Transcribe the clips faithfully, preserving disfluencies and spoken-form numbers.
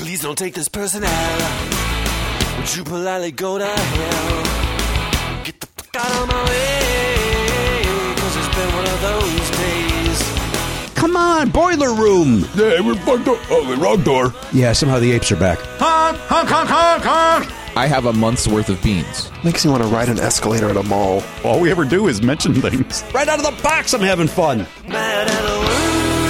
Please don't take this person out. Would you politely go to hell? Get the fuck out of my way, cause it's been one of those days. Come on, Boiler Room. Yeah, we're fucked up. Oh, the wrong door. Yeah, somehow the apes are back. Honk, honk, honk, honk, honk. I have a month's worth of beans. Makes me want to ride an escalator at a mall. All we ever do is mention things. Right out of the box, I'm having fun. Mad at the world.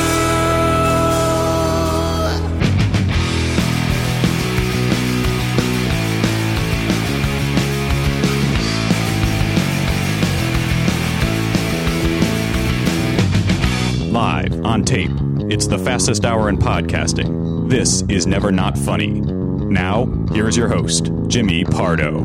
Live on tape. It's the fastest hour in podcasting. This is Never Not Funny. Now, here's your host, Jimmy Pardo.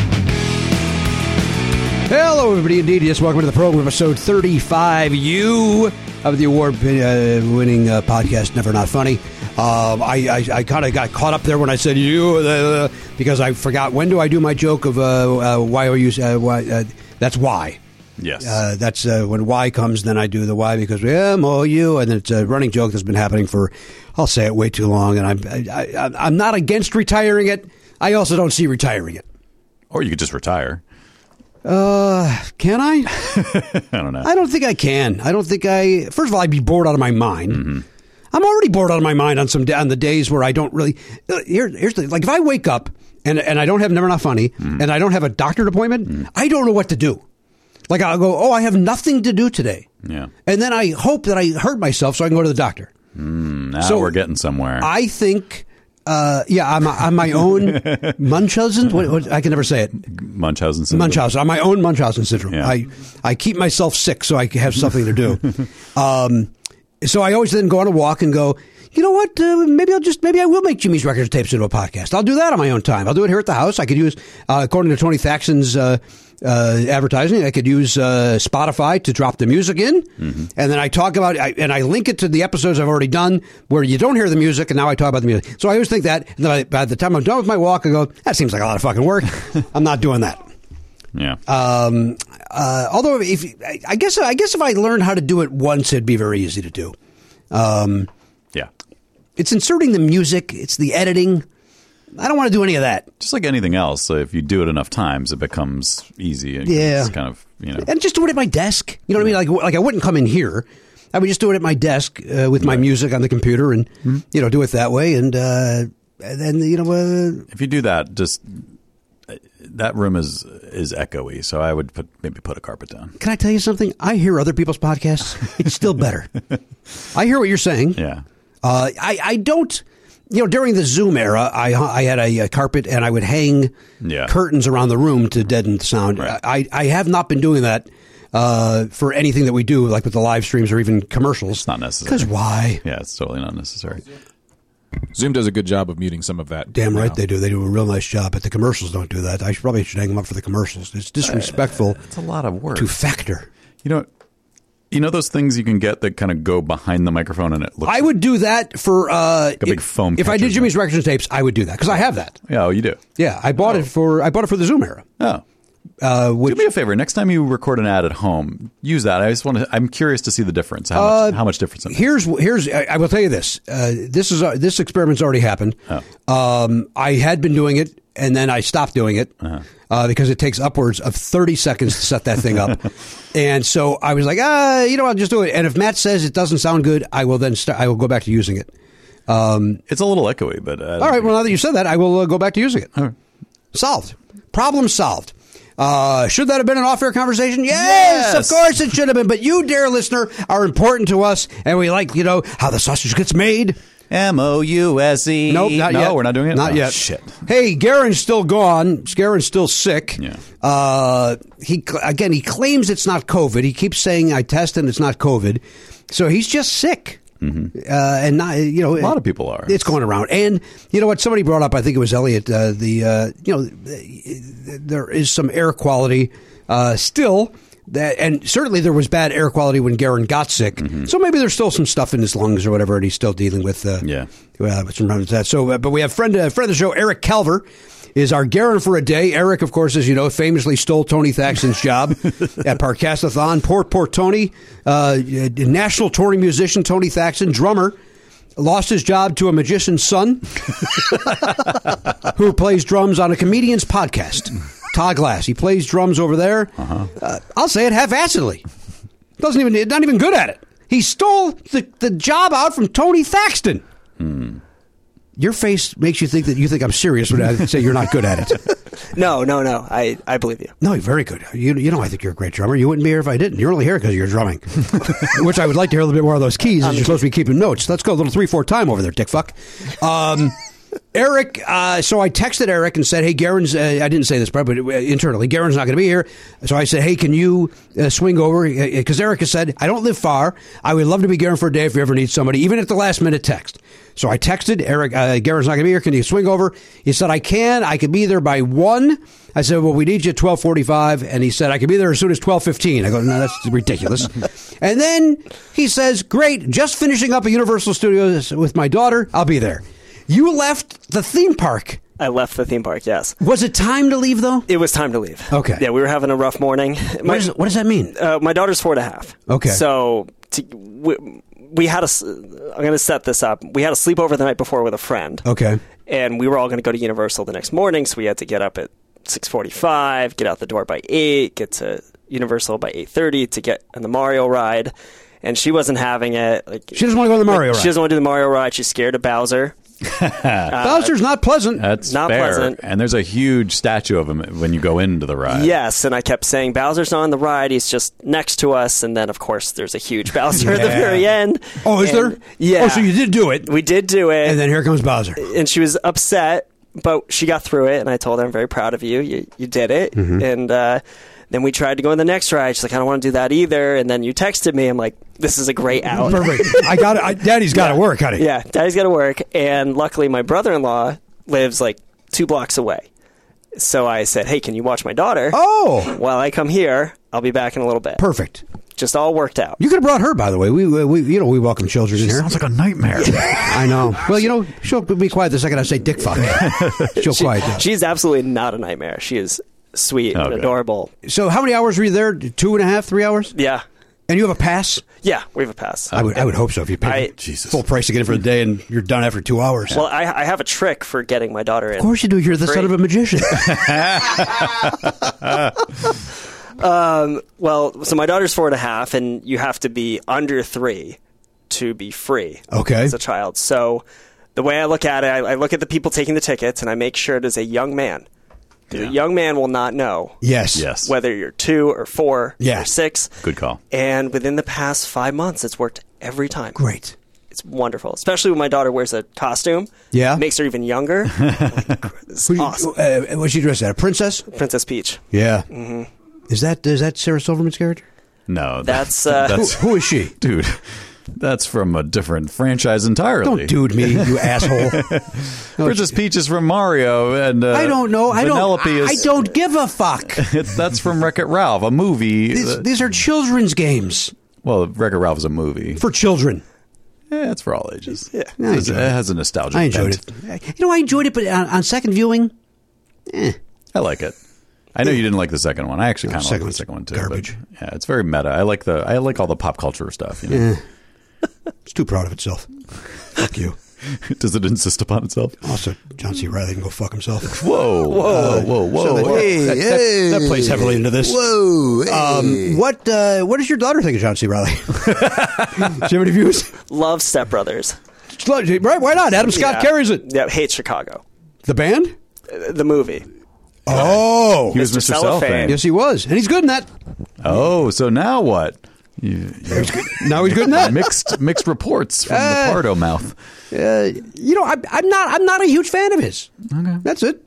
Hello, everybody. Indeed, yes, welcome to the program, episode thirty-five U of the award-winning uh, podcast, Never Not Funny. Um, I, I, I kind of got caught up there when I said you, uh, because I forgot, when do I do my joke of uh, uh, why are you, uh, why, uh, that's why. Yes. Uh, that's uh, when Y comes, then I do the Y because we M O U, and it's a running joke that's been happening for, I'll say it, way too long, and I'm I, I, I'm not against retiring it. I also don't see retiring it. Or you could just retire. Uh, can I? I don't know. I don't think I can. I don't think I. First of all, I'd be bored out of my mind. Mm-hmm. I'm already bored out of my mind on some on the days where I don't really. Uh, here, here's the like if I wake up and and I don't have Never Not Funny mm-hmm. and I don't have a doctor's appointment, mm-hmm. I don't know what to do. Like, I'll go, oh, I have nothing to do today. Yeah. And then I hope that I hurt myself so I can go to the doctor. Mm, now so we're getting somewhere. I think, uh, yeah, I'm, I'm my own Munchausen. What, what, I can never say it. Munchausen syndrome. Munchausen. I'm my own Munchausen syndrome. Yeah. I, I keep myself sick so I have something to do. um, so I always then go on a walk and go, you know what? Uh, maybe I'll just maybe I will make Jimmy's Records tapes into a podcast. I'll do that on my own time. I'll do it here at the house. I could use, uh, according to Tony Thackson's uh, uh, advertising, I could use uh, Spotify to drop the music in, mm-hmm. and then I talk about I, and I link it to the episodes I've already done where you don't hear the music, and now I talk about the music. So I always think that, and then I, by the time I'm done with my walk, I go, that seems like a lot of fucking work. I'm not doing that. Yeah. Um. Uh. Although, if I guess I guess if I learned how to do it once, it'd be very easy to do. Um. Yeah. It's inserting the music. It's the editing. I don't want to do any of that. Just like anything else, so if you do it enough times, it becomes easy. And yeah. It's kind of, you know. And just do it at my desk. You know what yeah. I mean? Like, like I wouldn't come in here. I would just do it at my desk uh, with my right. music on the computer and, mm-hmm. you know, do it that way. And, uh, and then, you know. Uh, if you do that, just. That room is is echoey, so I would put, maybe put a carpet down. Can I tell you something? I hear other people's podcasts. It's still better. I hear what you're saying. Yeah. Uh, I, I don't, you know, during the Zoom era, I I had a, a carpet and I would hang yeah. curtains around the room to deaden the sound. Right. I, I have not been doing that uh, for anything that we do, like with the live streams or even commercials. It's not necessary. Because why? Yeah, it's totally not necessary. Zoom does a good job of muting some of that. Damn right know. they do. They do a real nice job, but the commercials don't do that. I should, probably should hang them up for the commercials. It's disrespectful. Uh, it's a lot of work. To Factor. You know, you know those things you can get that kind of go behind the microphone and it looks. I would do that for uh, like a big if, foam. If I did Jimmy's Records and Tapes, I would do that because I have that. Yeah, oh, you do. Yeah, I bought oh. it for I bought it for the Zoom era. Oh. Uh, which, do me a favor. Next time you record an ad at home, use that. I just want to. I'm curious to see the difference. How much? Uh, how much difference? It here's here's. I, I will tell you this. Uh, this is uh, this experiment's already happened. Oh. Um, I had been doing it, and then I stopped doing it uh-huh. uh, because it takes upwards of thirty seconds to set that thing up. And so I was like, ah, you know, I'll just do it. And if Matt says it doesn't sound good, I will then start, I will go back to using it. Um, it's a little echoey, but uh, all right. Well, now that you said that, I will uh, go back to using it. Right. Solved. Problem solved. Uh, should that have been an off-air conversation? Yes, yes, of course it should have been. But you, dear listener, are important to us, and we like, you know, how the sausage gets made. M O U S E. Nope, not no, yet. we're not doing it? Not oh, yet. Shit. Hey, Garen's still gone. Garen's still sick. Yeah. Uh, he again, he claims it's not COVID. He keeps saying, I tested and it's not COVID. So he's just sick. Mm-hmm. Uh, and not, you know, a lot of people are. It's going around. And you know what? Somebody brought up, I think it was Elliot, uh, the, uh, you know, there is some air quality uh, still. That, and certainly there was bad air quality when Garen got sick. Mm-hmm. So maybe there's still some stuff in his lungs or whatever, and he's still dealing with, uh, yeah. uh, with some problems with that. So, uh, but we have friend, uh, friend of the show, Eric Calver, is our Garen for a day. Eric, of course, as you know, famously stole Tony Thackson's job at Parkastathon. Poor, poor Tony, uh, national touring musician, Tony Thackson, drummer. lost his job to a magician's son who plays drums on a comedian's podcast. Todd Glass. He plays drums over there. Uh-huh. Uh, I'll say it half-assedly. Doesn't even, not even good at it. He stole the, the job out from Tony Thaxton. Hmm. Your face makes you think that you think I'm serious when I say you're not good at it. No, no, no. I, I believe you. No, you're very good. You, you know I think you're a great drummer. You wouldn't be here if I didn't. You're only here because of your drumming. Which I would like to hear a little bit more of those keys. As you're supposed to be keeping notes. Let's go a little three four time over there, dick fuck. Um, Eric, uh, so I texted Eric and said, hey, Garen's, uh, I didn't say this, but internally, Garen's not going to be here. So I said, hey, can you uh, swing over? Because Eric has said, I don't live far. I would love to be Garen for a day if you ever need somebody, even at the last minute text. So I texted Eric, uh, Garen's not going to be here. Can you swing over? He said, I can. I could be there by one. I said, well, we need you at twelve forty-five. And he said, I could be there as soon as twelve fifteen. I go, no, that's ridiculous. And then he says, great, just finishing up at Universal Studios with my daughter. I'll be there. You left the theme park. I left the theme park, yes. Was it time to leave, though? It was time to leave. Okay. Yeah, we were having a rough morning. What, My, is, what does that mean? Uh, my daughter's four and a half. Okay. So to, we, we had a, I'm going to set this up. We had a sleepover the night before with a friend. Okay. And we were all going to go to Universal the next morning, so we had to get up at six forty-five, get out the door by eight, get to Universal by eight thirty to get on the Mario ride. And she wasn't having it. Like, she doesn't want to go on the Mario like, ride. She doesn't want to do the Mario ride. She's scared of Bowser. Uh, Bowser's not pleasant. That's not fair. pleasant. And there's a huge statue of him when you go into the ride. Yes, and I kept saying, Bowser's not on the ride. He's just next to us. And then, of course, there's a huge Bowser at the Yeah. very end. Oh, is And- there? Yeah. Oh, so you did do it. We did do it. And then here comes Bowser. And she was upset, but she got through it. And I told her, I'm very proud of you. You, you did it. Mm-hmm. And uh, then we tried to go on the next ride. She's like, I don't want to do that either. And then you texted me. I'm like, this is a great out. Perfect. I got it. Daddy's got to work, honey. Yeah, Daddy's got to work. And luckily, my brother-in-law lives like two blocks away. So I said, hey, can you watch my daughter? Oh. While I come here, I'll be back in a little bit. Perfect. Just all worked out. You could have brought her, by the way. We, we, you know, we welcome children in here. Sounds like a nightmare. I know. Well, you know, she'll be quiet the second I say dick fuck. She'll She- quiet down. She's absolutely not a nightmare. She is sweet and Okay. adorable. So how many hours were you there? Two and a half, three hours? Yeah. And you have a pass? Yeah, we have a pass. I would I would hope so if you paid I- Jesus. full price to get in for the day and you're done after two hours. Well, I, I have a trick for getting my daughter in. Of course you do. You're the son of a magician. Um, well, so my daughter's four and a half, and you have to be under three to be free Okay. as a child. So the way I look at it, I, I look at the people taking the tickets, and I make sure it is a young man. The young man will not know Yes. Yes. whether you're two or four Yeah. or six. Good call. And within the past five months, it's worked every time. Great. It's wonderful, especially when my daughter wears a costume. Yeah. It makes her even younger. Like, this Who is you- awesome. uh, what's she dressed as? A princess? Princess Peach. Yeah. Mm-hmm. Is that is that Sarah Silverman's character? No, That's, uh, that's Who, who is she? dude. That's from a different franchise entirely. Don't dude me, you asshole. No, Princess Peach is from Mario, and uh, I don't know. I don't. Vanellope I, is, I don't give a fuck. That's from Wreck-It Ralph, a movie. These, that- these are children's games well, Wreck-It Ralph is a movie. for children. Yeah, it's for all ages. Yeah, I it enjoyed has a nostalgia. I enjoyed bent. it. You know, I enjoyed it, but on, on second viewing, eh. I like it. I know you didn't like the second one. I actually kind of like second the one's second one too. garbage. But yeah, it's very meta. I like the. I like all the pop culture stuff. You know? It's too proud of itself. Fuck you. Does it insist upon itself? Also, John C. Reilly can go fuck himself. Whoa, whoa, whoa, whoa! So that, whoa. that, that, that plays heavily into this. Whoa. Um, what uh, What does your daughter think of John C. Reilly? Do you have any views? Love Step Brothers. Right? Why not? Adam Scott Yeah. carries it. Yeah, hates Chicago. The band? Uh, The movie. Oh, He was Mister Mister Cellophane. Cellophane. yes, he was, and he's good in that. Oh, so now what? You, you Now he's good in that. mixed mixed reports from Uh, the Pardo mouth. Uh, you know, I, I'm not. I'm not a huge fan of his. Okay, that's it.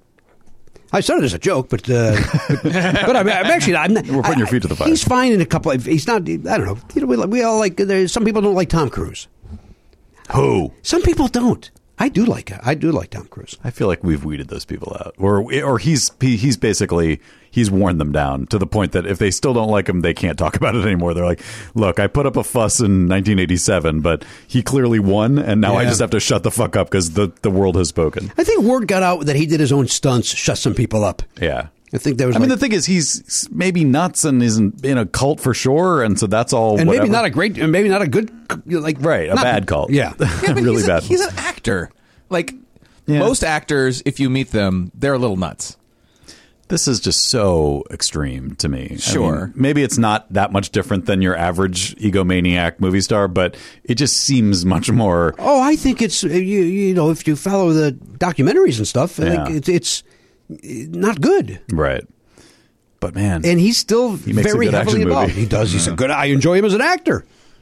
I started as a joke, but uh, but, but I'm, I'm actually I'm not, We're putting your feet to the fire. He's fine in a couple. Of, he's not. I don't know. You know, we, we all like. There's some people don't like Tom Cruise. Who? Some people don't. I do like. I do like Tom Cruise. I feel like we've weeded those people out, or or he's he, he's basically he's worn them down to the point that if they still don't like him, they can't talk about it anymore. They're like, look, I put up a fuss in nineteen eighty-seven, but he clearly won, and now I Yeah. just have to shut the fuck up because the the world has spoken. I think word got out that he did his own stunts, shut some people up. Yeah. I think that was. I mean, like, the thing is, he's maybe nuts and isn't in a cult for sure, and so that's all. and whatever. maybe not a great, and maybe not a good, like right, a not- bad cult. Yeah, Yeah, but really he's bad. A, he's an actor. Like Yeah. most actors, if you meet them, they're a little nuts. This is just so extreme to me. I Sure. mean, maybe it's not that much different than your average egomaniac movie star, but it just seems much more. Oh, I think it's you. You know, if you follow the documentaries and stuff, I Yeah. think it's, it's not good. Right. But man, And he's still makes a very good heavily action involved. movie. He does. He's a good. I enjoy him as an actor.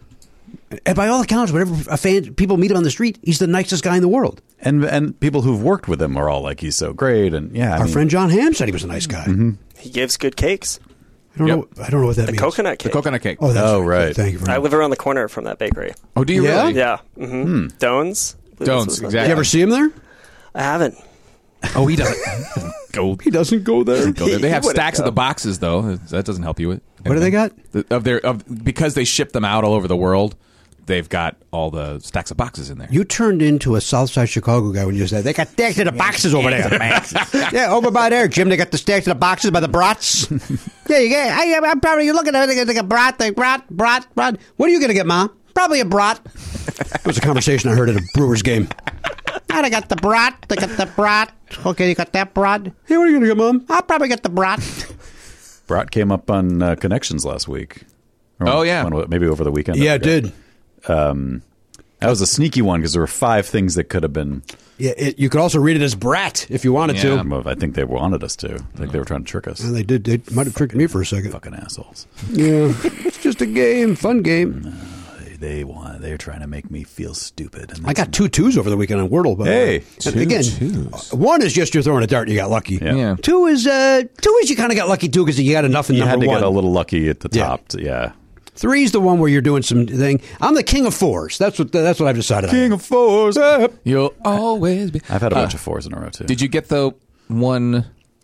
And by all accounts, whenever a fan people meet him on the street, he's the nicest guy in the world. and and people who've worked with him are all like, he's so great, and yeah, I Our mean, friend John Hamm said he was a nice guy. He gives good cakes. I don't Yep. know. I don't know what that The means. coconut The cake. coconut cake. Oh, that's Oh, right. Thank you very I much. live around the corner from that bakery. Oh, do you Yeah? really? Yeah. Mm-hmm. Dones. I believe Dones, that's what it's exactly. Did you ever see him there? I haven't. Oh, he doesn't go. He doesn't go there. Go there. They have He wouldn't stacks of go. the boxes, though. That doesn't help you with. What do they got? The- Of their of because they ship them out all over the world. They've got all the stacks of boxes in there. You turned into a Southside Chicago guy when you said they got stacks of the boxes over there. Yeah, over by there, Jim. They got the stacks of the boxes by the brats. Yeah, you get. I, I'm probably you're looking at it like a brat, like brat, brat, brat. What are you gonna get, Mom? Probably a brat. It was a conversation I heard at a Brewers game. I got the brat. They got the brat. Okay, you got that brat. Hey, what are you gonna get, Mom? I'll probably get the brat. Brat came up on uh, Connections last week. Or Oh, yeah. on- maybe over the weekend. I Yeah, it forget. did. Um, that was a sneaky one because there were five things that could have been. Yeah, it, you could also read it as brat if you wanted Yeah. to. I think they wanted us to. I think they were trying to trick us. And they did. They might have tricked me for a second. Fucking assholes. Yeah, it's just a game, fun game. They, they want. They're trying to make me feel stupid. And I got two twos over the weekend on Wordle. But Hey, and two again, twos. uh, one is just you're throwing a dart and you got lucky. Yeah. Yeah. Two is uh, two is you kind of got lucky too because you got enough in You number had to one. get a little lucky at the Yeah. top. To, yeah. Three's the one where you're doing some thing. I'm the king of fours. That's what that's what I've decided. I am. of fours. You'll always be. I've had a Uh, bunch of fours in a row too. Did you get the one?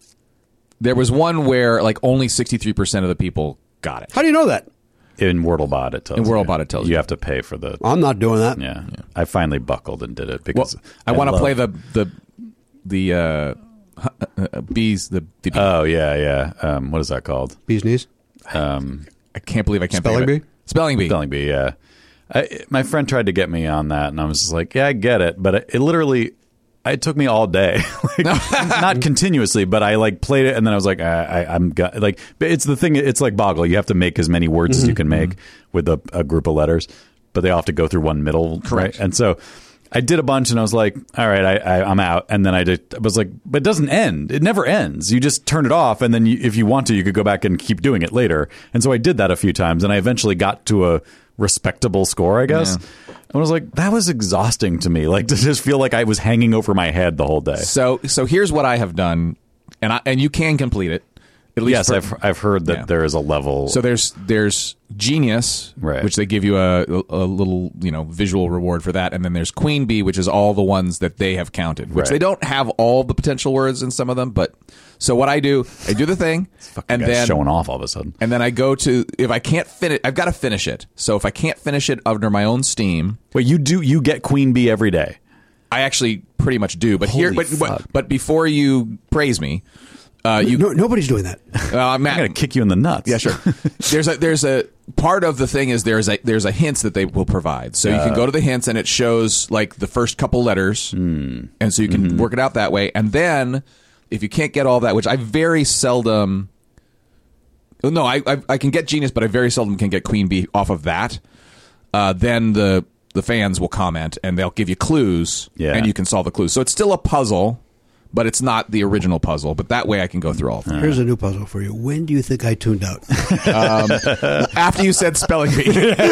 There was one where like only sixty-three percent of the people got it. How do you know that? In WordleBot, it tells In you. WordleBot, it tells you you. have to pay for the. I'm not doing that. Yeah. I finally buckled and did it Well, because I want to love- play the the the uh, uh, uh, bees. The, the Oh yeah, yeah. Um, what is that called? Bees knees. Um, I can't believe I can't Spelling think of it. bee? Spelling bee. Spelling bee. Yeah. I, my friend tried to get me on that, and I was just like, "Yeah, I get it," but it, it literally. It took me all day, like, not continuously, but I like played it, and then I was like, I, I, I'm got, like, but it's the thing. It's like Boggle. You have to make as many words as you can make with a, a group of letters, but they all have to go through one middle, Correct. right? And so I did a bunch, and I was like, all right, I, I, I'm out. And then I did. I was like, but it doesn't end. It never ends. You just turn it off, and then you, if you want to, you could go back and keep doing it later. And so I did that a few times, and I eventually got to a respectable score, I guess. Yeah. And I was like, that was exhausting to me. Like to just feel like I was hanging over my head the whole day. So so here's what I have done, and I, and you can complete it. At least Yes, for- I've I've heard that Yeah. there is a level. So there's there's Genius, Right. which they give you a, a little you know visual reward for that, and then there's Queen Bee, which is all the ones that they have counted, which Right. they don't have all the potential words in some of them. But so what I do, I do the thing, and Guy's then showing off all of a sudden. and then I go to if I can't finish, I've got to finish it. So if I can't finish it under my own steam, Wait, you do you get Queen Bee every day? I actually pretty much do. But here, Holy but, fuck. but but before you praise me, uh, you No, nobody's doing that. uh, Matt, I'm gonna kick you in the nuts. Yeah, sure. there's a there's a part of the thing is there's a there's a hints that they will provide. So you can go to the hints and it shows like the first couple letters, and so you can work it out that way. And then if you can't get all that, which I very seldom, no, I I, I can get Genius, but I very seldom can get Queen Bee off of that. Uh, then the the fans will comment and they'll give you clues, Yeah. and you can solve the clues. So it's still a puzzle. But it's not the original puzzle. But that way I can go through all of them. Here's a new puzzle for you. When do you think I tuned out? After you said spelling bee.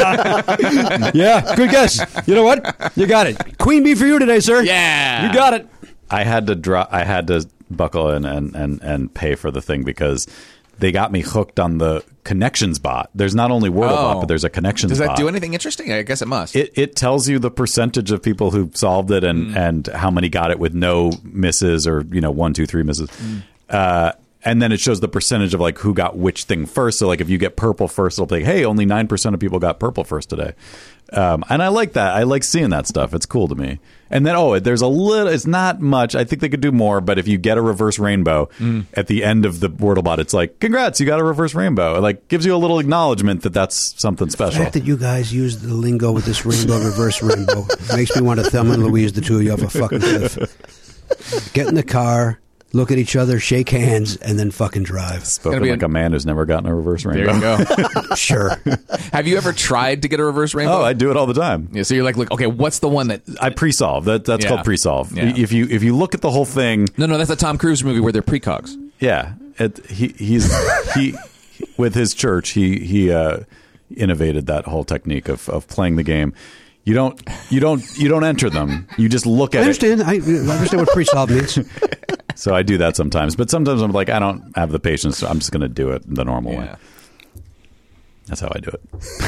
Yeah, good guess. You know what? You got it. Queen bee for you today, sir. Yeah. You got it. I had to drop. I had to buckle in and, and, and pay for the thing because they got me hooked on the Connections bot. There's not only WordleBot, Oh. but there's a Connections Does that bot. do anything interesting? I guess it must. It it tells you the percentage of people who solved it Mm. and, and how many got it with no misses or you know one two three misses. Mm. Uh, and then it shows the percentage of like who got which thing first. So like if you get purple first, it'll be, hey, only nine percent of people got purple first today. Um, and I like that. I like seeing that stuff. It's cool to me. And then, oh, there's a little, it's not much. I think they could do more, but if you get a reverse rainbow mm. at the end of the Wordlebot, it's like, congrats, you got a reverse rainbow. It like gives you a little acknowledgement that that's something special. The fact that you guys use the lingo with this rainbow, reverse rainbow, makes me want to Thelma and Louise, the two of you off a fucking cliff. Get in the car, look at each other, shake hands, and then fucking drive. Spoken like an... a man who's never gotten a reverse rainbow. There you go. Sure. Have you ever tried to get a reverse rainbow? Oh, I do it all the time. Yeah. So you're like, look, okay, what's the one that I pre-solve? That that's yeah. called pre-solve. Yeah. If you if you look at the whole thing, no, no, that's a Tom Cruise movie where they're precogs. Yeah, it, he he's he with his church he he uh, innovated that whole technique of of playing the game. You don't you don't you don't enter them. You just look at I understand. it. I understand what pre-solve means. So I do that sometimes, but sometimes I'm like, I don't have the patience. So I'm just going to do it the normal yeah. way. That's how I do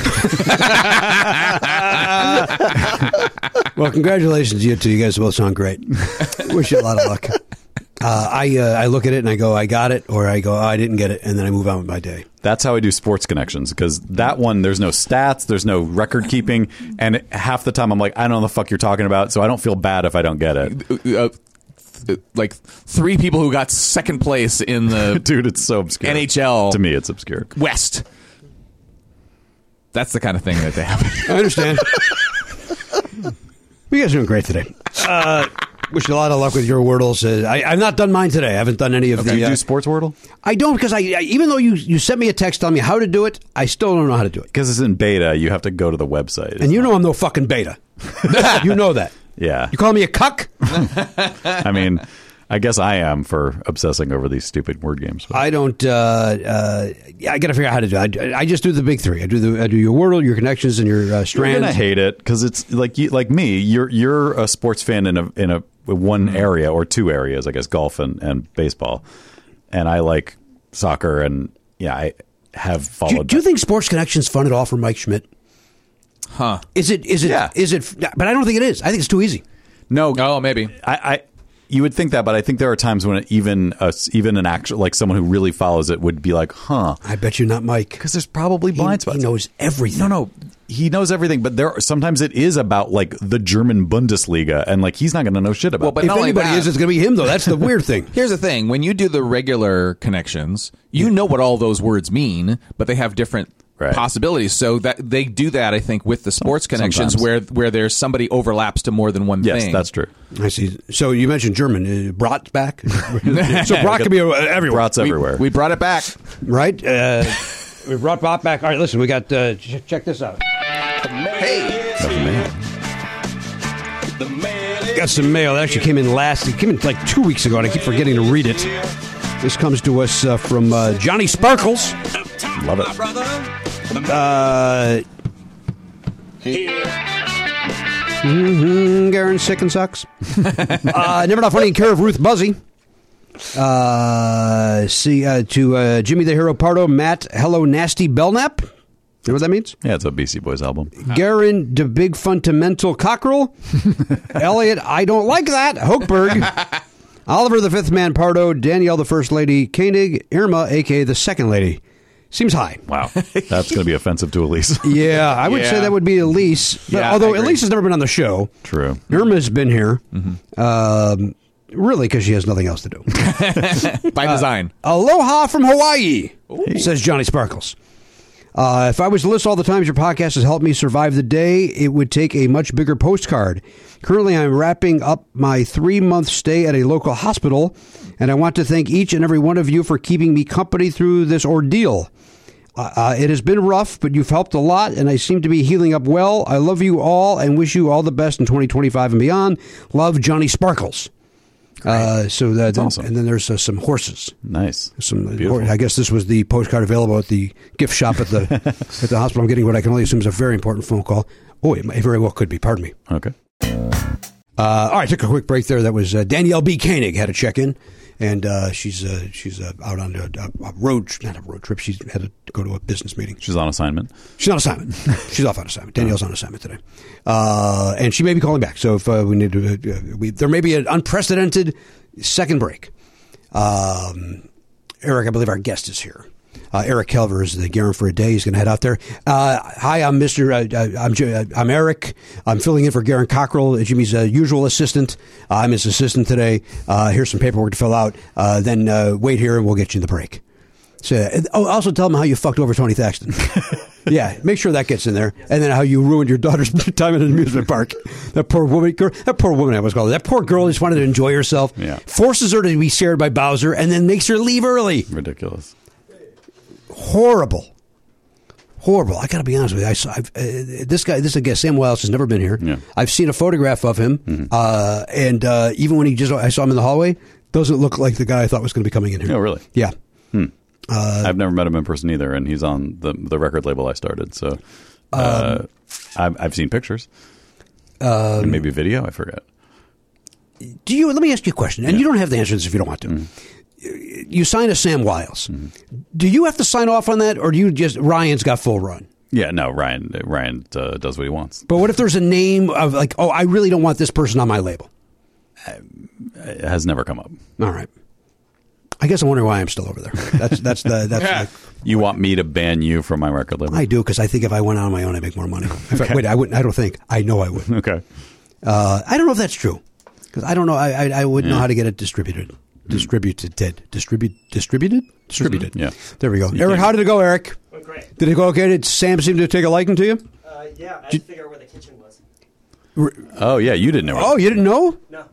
it. Well, congratulations, you two. You guys both sound great. Wish you a lot of luck. Uh, I uh, I look at it and I go, I got it, or I go, oh, I didn't get it, and then I move on with my day. That's how I do Sports Connections, because that one, there's no stats, there's no record keeping, and half the time I'm like, I don't know the fuck you're talking about, so I don't feel bad if I don't get it. Uh, like three people who got second place in the dude, it's so obscure. N H L. To me, it's obscure. West. That's the kind of thing that they have. I understand. You guys are doing great today. Uh, wish you a lot of luck with your Wordles. Uh, I, I've not done mine today. I haven't done any of okay, the. You uh, do Sports Wordle? I don't, because I, I even though you, you sent me a text telling me how to do it, I still don't know how to do it. Because it's in beta, you have to go to the website. And you know I'm no fucking beta. You know that. Yeah. You call me a cuck? I mean, I guess I am for obsessing over these stupid word games. But. I don't. Uh, uh, I got to figure out how to do it. I, I just do the big three. I do the I do your Wordle, your connections, and your uh, strands. You're gonna hate it because it's like you, like me. You're you're a sports fan in a in a one mm-hmm. area or two areas, I guess, golf and, and baseball, and I like soccer, and yeah, I have followed. Do you, do you think Sports Connections fun at all for Mike Schmidt? Huh? Is it? Is it? Yeah. Is it? But I don't think it is. I think it's too easy. No. Oh, maybe. I, I you would think that, but I think there are times when even a, even an actual like someone who really follows it would be like, huh? I bet you not, Mike, because there's probably blind he, spots. He knows everything. No, no. He knows everything, but there are, sometimes it is about like the German Bundesliga, and like he's not going to know shit about. Well, but it. If anybody that, is, it's going to be him, though. That's the weird thing. Here's the thing: when you do the regular connections, you know what all those words mean, but they have different right. possibilities. So that they do that, I think, with the sports connections, sometimes. where where there's somebody overlaps to more than one yes, thing. Yes, that's true. I see. So you mentioned German. Uh, Brat's back. So Brat can be everywhere. Brat's everywhere. We, we brought it back, right? Uh, we brought Brat back. All right, listen. We got. Uh, ch- check this out. Hey, The mail. Got some mail. That actually came in last. It came in like two weeks ago, and I keep forgetting to read it. This comes to us uh, from uh, Johnny Sparkles. Love it. Uh, mm-hmm, Garen sick and sucks. uh, never not funny in care of Ruth Buzzy. Uh, see uh, to uh, Jimmy the Hero Pardo, Matt, hello nasty Belknap. You know what that means? Yeah, it's a Beastie Boys album. Garen de Big Fundamental Cockerel. Elliot, I don't like that. Hochberg. Oliver the Fifth Man Pardo. Danielle the First Lady. Koenig. Irma, a k a the Second Lady. Seems high. Wow. That's going to be offensive to Elise. Yeah, I would yeah. say that would be Elise. But, Yeah, although I agree. Elise has never been on the show. True. Irma's been here. Mm-hmm. Um, really, because she has nothing else to do. by design. Uh, aloha from Hawaii, Ooh. says Johnny Sparkles. Uh, if I was to list all the times your podcast has helped me survive the day, it would take a much bigger postcard. Currently, I'm wrapping up my three-month stay at a local hospital, and I want to thank each and every one of you for keeping me company through this ordeal. Uh, uh, it has been rough, but you've helped a lot, and I seem to be healing up well. I love you all and wish you all the best in twenty twenty-five and beyond. Love, Johnny Sparkles. Uh, so that, then, awesome. and then there's uh, some horses. Nice. Some, Beautiful. I guess this was the postcard available at the gift shop at the at the hospital. I'm getting what I can only assume is a very important phone call. Oh, it very well could be. Pardon me. Okay. Uh, all right, took a quick break there. That was uh, Danielle B. Koenig had a check in, and uh, she's uh, she's uh, out on a, a road not a road trip. She's had to go to a business meeting. She's on assignment. She's on assignment. She's off on assignment. Danielle's on assignment today, uh, and she may be calling back. So if uh, we need to, uh, we, there may be an unprecedented second break. Um, Eric, I believe our guest is here. Uh, Eric Kelver is the Garen for a day. He's going to head out there. Uh, hi, I'm Mister Uh, uh, I'm uh, I'm Eric. I'm filling in for Garen Cockrell, Jimmy's uh, usual assistant. Uh, I'm his assistant today. Uh, here's some paperwork to fill out. Uh, then uh, wait here, and we'll get you in the break. So, oh, also tell him how you fucked over Tony Thaxton. Yeah, make sure that gets in there, and then how you ruined your daughter's time at an amusement park. That poor woman, girl, that poor woman, I was called. That poor girl just wanted to enjoy herself. Yeah. Forces her to be scared by Bowser, and then makes her leave early. Ridiculous. Horrible. Horrible. I got to be honest with you. I saw, I've, uh, this guy, this guy, Sam Wiles, has never been here. Yeah. I've seen a photograph of him, mm-hmm. uh, and uh, even when he just, I saw him in the hallway, doesn't look like the guy I thought was going to be coming in here. Oh, really? Yeah. Hmm. Uh, I've never met him in person either, and he's on the the record label I started. So uh, um, I've, I've seen pictures, um, and maybe video. I forget. Do you? Let me ask you a question, and yeah. you don't have the answers if you don't want to. Mm-hmm. You sign a Sam Wiles. Mm-hmm. Do you have to sign off on that, or do you just Ryan's got full run? Yeah, no, Ryan. Ryan uh, does what he wants. But what if there's a name of like, oh, I really don't want this person on my label? It has never come up. All right. I guess I'm wondering why I'm still over there. That's that's the that's. Yeah. Like, you want me to ban you from my record label? I do because I think if I went out on my own, I'd make more money. In fact, wait, I wouldn't. I don't think. I know I would. Okay. Uh, I don't know if that's true because I don't know. I I, I wouldn't yeah. know how to get it distributed. Distributed. Distribute. Distributed. Distributed. Yeah. There we go. You Eric, can. how did it go, Eric? Went great. Did it go okay? Did Sam seem to take a liking to you? Uh, yeah, I had to figure out where the kitchen was. Oh yeah, you didn't know. Oh, you didn't know? No,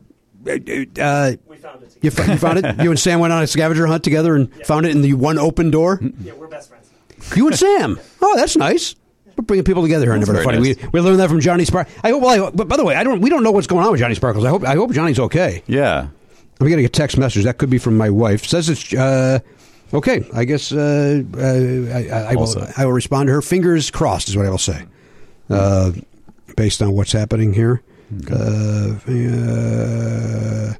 Uh, we found it together. you, f- you found it. You and Sam went on a scavenger hunt together and Yeah. found it in the one open door. Yeah, we're best friends. You and Sam. Oh, that's nice. We're bringing people together here. That's Never very funny. nice. We, we learned that from Johnny Sparkles. I hope. Well, I, but by the way, I don't. We don't know what's going on with Johnny Sparkles. I hope. I hope Johnny's okay. Yeah. I'm getting a text message. That could be from my wife. Says it's uh, okay. I guess uh, uh, I, I, I will. Also. I will respond to her. Fingers crossed is what I will say. Uh, based on what's happening here. Okay. Uh, uh,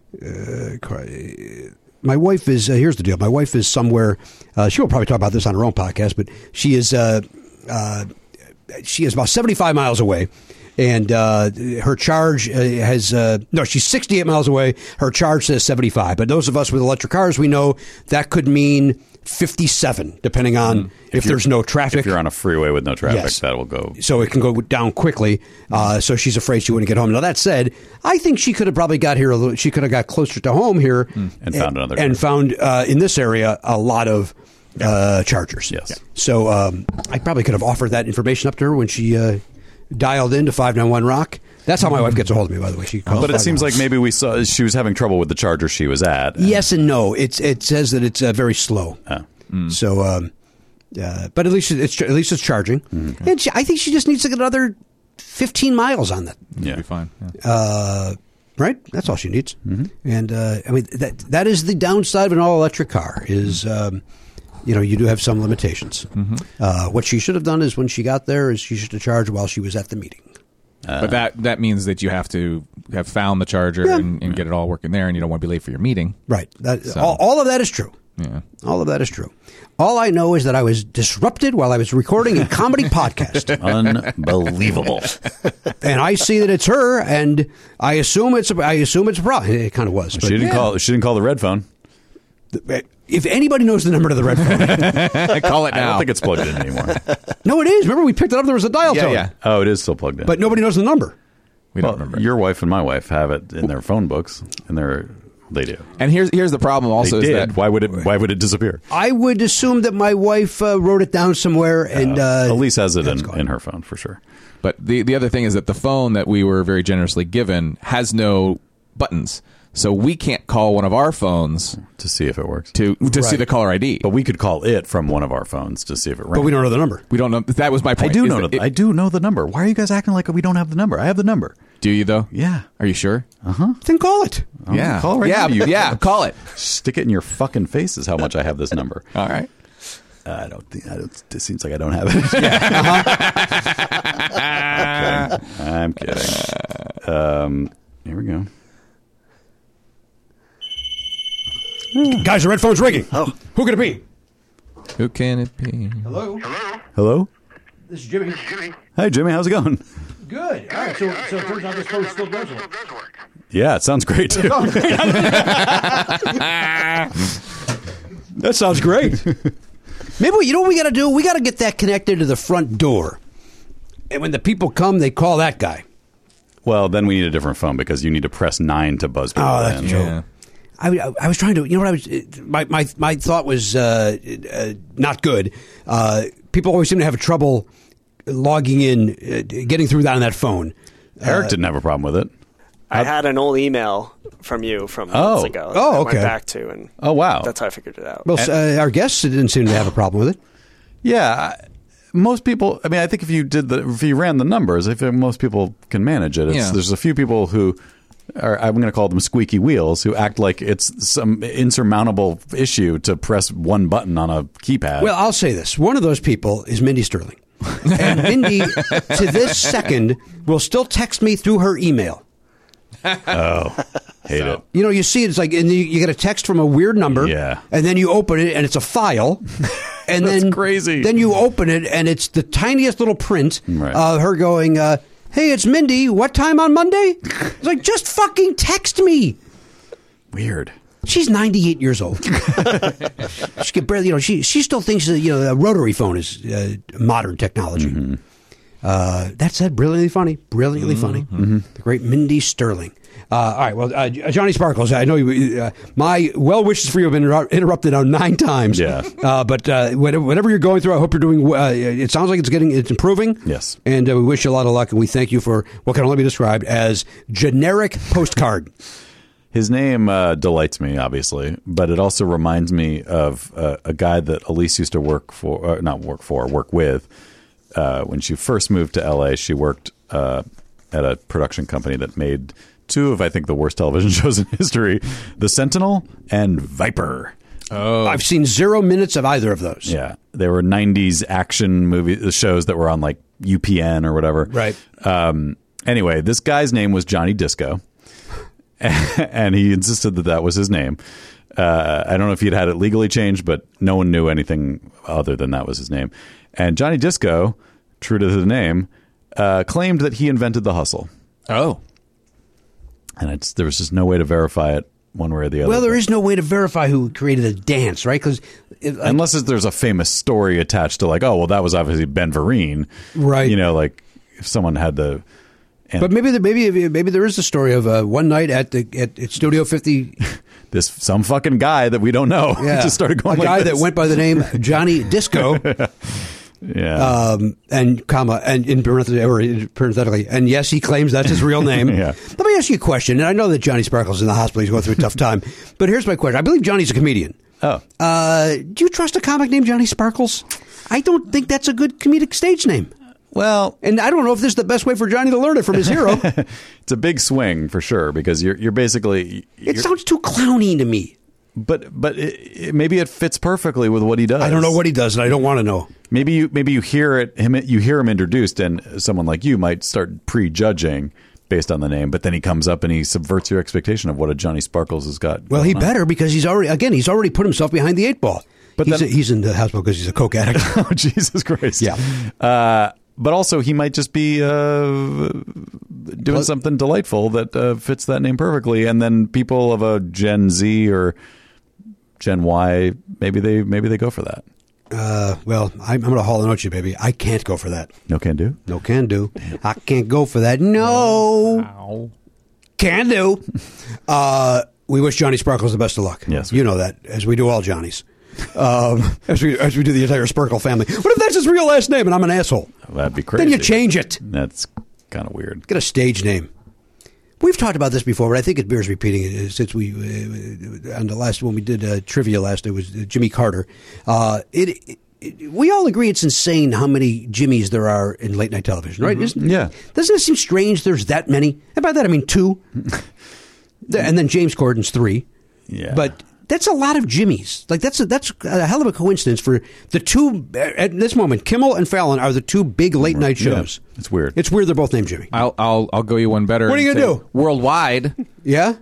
uh, my wife is. Uh, here's the deal. My wife is somewhere. Uh, she will probably talk about this on her own podcast, but she is. Uh, uh, she is about seventy-five miles away. And uh, her charge uh, has, uh, no, she's sixty-eight miles away. Her charge says seventy-five. But those of us with electric cars, we know that could mean fifty-seven, depending on mm. if, if there's no traffic. If you're on a freeway with no traffic, yes. that will go. So it can go down quickly. Uh, so she's afraid she wouldn't get home. Now, that said, I think she could have probably got here a little, she could have got closer to home here. Mm. And found another. And found uh, in this area a lot of uh, chargers. Yes. Yeah. So um, I probably could have offered that information up to her when she uh, dialed into five nine one Rock. That's how my wife gets a hold of me, by the way. She calls but it seems like maybe we saw she was having trouble with the charger she was at. Yes and no. It's it says that it's uh, very slow. Oh. Mm. So, um, uh, but at least it's at least it's charging, mm-hmm. and she, I think she just needs to get another fifteen miles on that. Yeah, be fine. Yeah. Uh, right, that's all she needs. Mm-hmm. And uh, I mean that that is the downside of an all electric car is. Um, You know, you do have some limitations. Mm-hmm. Uh, what she should have done is when she got there is she should have charged while she was at the meeting. Uh, but that that means that you have to have found the charger Yeah. and, and get it all working there, and you don't want to be late for your meeting. Right. That, So- all, all of that is true. Yeah. All of that is true. All I know is that I was disrupted while I was recording a comedy podcast. Unbelievable. And I see that it's her, and I assume it's a, I assume it's a problem. It kind of was. She but didn't yeah. call. She didn't call the red phone. If anybody knows the number to the red phone, I call it I now. don't think it's plugged in anymore. no, it is. Remember, we picked it up. There was a dial yeah, tone. yeah. Oh, it is still plugged in. But nobody knows the number. We well, don't remember. your wife and my wife have it in their phone books, and they're they do. And here's here's the problem. Also, They is did. that Why would it? Why would it disappear? I would assume that my wife uh, wrote it down somewhere, and uh, Elise has it that's in, gone. in her phone for sure. But the the other thing is that the phone that we were very generously given has no buttons, so we can't call one of our phones To see if it works. to to see Right. the caller I D. But we could call it from one of our phones to see if it rang. but we don't know the number. We don't know. That was my I point. do is know. that The, it- I do know the number. Why are you guys acting like we don't have the number? I have the number. do you though? Yeah. Are you sure? Then call it. I'm yeah. gonna call right yeah. now. You yeah. Call it. stick it in your fucking face. Is how much I have this number. All right. I don't think. I don't, it seems like I don't have it. Okay. I'm kidding. Um, here we go. Guys, the red phone's ringing. Oh, who could it be? Who can it be? Hello, Hello. this is Jimmy. Hey, Jimmy. How's it going? Good. All right. So, so it turns out this phone still does work. Yeah, it sounds great too. That sounds great. Maybe you know what we got to do? We got to get that connected to the front door. And when the people come, they call that guy. Well, then we need a different phone because you need to press nine to buzz people Oh, that's in. true. Yeah. I, I, I was trying to, you know what I was, my, my, my thought was uh, uh, not good. Uh, people always seem to have trouble logging in, uh, getting through that on that phone. Eric Uh, didn't have a problem with it. I had an old email from you from Oh. months ago. Oh, that I okay. went back to, and Oh, wow. that's how I figured it out. Well, uh, our guests didn't seem to have a problem with it. Yeah, I- most people. I mean, I think if you did the, if you ran the numbers, I think most people can manage it. It's, Yeah. There's a few people who are, I'm going to call them squeaky wheels, who act like it's some insurmountable issue to press one button on a keypad. Well, I'll say this. One of those people is Mindy Sterling. And Mindy, to this second, will still text me through her email. oh, hate it. You know, you see it's like, and you, you get a text from a weird number. Yeah. And then you open it, and it's a file. And That's then crazy. Then you open it, and it's the tiniest little print Right. of her going, uh, "Hey, it's Mindy. What time on Monday?" It's like, just fucking text me. Weird. She's ninety-eight years old. She can barely, you know, she she still thinks that, you know, a rotary phone is uh, modern technology. Mm-hmm. Uh, that said, brilliantly funny, brilliantly funny. Mm-hmm. The great Mindy Sterling. Uh, all right, well, uh, Johnny Sparkles, I know you, uh, my well wishes for you have been inter- interrupted now nine times. Yeah. Uh, but uh, whatever, whatever you're going through, I hope you're doing. Uh, it sounds like it's getting, it's improving. Yes. And uh, we wish you a lot of luck, and we thank you for what can only be described as generic postcard. His name uh, delights me, obviously, but it also reminds me of uh, a guy that Elise used to work for, uh, not work for, work with. Uh, when she first moved to L A, she worked uh, at a production company that made two of, I think, the worst television shows in history, The Sentinel and Viper. Oh, I've seen zero minutes of either of those. Yeah. They were nineties action movie shows that were on like U P N or whatever. Right. Um, anyway, this guy's name was Johnny Disco. And he insisted that that was his name. Uh, I don't know if he'd had it legally changed, but no one knew anything other than that was his name. And Johnny Disco, true to the name, uh, claimed that he invented the hustle. oh, And it's, there was just no way to verify it one way or the other. Well, there is no way to verify who created a dance, right? Because Unless there's a famous story attached to like, oh, well, that was obviously Ben Vereen. Right. You know, like if someone had the... And But maybe, the, maybe, maybe there is a story of uh, one night at the at, at Studio fifty. this some fucking guy that we don't know Yeah, just started going a like guy this. that went by the name Johnny Disco, Yeah. um, and comma and in parentheses, or parenthetically, and yes, he claims that's his real name. Yeah. Let me ask you a question, and I know that Johnny Sparkle's in the hospital; he's going through a tough time. But here's my question: I believe Johnny's a comedian. oh. Uh, do you trust a comic named Johnny Sparkles? I don't think that's a good comedic stage name. Well, And I don't know if this is the best way for Johnny to learn it from his hero. it's a big swing for sure because you're you're basically It you're, sounds too clowny to me. but but it, it, maybe it fits perfectly with what he does. I don't know what he does, and I don't want to know. Maybe you maybe you hear it him you hear him introduced, and someone like you might start prejudging based on the name, but then he comes up and he subverts your expectation of what a Johnny Sparkles has got. Well, he going on. better because he's already again he's already put himself behind the eight ball. But he's, then- a, he's in the hospital because he's a coke addict. Oh, Jesus Christ! Yeah. Uh, but also, he might just be uh, doing something delightful that uh, fits that name perfectly, and then people of a Gen Z or Gen Y, maybe they maybe they go for that. Uh, well, I'm, I'm going to haul a note you, baby. I can't go for that. No can do. No can do. I can't go for that. No. Can do. Uh, we wish Johnny Sparkles the best of luck. Yes. You know that, as we do all Johnnies. Um, as we as we do the entire Sparkle family. What if that's his real last name and I'm an asshole? That'd be crazy. Then you change it. That's kind of weird. Get a stage name. We've talked about this before, but I think it bears repeating it since we uh, on the last when we did uh, trivia last. It was Jimmy Carter. Uh, it, it we all agree it's insane how many Jimmys there are in late night television, right? Isn't, Yeah. Doesn't it seem strange? There's that many, and by that I mean two, and then James Corden's three. Yeah. But that's a lot of Jimmys. Like that's a, that's a hell of a coincidence for the two at this moment. Kimmel and Fallon are the two big late night shows. Yeah, it's weird. It's weird. They're both named Jimmy. I'll I'll I'll go you one better. What are you and gonna say do? Worldwide Yeah.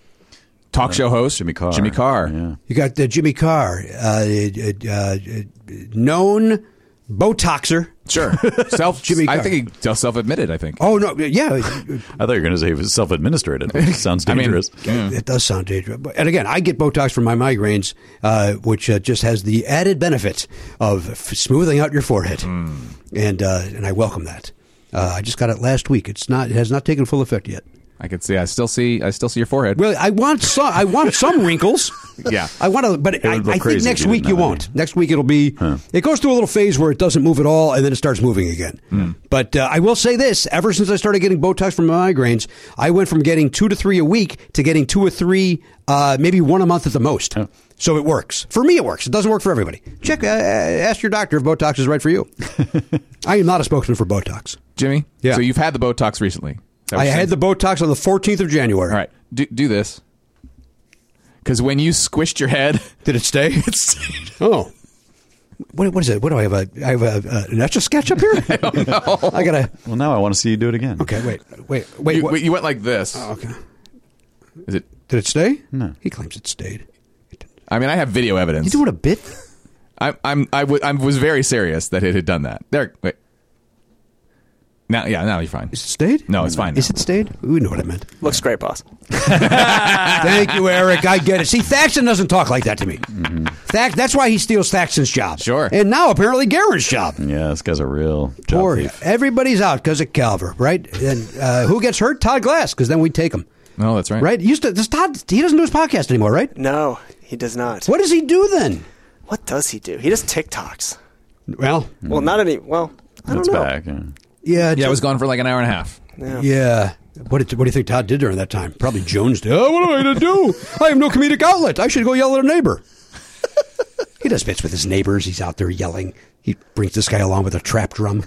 talk show host Jimmy Carr. Jimmy Carr. Yeah. You got uh, Jimmy Carr, uh, uh, uh, known Botoxer. Sure. Self. Jimmy I Carr. think he self-admitted. I think. Oh no, yeah, I thought you were going to say it was self-administered. It sounds I mean, dangerous. yeah. it does sound dangerous. But- And again, I get Botox for my migraines, uh, which uh, just has the added benefit of f- smoothing out your forehead, Mm. and uh, and I welcome that. Uh, I just got it last week. It's not. It has not taken full effect yet. I could see. I still see. I still see your forehead. Well, I want some. I want some wrinkles. Yeah. I want to, but I, would look I crazy think if next you week didn't you have won't. any. Next week it'll be. It goes through a little phase where it doesn't move at all, and then it starts moving again. Hmm. But uh, I will say this: ever since I started getting Botox for my migraines, I went from getting two to three a week to getting two or three, uh, maybe one a month at the most. Oh. So it works for me. It works. It doesn't work for everybody. Check. Uh, ask your doctor if Botox is right for you. I am not a spokesman for Botox. Jimmy. Yeah. So you've had the Botox recently. Is that what I you're had saying? the Botox on the fourteenth of January. All right. Do do this. Because when you squished your head, Did it stay? it stayed. Oh. What, what is it? What do I have? A, I have a, uh, an etch a sketch up here? I don't know. I got to. Well, now I want to see you do it again. Okay, wait, wait, wait. You, what- you went like this. oh, okay. Is it? Did it stay? No. He claims it stayed. I mean, I have video evidence. You doing a bit? I, I'm. I, w- I was very serious that it had done that. There. Wait. Now, yeah. Now you're fine. Is it stayed? No, it's fine. Is now. it stayed? We know what I meant. Looks great, boss. Thank you, Eric. I get it. See, Thaxton doesn't talk like that to me. Mm-hmm. Thax, that's why he steals Thaxton's job. Sure. And now apparently Garen's job. Yeah, this guy's a real job Poor, thief. everybody's out because of Calver, right? And uh, who gets hurt? Todd Glass, because then we take him. No, that's right. Right? He used to. This Todd. He doesn't do his podcast anymore, right? No, he does not. What does he do then? What does he do? He does TikToks. Well, Well, not any. Well, I don't It's know. back. Yeah. yeah, Yeah, I was gone for like an hour and a half. Yeah. Yeah. What did, what do you think Todd did during that time? Probably Jones did. Oh, what am I going to do? I have no comedic outlet. I should go yell at a neighbor. He does bits with his neighbors. He's out there yelling. He brings this guy along with a trap drum.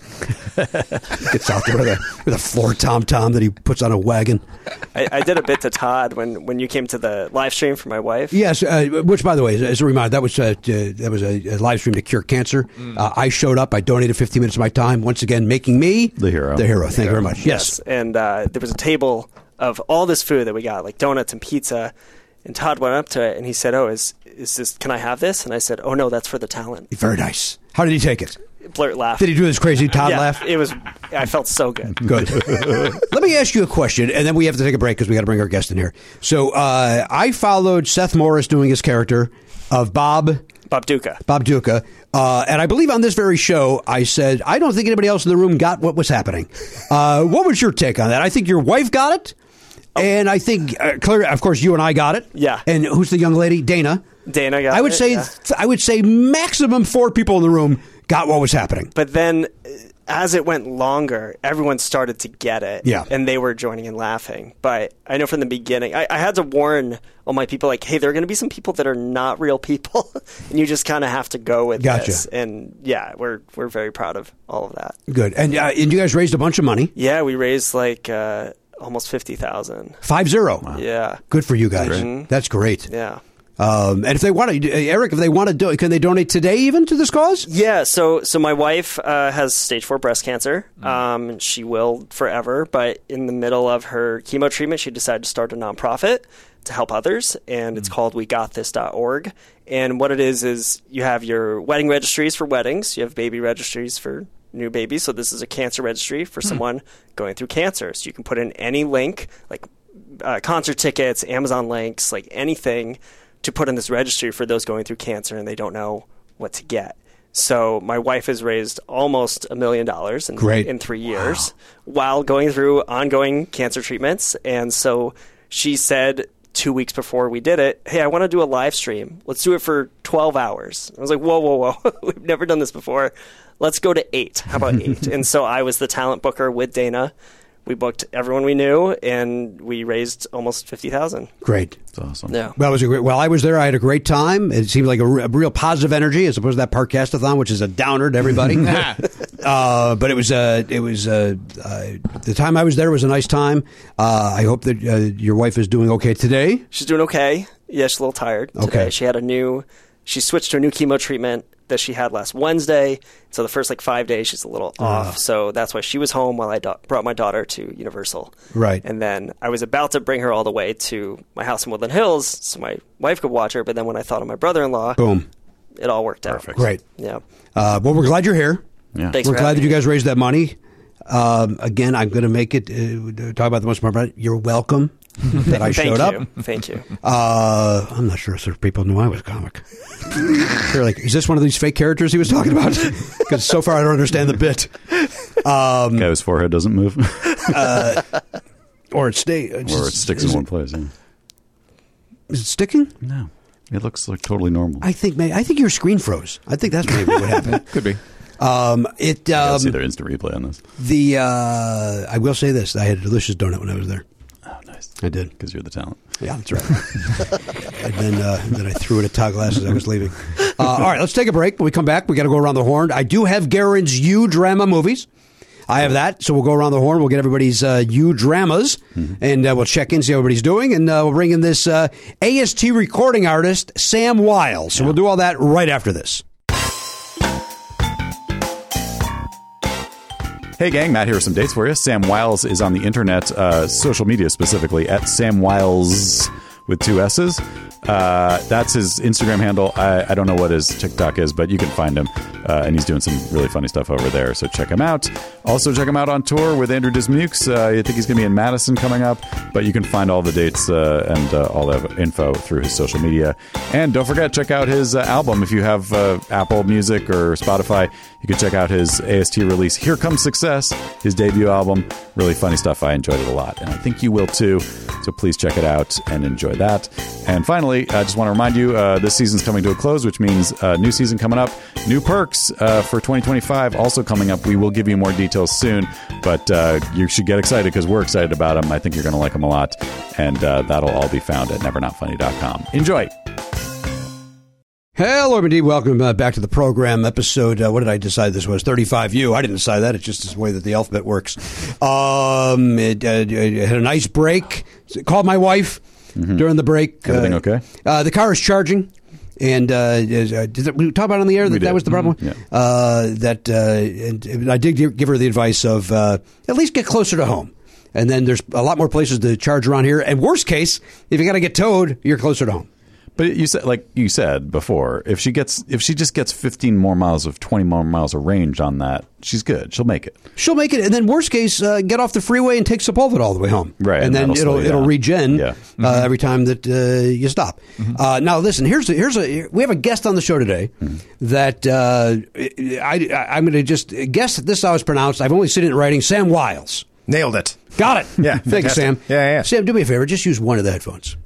Gets out there with a, with a floor tom-tom that he puts on a wagon. I, I did a bit to Todd when, when you came to the live stream for my wife. Yes, uh, which, by the way, as, as a reminder, that was, uh, uh, that was a, a live stream to cure cancer. Mm. Uh, I showed up. I donated fifteen minutes of my time, once again making me The hero. The hero. Thank you very much. Yes. And uh, there was a table of all this food that we got, like donuts and pizza. And Todd went up to it and he said, "Oh, is is this? Can I have this?" And I said, "Oh no, that's for the talent." Very nice. How did he take it? Blurt laughed. Did he do this crazy Todd yeah, laugh? It was. I felt so good. Good. Let me ask you a question, and then we have to take a break because we got to bring our guest in here. So uh, I followed Seth Morris doing his character of Bob Bob Duca. Bob Duca, uh, and I believe on this very show I said I don't think anybody else in the room got what was happening. Uh, what was your take on that? I think your wife got it, and I think uh, Claire, of course, you and I got it. Yeah. And who's the young lady? Dana. Dana got I would it, say yeah. I would say maximum four people in the room got what was happening. But then, uh, as it went longer, everyone started to get it. Yeah. And they were joining and laughing. But I know from the beginning, I, I had to warn all my people, like, hey, there are going to be some people that are not real people. And you just kind of have to go with Gotcha. this. And yeah, we're we're very proud of all of that. Good. And uh, and you guys raised a bunch of money. Yeah, we raised like uh, almost fifty thousand. Five zero. Yeah. Good for you guys. Great. That's great. Yeah. Um, and if they want to, Eric, if they want to do, can they donate today even to this cause? Yeah, so so my wife uh, has stage four breast cancer. Um, she will forever, but in the middle of her chemo treatment, she decided to start a nonprofit to help others, and it's called we got this dot org. And what it is is you have your wedding registries for weddings, you have baby registries for new babies. So this is a cancer registry for someone going through cancer. So you can put in any link, like uh, concert tickets, Amazon links, like anything, to put in this registry for those going through cancer and they don't know what to get. So my wife has raised almost a million dollars in, Great. in three years while going through ongoing cancer treatments. And so she said two weeks before we did it, hey, I want to do a live stream. Let's do it for twelve hours. I was like, whoa, whoa, whoa. We've never done this before. Let's go to eight. How about eight? And so I was the talent booker with Dana. We booked everyone we knew, and we raised almost fifty thousand. Great. It's awesome. Yeah. Well, it was a great. Well, I was there. I had a great time. It seemed like a, re- a real positive energy, as opposed to that Parkastathon, which is a downer to everybody. uh, but it was. Uh, it was. Uh, uh, the time I was there was a nice time. Uh, I hope that uh, your wife is doing okay today. She's doing okay. Yeah, she's a little tired today. Okay. She had a new. She switched to a new chemo treatment that she had last Wednesday. So the first like five days, she's a little off. So that's why she was home while I do- brought my daughter to Universal. Right. And then I was about to bring her all the way to my house in Woodland Hills so my wife could watch her. But then when I thought of my brother-in-law, Boom. it all worked out. Perfect. Great. Yeah. Uh, well, we're glad you're here. Yeah. Thanks We're for glad having that you me. guys raised that money. Um, again, I'm going to make it, uh, talk about the most part about it. You're welcome that I Thank showed you. up. Thank you. Uh, I'm not sure if people knew I was a comic. They're like, is this one of these fake characters he was talking about? Because so far I don't understand the bit. Um, Guy whose forehead doesn't move. uh, or it stay, Or it sticks in is one it, place. Yeah. Is it sticking? No. It looks like totally normal. I think maybe, I think your screen froze. I think that's maybe what happened. Could be. Um, it I um, see their instant replay on this. the uh, I will say this: I had a delicious donut when I was there. Oh, nice. I did. Because you're the talent. Yeah, that's right. And then uh, then I threw it at Todd Glass as I was leaving. Uh, all right, let's take a break. When we come back, we got to go around the horn. I do have Garen's U drama movies. I have that, so we'll go around the horn. We'll get everybody's uh, U dramas, mm-hmm. and uh, we'll check in, see how everybody's doing, and uh, we'll bring in this uh, A S T recording artist, Sam Wiles. So yeah. We'll do all that right after this. Hey gang, Matt here with some dates for you. Sam Wiles is on the internet, uh, social media specifically, at Sam Wiles with two S's. Uh, that's his Instagram handle. I, I don't know what his TikTok is, but you can find him. Uh, and he's doing some really funny stuff over there, so check him out. Also, check him out on tour with Andrew Dismukes. Uh, I think he's going to be in Madison coming up, but you can find all the dates uh, and uh, all the info through his social media. And don't forget, check out his uh, album. If you have uh, Apple Music or Spotify, you can check out his A S T release, Here Comes Success, his debut album. Really funny stuff. I enjoyed it a lot, and I think you will too. So please check it out and enjoy that. And finally, I just want to remind you, uh, this season's coming to a close, which means uh, new season coming up. New perks uh, for twenty twenty-five also coming up. We will give you more details soon, but uh, you should get excited because we're excited about them. I think you're going to like them a lot, and uh, that'll all be found at never not funny dot com. Enjoy. Hello, indeed. Welcome uh, back to the program. Episode, uh, what did I decide this was? thirty-five U. I didn't decide that. It's just the way that the alphabet works. Um, it, uh, it had a nice break. Called my wife mm-hmm. during the break. Everything uh, okay? Uh, the car is charging. And uh, is, uh, did we talk about it on the air that that was the problem? Mm-hmm. Yeah. Uh, that uh, and, and I did give her the advice of uh, at least get closer to home. And then there's a lot more places to charge around here. And worst case, if you got to get towed, you're closer to home. But you said, like you said before, if she gets, if she just gets fifteen more miles of twenty more miles of range on that, she's good. She'll make it. She'll make it, and then worst case, uh, get off the freeway and take Sepulveda all the way home. Right, and, and then it'll slow it'll down. regen Yeah. uh, Mm-hmm. every time that uh, you stop. Mm-hmm. Uh, now, listen. Here's a, here's a we have a guest on the show today mm-hmm. that uh, I, I I'm going to just guess that this is how it's pronounced. I've only seen it in writing. Sam Wiles. Nailed it. Got it. Yeah. Thank you, Sam. Yeah, yeah. Sam, do me a favor. Just use one of the headphones.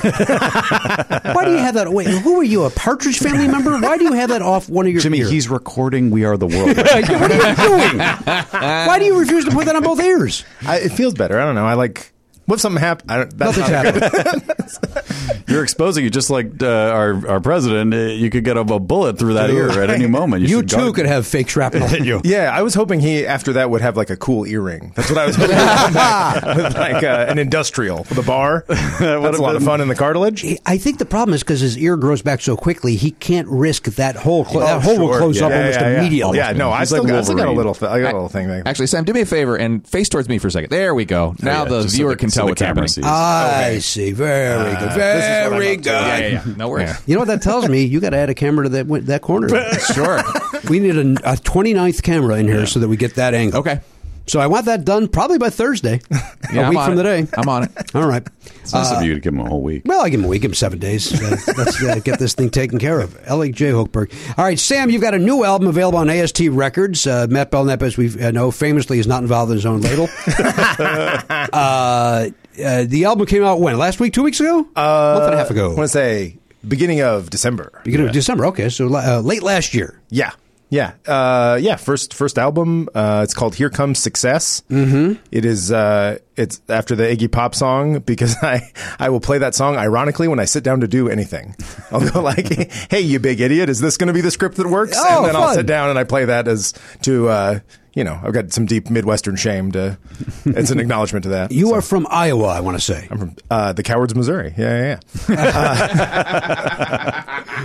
Why do you have that? Wait, who are you? A Partridge Family member? Why do you have that off one of your Jimmy, ears? he's recording We Are the World. What are you doing? Why do you refuse to put that on both ears? I, it feels better. I don't know. I like. What if something happened? I don't, that's Nothing's not happening. You're exposing it just like uh, our our president. Uh, you could get a, a bullet through that ear at any moment. You, you should too guard- could have fake shrapnel in you. Yeah, I was hoping he after that would have like a cool earring. That's what I was hoping. With like uh, an industrial with a bar. That's a lot of fun in the cartilage. I think the problem is because his ear grows back so quickly, he can't risk that hole. Clo- Oh, that hole will sure. close yeah, up yeah, almost yeah, yeah. immediately. Yeah, no, I He's still, like got, I still got a Wolverine. little. Th- I got a little thing. There. Actually, Sam, do me a favor and face towards me for a second. There we go. Now yeah, the just so viewer the- can so tell the what's camera happening. sees. I see. Very good. Very good. Yeah, yeah, yeah. No worries. You know what that tells me? You got to add a camera to that that corner. Sure. We need a, a twenty-ninth camera in here yeah. so that we get that angle. Okay. So I want that done probably by Thursday, yeah, a I'm week on from it. today. I'm on it. All right. It's nice Uh, of you to give him a whole week. Well, I give him a week, give him seven days. Uh, let's uh, get this thing taken care of. L A J Hochberg. All right, Sam, you've got a new album available on A S T Records. Uh, Matt Belknap, as we uh, know, famously is not involved in his own label. uh, uh, the album came out when? Last week, two weeks ago? Uh, a month and a half ago. I want to say beginning of December. Beginning yeah. of December. Okay, so uh, late last year. Yeah. Yeah, uh, yeah. First, first album. Uh, it's called "Here Comes Success." Mm-hmm. It is. Uh, it's after the Iggy Pop song because I, I will play that song ironically when I sit down to do anything. I'll go like, "Hey, you big idiot! Is this going to be the script that works?" Oh, and then fun. I'll sit down and I play that as to. Uh, You know, I've got some deep Midwestern shame to. It's an acknowledgement to that. You so. are from Iowa, I want to say. I'm from uh, the Cowards, Missouri. Yeah, yeah. yeah.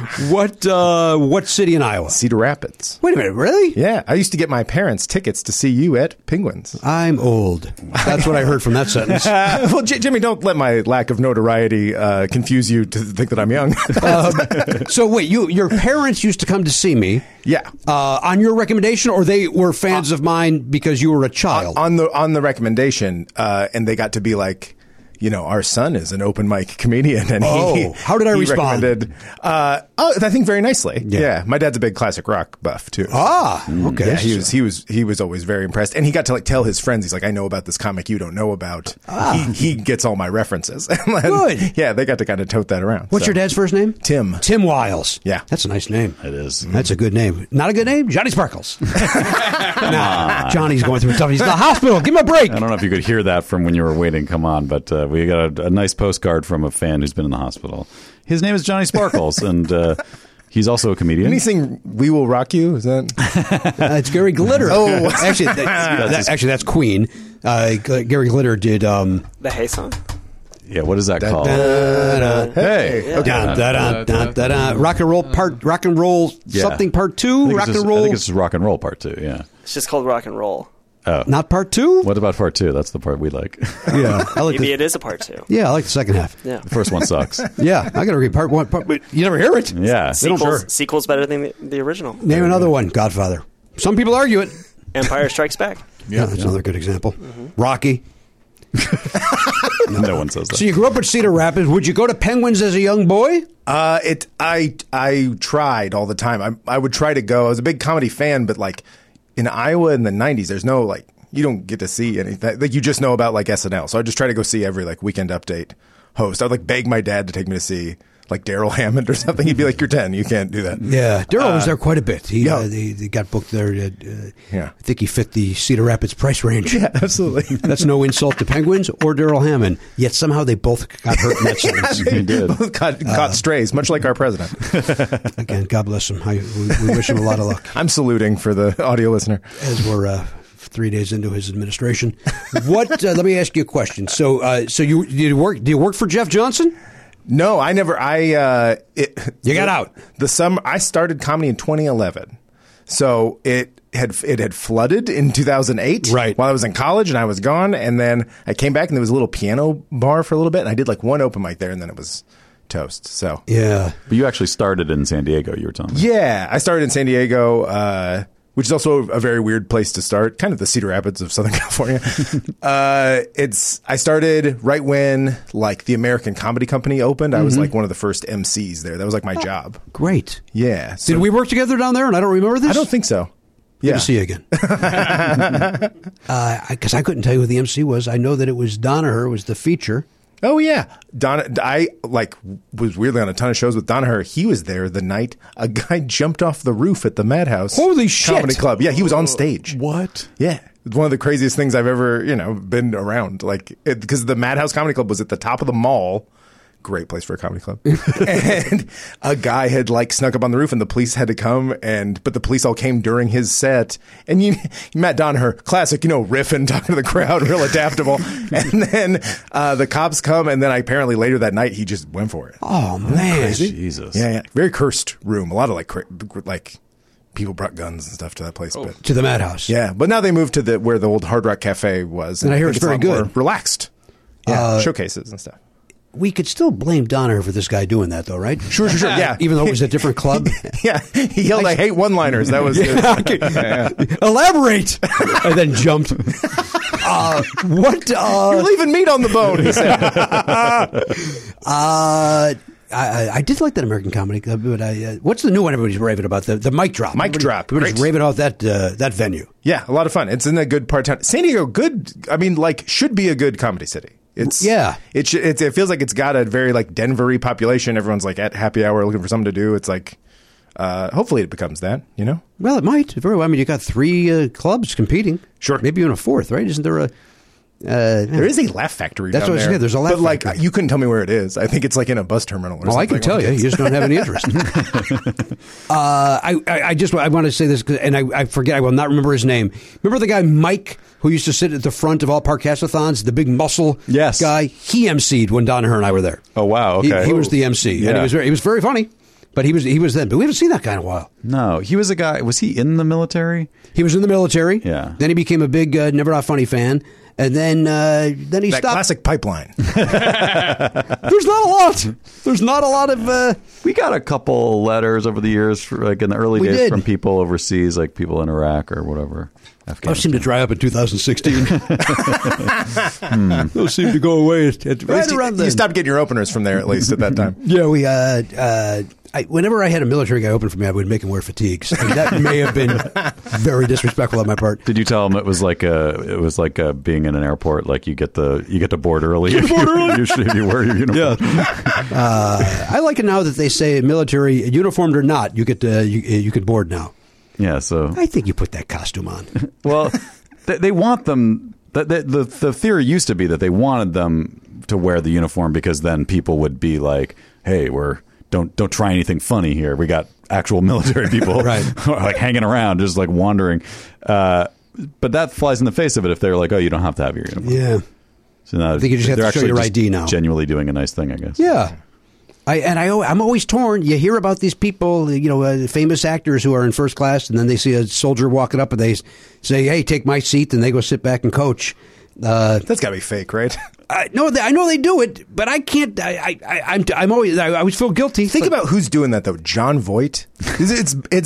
What uh, what city in Iowa? Cedar Rapids. Wait a minute, really? Yeah, I used to get my parents tickets to see you at Penguins. I'm old. That's what I heard from that sentence. Uh, well, J- Jimmy, don't let my lack of notoriety uh, confuse you to think that I'm young. um, so wait, you your parents used to come to see me. Yeah. Uh, on your recommendation, or they were fans uh, of mine because you were a child? On the on the recommendation, uh, and they got to be like, you know, our son is an open mic comedian, and oh, he, how did I he respond? recommended, Uh, oh, I think very nicely. Yeah. yeah, my dad's a big classic rock buff too. Ah, okay. Yeah, he was he was he was always very impressed, and he got to like tell his friends. He's like, I know about this comic you don't know about. Ah. He he gets all my references. Good. Yeah, they got to kind of tote that around. What's so. your dad's first name? Tim. Tim Wiles. Yeah, that's a nice name. It is. That's a good name. Not a good name? Johnny Sparkles. Nah, Johnny's going through stuff. He's in the hospital. Give him a break. I don't know if you could hear that from when you were waiting. Come on, but uh, we got a, a nice postcard from a fan who's been in the hospital. His name is Johnny Sparkles, and uh, he's also a comedian. Anything "We Will Rock You"? Is that? uh, it's Gary Glitter. Oh, actually, that, that, actually, that's Queen. Uh, Gary Glitter did um, the Hey song. Yeah, what is that da, called? Da, da, hey, yeah. da, da, da, da, da, da. Rock and roll part, rock and roll yeah. something part two, rock just, and roll. I think it's just rock and roll part two. Yeah, it's just called rock and roll. Oh, not part two. What about part two? That's the part we like. Yeah, I like maybe the, it is a part two. Yeah, I like the second half. Yeah, the first one sucks. Yeah, I got to read part one. Part, but you never hear it. Yeah, sequels, sure. sequels better than the, the original. Name another one. Godfather. Some people argue it. Empire Strikes Back. Yeah, that's yeah. another good example. Mm-hmm. Rocky. no. no one says that. So you grew up in Cedar Rapids. Would you go to Penguins as a young boy? Uh, it. I I tried all the time. I I would try to go. I was a big comedy fan, but like in Iowa in the nineties, there's no like you don't get to see anything. Like you just know about like S N L. So I just try to go see every like Weekend Update host. I'd like beg my dad to take me to see like Daryl Hammond or something. He'd be like, "You're ten, you can't do that." Yeah, Daryl uh, was there quite a bit. He yeah. uh, he, he got booked there. Uh, yeah, I think he fit the Cedar Rapids price range. Yeah, absolutely. That's no insult to Penguins or Daryl Hammond. Yet somehow they both got hurt in that sentence. yeah, they did. Both got, uh, caught strays, much like our president. Again, God bless him. I, we, we wish him a lot of luck. I'm saluting for the audio listener as we're. Uh, Three days into his administration, what? Uh, let me ask you a question. So, uh, so you do you work? Do you work for Jeff Johnson? No, I never. I uh, it, you got the, out the summer. I started comedy in twenty eleven, so it had it had flooded in two thousand eight. Right while I was in college, and I was gone, and then I came back, and there was a little piano bar for a little bit, and I did like one open mic there, and then it was toast. So yeah, but you actually started in San Diego. You were telling me. Yeah, I started in San Diego. Uh, Which is also a very weird place to start, kind of the Cedar Rapids of Southern California. uh, it's I started right when like the American Comedy Company opened. I was mm-hmm. like one of the first M Cs there. That was like my oh, job. Great. Yeah. So, did we work together down there? And I don't remember this. I don't think so. Yeah. Good to see you again. Because uh, I, I couldn't tell you who the M C was. I know that it was Danaher was the feature. Oh yeah, Don. I like was weirdly on a ton of shows with Danaher. He was there the night a guy jumped off the roof at the Madhouse. Holy shit! Comedy Club. Yeah, he was on stage. What? Yeah, it's one of the craziest things I've ever you know been around. Like because the Madhouse Comedy Club was at the top of the mall. Great place for a comedy club. And a guy had like snuck up on the roof and the police had to come and, but the police all came during his set. And you, Matt Danaher, classic, you know, riffing, talking to the crowd, real adaptable. And then uh, the cops come and then apparently later that night he just went for it. Oh man. Crazy. Jesus. Yeah, yeah. Very cursed room. A lot of like, cra- like people brought guns and stuff to that place. Oh, but, to the Madhouse. Yeah. But now they moved to the, where the old Hard Rock Cafe was. And, and I hear it's, it's very good. Relaxed. Yeah. Uh, showcases and stuff. We could still blame Donner for this guy doing that, though, right? Sure, sure, sure. Yeah, even though it was a different club. Yeah, he yelled, "I hate one-liners." That was yeah, okay. yeah, yeah. Elaborate, and then jumped. Uh, what? Uh, You're leaving meat on the bone. He said. uh, I, I did like that American Comedy Club, but I, uh, what's the new one everybody's raving about? The the Mic Drop. Mic Everybody, Drop. Everybody's Great. raving about that uh, that venue. Yeah, a lot of fun. It's in a good part of town. San Diego, good. I mean, like, should be a good comedy city. It's yeah. It sh- it, it feels like it's got a very like Denver-y population. Everyone's like at happy hour looking for something to do. It's like, uh, hopefully it becomes that. You know. Well, it might very well. I mean, you got three uh, clubs competing. Sure. Maybe even a fourth, right? Isn't there a? Uh, there is a Laugh Factory. That's down what I there. said. There's a Laugh but like Factory. You couldn't tell me where it is. I think it's like in a bus terminal. Or oh, something. I can tell you. You just don't have any interest. uh, I, I I just I want to say this, and I, I forget. I will not remember his name. Remember the guy Mike who used to sit at the front of all Parkasathons, the big muscle yes. guy. He emceed when Danaher and I were there. Oh wow! Okay, he, he was the M C, yeah. and he was very, he was very funny. But he was he was then. But we haven't seen that guy in a while. No, he was a guy. Was he in the military? He was in the military. Yeah. Then he became a big uh, Never Not Funny fan. And then uh, then he That stopped. classic pipeline. There's not a lot. There's not a lot of. Uh, We got a couple letters over the years, for, like in the early We days, did. from people overseas, like people in Iraq or whatever. those seemed to dry up in two thousand sixteen. Those seemed to go away at, at, At right least you, around then. you stopped getting your openers from there, at least at that time. Yeah, we. Uh, uh, I, whenever I had a military guy open for me, I would make him wear fatigues. I mean, that may have been very disrespectful on my part. Did you tell him it was like a, it was like a being in an airport, like you get the you get to board early if board you, early. you, should, if you wear your uniform. Uh, I like it now that they say military, uniformed or not, you get to, you, you can board now. Yeah, so I think you put that costume on. well, they, they want them. The, the the the theory used to be that they wanted them to wear the uniform because then people would be like, "Hey, we're don't don't try anything funny here. We got actual military people Right. like hanging around, just like wandering." Uh, but that flies in the face of it if they're like, "Oh, you don't have to have your uniform." Yeah. So now I think you just have they're to show actually your just I D now. Genuinely doing a nice thing, I guess. Yeah. I, and I, I'm always torn. You hear about these people, you know, uh, famous actors who are in first class, and then they see a soldier walking up and they say, "Hey, take my seat," and they go sit back and coach. Uh, That's got to be fake, right? I know they, I know they do it, but I can't. I, I, I I'm, I'm always. I always feel guilty. Think But- about who's doing that though. John Voight. It's it's, it's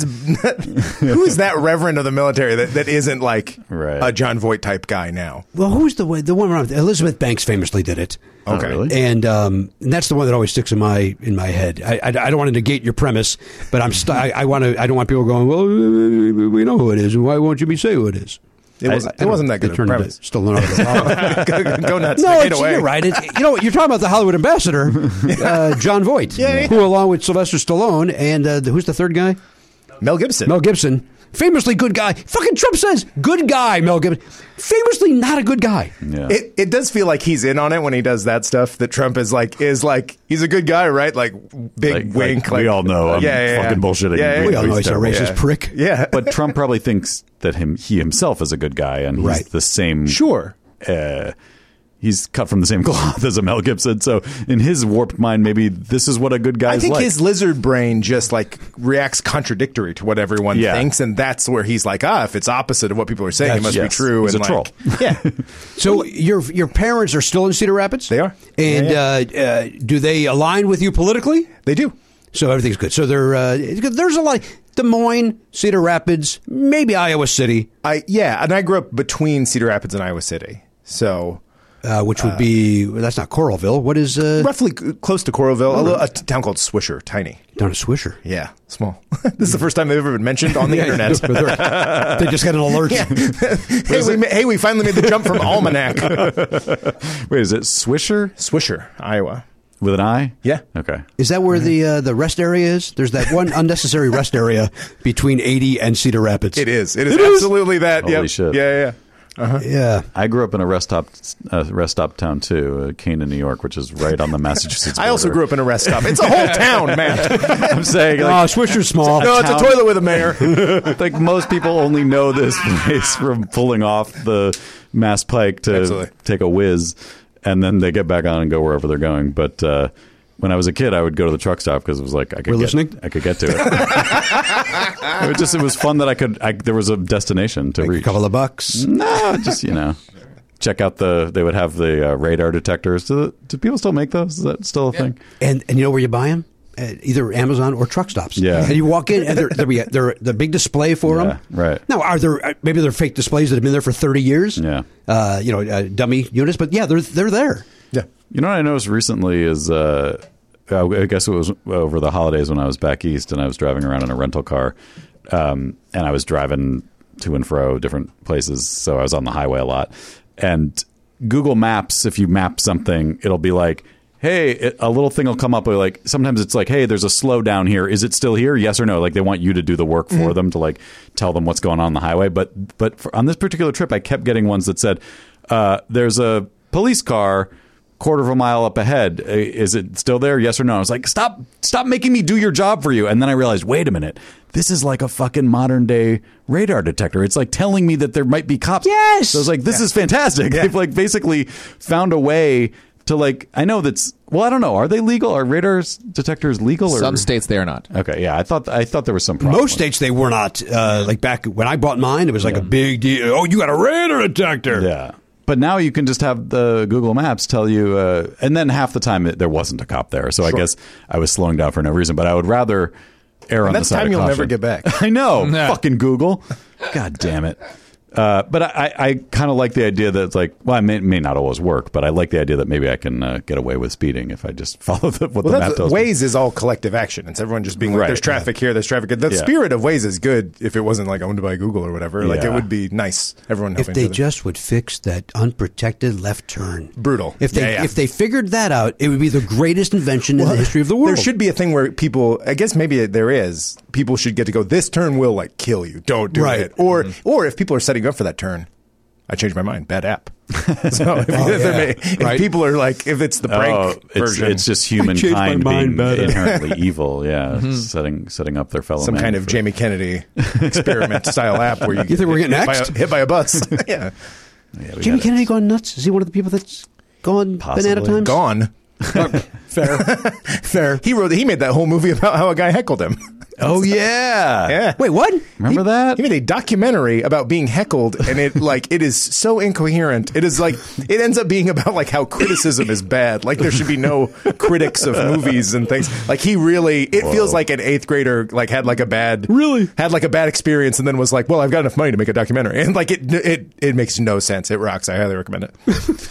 who is that reverend of the military that, that isn't like Right. a John Voight type guy now? Well, who's the one? The one around Elizabeth Banks famously did it. Oh, Okay. really? And, um, and that's the one that always sticks in my in my head. I, I, I don't want to negate your premise, but I'm st- I, I want to. I don't want people going, "Well, we know who it is. Why won't you be say who it is?" It, was, I- I it wasn't don't- that good it of a turned into premise. Still not of go, go nuts. No, Take it it's, away. you're right. It, you know what? You're talking about the Hollywood ambassador, uh, John Voight, Yeah, yeah. who, along with Sylvester Stallone and uh, the, who's the third guy? Mel Gibson. Mel Gibson. Famously good guy. Fucking Trump says good guy, Mel Gibson. Famously not a good guy. Yeah. It it does feel like he's in on it when he does that stuff. That Trump is like is like he's a good guy, right? Like big Like- wink. like we all know I'm yeah, yeah, fucking yeah. bullshitting. Yeah, yeah, We We all know he's a terrible. racist Yeah. prick. Yeah, But Trump probably thinks that him he himself is a good guy, and he's Right. the same. sure. Uh, he's cut from the same cloth as a Mel Gibson. So in his warped mind, maybe this is what a good guy I is think like. his lizard brain just like reacts contradictory to what everyone Yeah. thinks, and that's where he's like, ah, if it's opposite of what people are saying, it That's- must yes. be true. He's and a like, troll. Yeah, So your your parents are still in Cedar Rapids? They are. And Yeah, Uh, uh, do they align with you politically? they do. So everything's good. So there, uh, there's a lot. Des Moines, Cedar Rapids, maybe Iowa City, I yeah, and I grew up between Cedar Rapids and Iowa City, so uh, which would be well, that's not Coralville. What is uh, roughly c- close to Coralville, a, little, a t- town called Swisher, tiny. down at Swisher? Yeah, small. This is the first time they've ever been mentioned on the internet. They just got an alert. hey, we ma- hey, we finally made the jump from Almanac. Wait, is it Swisher Swisher, Iowa. with an I? Yeah. Okay. Is that where the uh, the rest area is? There's that one unnecessary rest area between eighty and Cedar Rapids. It is. It is It is? absolutely that. Holy Yep. shit. Yeah, yeah. Yeah. I grew up in a rest stop, uh, rest stop town too, uh, Canaan, New York, which is right on the Massachusetts border. I also grew up in a rest stop. It's a whole town, man. I'm saying, Oh, like, Swisher's small. No, it's a town- toilet with a mayor. like most people only know this place from pulling off the Mass Pike to Absolutely. take a whiz, and then they get back on and go wherever they're going. But uh, when I was a kid, I would go to the truck stop because it was like I could We're get, listening? I could get to it. It was just it was fun that I could. I, there was a destination to Make a reach. couple of bucks. No, just you know, check out the. They would have the uh, radar detectors. Do, do people still make those? Is that still a thing? And and you know where you buy them? Uh, either Amazon or truck stops. Yeah. And you walk in, and they're they're, they're the big display for Yeah, them. right. Now, are there uh, maybe they're fake displays that have been there for thirty years? Yeah. Uh, you know, uh, dummy units, but yeah, they're they're there. Yeah. You know what I noticed recently is, uh, I guess it was over the holidays when I was back east and I was driving around in a rental car, um, and I was driving to and fro different places, so I was on the highway a lot. And Google Maps, if you map something, it'll be like, hey, it, a little thing will come up. Like sometimes it's like, hey, there's a slow down here. Is it still here? Yes or no? Like they want you to do the work for Mm-hmm. them to like tell them what's going on on the highway. But but for, on this particular trip, I kept getting ones that said, uh, there's a police car quarter of a mile up ahead. Uh, Is it still there? Yes or no? I was like, stop, stop making me do your job for you. And then I realized, wait a minute, this is like a fucking modern day radar detector. It's like telling me that there might be cops. Yes! So I was like, this is fantastic. They've like basically found a way to like, I know that's, well, I don't know. Are they legal? Are radar detectors legal? Or? Some states they are not. Okay, yeah, I thought I thought there was some problem. Most states they were not. Uh, like back when I bought mine, it was like a big deal. Oh, you got a radar detector. Yeah. But now you can just have the Google Maps tell you, uh, and then half the time it, there wasn't a cop there. So sure. I guess I was slowing down for no reason. But I would rather err on and the side time of you'll caution. never get back. I know, Yeah. fucking Google. God damn it. Uh, but I, I kind of like the idea that it's like, well, it may, may not always work, but I like the idea that maybe I can uh, get away with speeding if I just follow the, what Well, the that's, map tells Waze me. is all collective action. It's everyone just being like, Right, there's traffic here, there's traffic here. The Yeah. spirit of Waze is good if it wasn't like owned by Google or whatever. Like Yeah. it would be nice. Everyone If helping they each other. just would fix that unprotected left turn. Brutal. If they Yeah, yeah. if they figured that out, it would be the greatest invention in the history of the world. There should be a thing where people, I guess maybe there is, people should get to go, this turn will like kill you. Don't do Right. it. Or, or if people are setting up for that turn, I changed my mind. Bad app. So if, Oh, if, yeah. may, if Right. people are like, if it's the prank Oh, it's, version, it's just changed my humankind mind, being bad app. inherently evil. Yeah, setting setting up their fellow some man kind of for- Jamie Kennedy experiment style app where you, You think we're getting hit by a- next? hit by a bus. Yeah. Yeah, we Jimmy got it. Kennedy gone nuts? Is he one of the people that's gone Possibly. banana times? Gone. Fair. Fair. He wrote. He made that whole movie about how a guy heckled him. Oh yeah, Yeah. Wait, what? Remember He- that? He made a documentary about being heckled, and it like it is so incoherent. It is like it ends up being about like how criticism is bad. Like there should be no critics of movies and things. Like he really, it Whoa. feels like an eighth grader like had like a bad Really? had like a bad experience, and then was like, well, I've got enough money to make a documentary, and like it it it makes no sense. It rocks. I highly recommend it.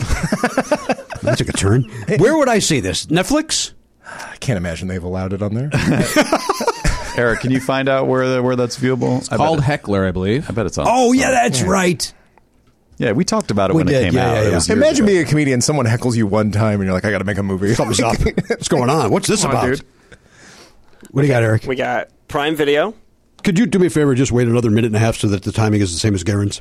That took a turn. Where would I see this? Netflix? I can't imagine they've allowed it on there. Eric, can you find out where where that's viewable? It's Called Heckler, I believe. I bet it's on. Oh, yeah, that's right. yeah. We talked about it We when did, it came yeah, out. yeah, It yeah. was years Imagine ago. being a comedian. Someone heckles you one time, and you're like, I got to make a movie. Something's up. What's going on? What's this Come on, about? dude. What do you got, Eric? We got Prime Video. Could you do me a favor? Just wait another minute and a half so that the timing is the same as Garen's.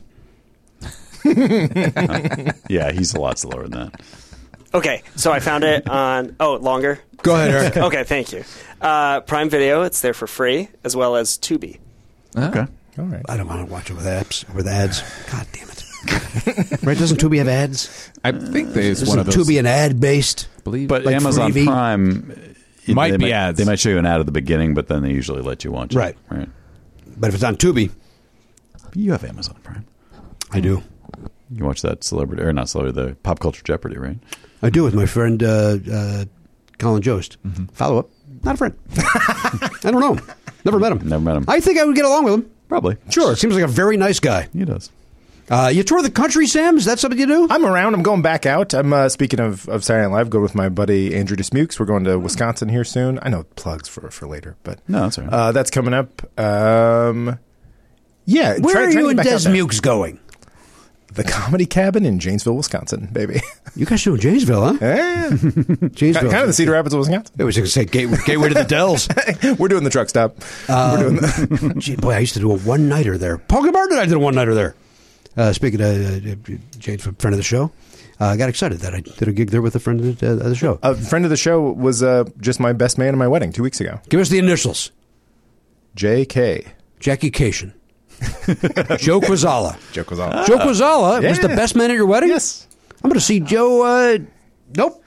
Yeah, he's a lot slower than that. Okay, so I found it on. Oh, longer. Go ahead, Eric. Okay, thank you. Uh, Prime Video. It's there for free, as well as Tubi. Okay. All right. I don't want to watch it with apps, with ads. God damn it. Right? Doesn't Tubi have ads? I think there's Isn't one of those. Tubi an ad based? I believe. But Like Amazon freebie? Prime you- Might they be ads. They might show you an ad at the beginning, but then they usually let you watch it. Right. Right. But if it's on Tubi, You have Amazon Prime. I do. You watch that celebrity or not celebrity, the Pop Culture Jeopardy, right? I do with my friend uh, uh, Colin Jost. Follow up. Not a friend. I don't know. Never met him. Never met him. I think I would get along with him. Probably. Sure. Seems like a very nice guy. He does. Uh, you tour the country, Sam? Is that something you do? I'm around. I'm going back out. I'm uh, speaking of, of Saturday Night Live. Go with my buddy Andrew Dismukes. We're going to Wisconsin here soon. I know plugs for for later, but No, that's all right. uh, that's coming up. Um, yeah, Where try- are try to you get and back out Des there. Mukes going? The Comedy Cabin in Janesville, Wisconsin, baby. You guys doing Janesville, huh? Yeah. Janesville. kind of the Cedar Rapids of Wisconsin. I was going to say gateway, gateway to the Dells. We're doing the truck stop. We're doing the- Gee, boy, I used to do a one-nighter there. Polka Barton, I did a one-nighter there. Uh, speaking of uh, Jane's a friend of the show, uh, I got excited that I did a gig there with a friend of the, uh, of the show. a friend of the show was uh, just my best man at my wedding two weeks ago. Give us the initials. J K. Jackie Cation. Joe Quazala. Joke was on. Joe Quazala was yeah. the best man at your wedding? Yes. I'm going to see Joe. Uh, nope.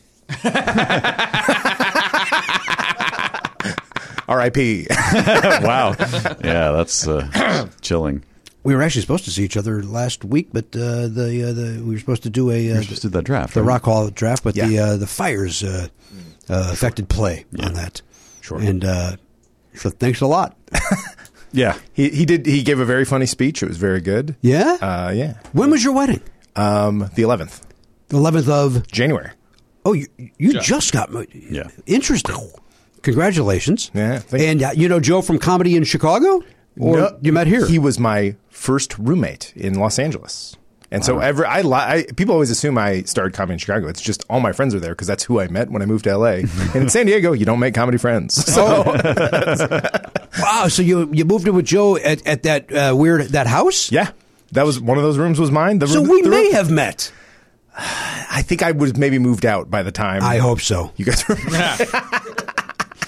R I P Wow. Yeah, that's uh, chilling. We were actually supposed to see each other last week, but uh, the, uh, the we were supposed to do a uh, We just did that draft. the right? Rock Hall draft, but the Yeah. uh, the fires uh, uh, affected play on that. Sure. And uh, so thanks a lot. Yeah. He he did. He gave a very funny speech. It was very good. Yeah. Uh, yeah. When was your wedding? Um, the eleventh The eleventh of. January. Oh, you you just got. mo- Yeah. Interesting. Congratulations. Yeah, thank you. And uh, you know Joe from comedy in Chicago, or No, you met here? He was my first roommate in Los Angeles. And so every I, li- I people always assume I started comedy in Chicago. It's just all my friends are there because that's who I met when I moved to L A. And in San Diego, you don't make comedy friends. So Wow. So you you moved in with Joe at, at that uh, weird that house? yeah, that was one of those rooms was mine. The So room, we the may room- have met. I think I would have maybe moved out by the time I hope so. you guys were.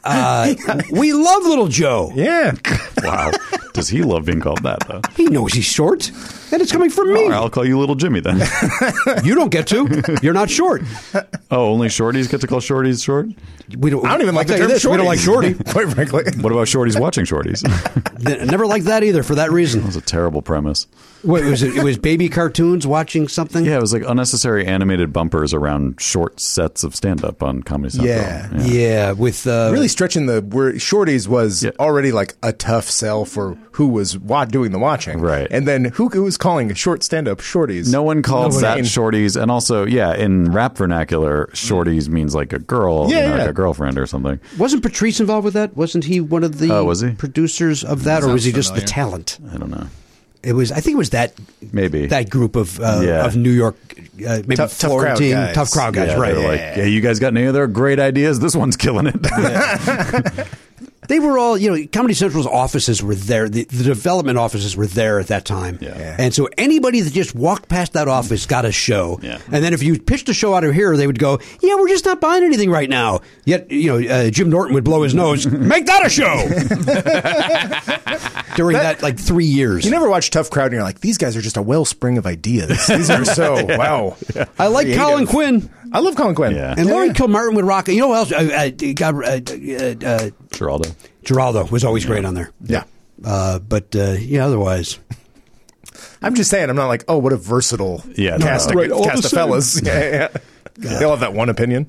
Uh, we love Little Joe. Yeah. Wow. Does he love being called that, though? He knows he's short, and it's coming from me. All right, I'll call you Little Jimmy then. You don't get to. You're not short. Oh, only shorties get to call shorties short? We don't. I don't even like I'll the tell you term this, we don't like shorty. Quite frankly. What about shorties watching shorties? That Never liked that either for that reason. was a terrible premise. What was it? It was baby cartoons watching something. Yeah, it was like unnecessary animated bumpers around short sets of stand-up on Comedy Central. Yeah. Yeah, with uh, Really stretching the word. Shorties was Yeah. already like a tough sell for who was wa- doing the watching. Right. And then who, who was calling short stand-up shorties? No one calls Nobody. that shorties, and also, yeah, in rap vernacular, shorties means like a girl, Yeah, you know, yeah. like a girlfriend or something. Wasn't Patrice involved with that? Wasn't he one of the Oh, was he? producers of that, or was he just the familiar. talent? I don't know. It was. I think it was that Maybe. that group of uh, Yeah. of New York, uh, maybe Tough- tough crowd Florentine, guys. tough crowd guys, yeah, right? they were like, yeah, you guys got any other great ideas? This one's killing it. They were all, you know, Comedy Central's offices were there. The, the development offices were there at that time. Yeah. Yeah. And so anybody that just walked past that office got a show. Yeah. And then if you pitched a show out of here, they would go, yeah, we're just not buying anything right now. Yet, you know, uh, Jim Norton would blow his nose, make that a show. During that, like, three years. You never watch Tough Crowd and you're like, these guys are just a wellspring of ideas. These are so, wow. I like creative. Colin Quinn. I love Colin Quinn. Yeah. And Laurie Kilmartin would rock it. You know what else? Uh, uh, God, uh, uh, uh, Geraldo. Geraldo was always great on there. Yeah. Uh, but, uh, yeah, otherwise. I'm just saying, I'm not like, oh, what a versatile Yeah, no, cast, no. of, Right, all cast the of fellas. Yeah, yeah. They all have that one opinion.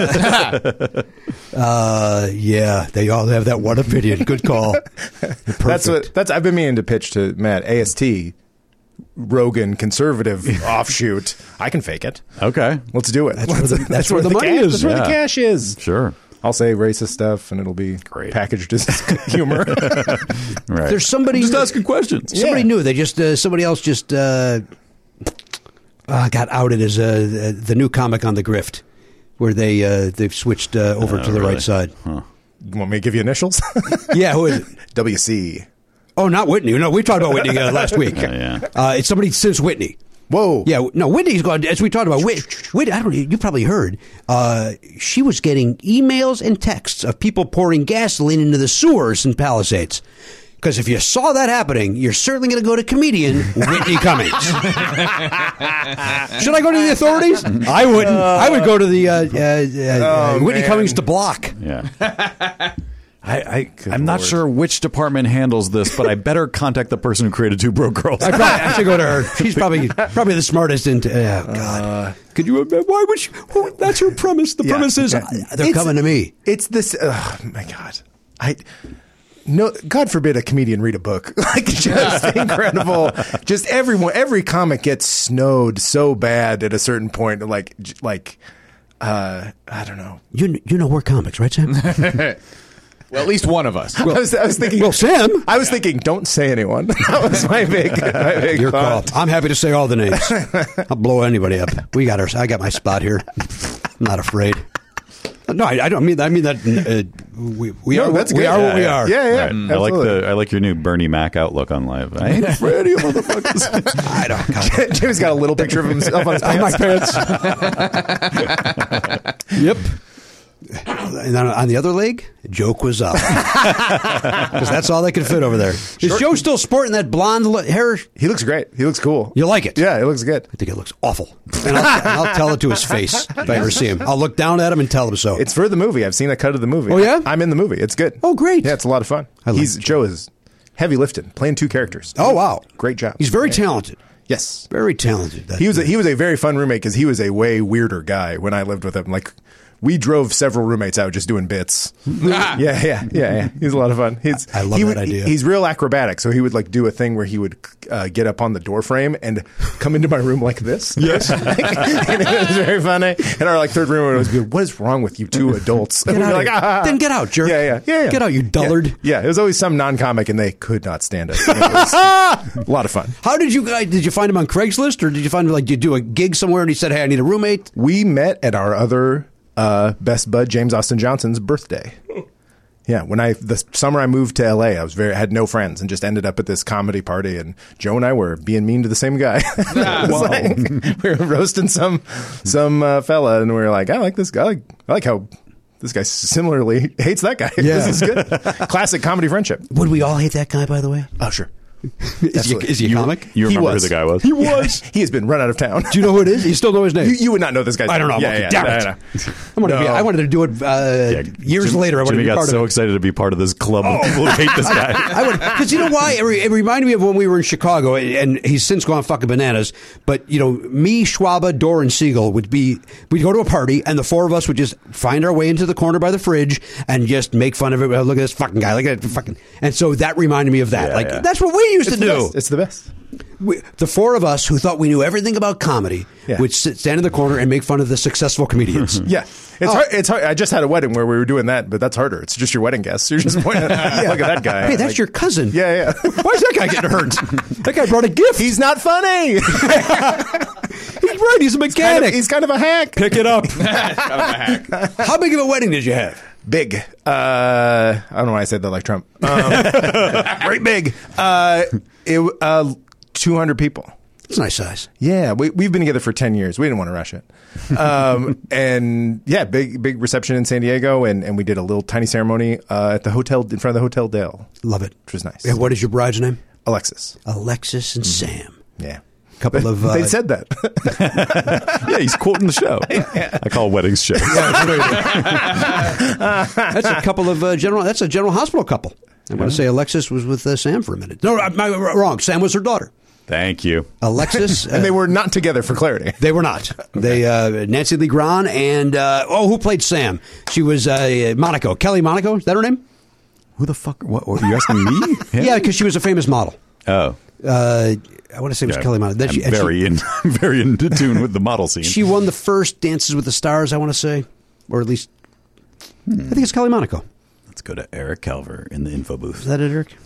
Uh, yeah, they all have that one opinion. Good call. Perfect. That's what that's. I've been meaning to pitch to Matt. A S T, Rogan, conservative offshoot. I can fake it. Okay. Let's do it. That's where the- Let's- that's where the money cash, is. That's where Yeah. the cash is. Sure. I'll say racist stuff, and it'll be Great. packaged as humor. Right. There's somebody Just asking questions. Somebody Yeah. knew. They just uh, somebody else just uh, uh, got outed as uh, the new comic on the grift, where they uh, they've switched uh, over Oh, to the really? right side. Huh. You want me to give you initials? Yeah, who is it? W C. Oh, not Whitney. No, we talked about Whitney uh, last week. Oh, yeah. Uh, it's somebody since Whitney. Whoa. Yeah, no, Whitney's gone. As we talked about, Whit, Whitney, I don't. You probably heard. Uh, she was getting emails and texts of people pouring gasoline into the sewers in Palisades. Because if you saw that happening, you're certainly going to go to comedian Whitney Cummings. Should I go to the authorities? I wouldn't. I would go to the uh, uh, uh, Oh, Whitney man. Cummings to block. Yeah. I, I, I'm not Lord. sure which department handles this, but I better contact the person who created Two Broke Girls. I probably I should go to her. She's probably probably the smartest. In oh God, could you? Why would you? Who, that's your premise. The Yeah. premise is Yeah. they're It's- coming to me. It's this. Oh my God. I. No, God forbid a comedian read a book. Like, just incredible. Just everyone, every comic gets snowed so bad at a certain point. Like, j- like, uh, I don't know. You you know we're comics, right, Sam? Well, at least one of us. I was, I was thinking. Well, Sam. I was thinking, don't say anyone. That was my big, my big Your call. thought. I'm happy to say all the names. I'll blow anybody up. We got our. I got my spot here. I'm not afraid. No, I, I don't mean that. I mean that uh, we, we No, are. that's we good. are what we Yeah, are. Yeah, yeah. Right. I like absolutely. the I like your new Bernie Mac outlook on live. I ain't afraid of you motherfuckers. I don't. God. Jimmy's got a little picture of himself on his On my pants. pants. Yep. And then on the other leg, joke was up because that's all they could fit over there. Is Joe still sporting that blonde lo- hair? He looks great. He looks cool. You like it? Yeah, it looks good. I think it looks awful, and I'll, and I'll tell it to his face if I ever see him. I'll look down at him and tell him so. It's for the movie. I've seen a cut of the movie. Oh, yeah? I'm in the movie. It's good. Oh, great. Yeah, it's a lot of fun. I like He's Joe is heavy lifting, playing two characters. Oh wow, Great job. He's very Yeah. talented. Yes. Very talented. That- He was a, he was a very fun roommate because he was a way weirder guy when I lived with him. Like, we drove several roommates out just doing bits. yeah, yeah, yeah, yeah. He's a lot of fun. He's, I love he that would, idea. He's real acrobatic, so he would like do a thing where he would uh, get up on the door frame and come into my room like this. Yes, and it was very funny. And our like third roommate was like, "What is wrong with you two adults?" And Get we were out like, of here. "Ah." Then get out, jerk. Yeah, yeah, yeah, yeah. Get out, you dullard. Yeah, yeah. It was always some non-comic, and they could not stand it. And it was a lot of fun. How did you guys? Did you find him on Craigslist, or did you find him like did you do a gig somewhere and he said, "Hey, I need a roommate"? We met at our other uh, best bud, James Austin Johnson's birthday. Yeah, when I the summer I moved to L A, I was very had no friends and just ended up at this comedy party, and Joe and I were being mean to the same guy. It was like, we were roasting some some uh, fella, and we were like, I like this guy. I like, I like how this guy similarly hates that guy. Yeah. This is good. Classic comedy friendship. Would we all hate that guy, by the way? Oh, sure. Is he, is he a comic? You He remember was. who the guy was? He was. He has been run out of town. Do you know who it is? You still know his name? You, you would not know this guy's I don't know. name. Okay, Yeah, damn yeah, it. no, no. I wanted, to be, No. I wanted to do it uh, years Jim- later. I wanted Jimmy to be got part so of it. excited to be part of this club of people who hate this guy. I would, because you know why? It, re- it reminded me of when we were in Chicago, and he's since gone fucking bananas. But you know, me, Schwaba, Dor, and Siegel would be. We'd go to a party, and the four of us would just find our way into the corner by the fridge and just make fun of it. Oh, look at this fucking guy! Look at that fucking. And so that reminded me of that. Yeah, like yeah. that's what we used It's to the do. best. It's the best. We, the four of us who thought we knew everything about comedy Yeah. would sit, stand in the corner and make fun of the successful comedians. Yeah, it's Oh. hard. It's hard. I just had a wedding where we were doing that, but that's harder. It's just your wedding guests. You're just pointing. At, look at that guy. Hey, that's Like, your cousin. Yeah, yeah. Why is that guy getting hurt? That guy brought a gift. He's not funny. He's right. He's a kind mechanic. of, he's kind of a hack. Pick it up. How big of a wedding did you have? Big. Uh, I don't know why I said that like Trump. Um, great big. Uh, it uh, two hundred people. It's a nice size. Yeah, we, we've been together for ten years. We didn't want to rush it. Um, and yeah, big big reception in San Diego, and, and we did a little tiny ceremony uh, at the hotel, in front of the Hotel Dale, Love it. which was nice. And what is your bride's name? Alexis. Alexis and Sam. Yeah. Couple of. Uh, They said that. Yeah, he's quoting the show. I call weddings shows. That's a couple of uh, general. That's a General Hospital couple. I want to say Alexis was with uh, Sam for a minute. No, I'm I'm wrong. Sam was her daughter. Thank you. Alexis. And they uh, were not together for clarity. They were not. They uh, Nancy Lee Grahn and uh, oh, who played Sam? She was uh, Monaco. Kelly Monaco. Is that her name? Who the fuck? What? Are you asking me? Yeah, because she was a famous model. Oh. Uh, I want to say it was Yeah. Kelly Monaco. Then I'm she, and she- very in, very in tune with the model scene. She won the first Dances with the Stars, I want to say, or at least I think it's Kelly Monaco. Let's go to Eric Calver in the info Is booth. that it, Eric?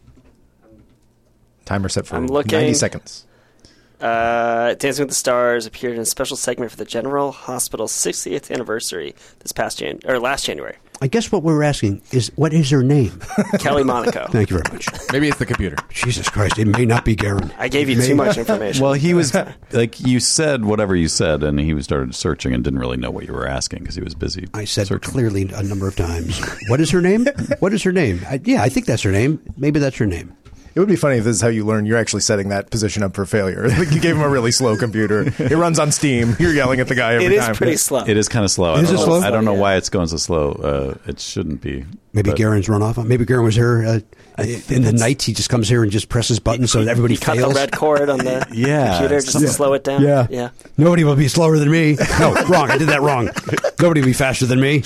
Timer set for I'm looking. ninety seconds. Uh, Dancing with the Stars appeared in a special segment for the General Hospital's sixtieth anniversary this past Jan or last January. I guess what we're asking is, what is her name? Kelly Monaco. Thank you very much. Maybe it's the computer. Jesus Christ, it may not be Garen. I gave you May- too much information. Well, he was like you said whatever you said, and he was started searching and didn't really know what you were asking because he was busy. I said searching. clearly a number of times. What is her name? What is her name? I, yeah, I think that's her name. Maybe that's her name. It would be funny if this is how you learn you're actually setting that position up for failure. Like you gave him a really slow computer. It runs on Steam. You're yelling at the guy every it is time. pretty slow. It is kind of slow. I Is don't it know, slow? I don't know Yeah. why it's going so slow. Uh, it shouldn't be. Maybe but- Garen's run off. Maybe Garen was here uh, in the night. He just comes here and just presses buttons so that everybody You cut fails. the red cord on the Yeah, computer just to something- slow it down. Yeah. yeah. Nobody will be slower than me. No, wrong. I did that wrong. Nobody will be faster than me.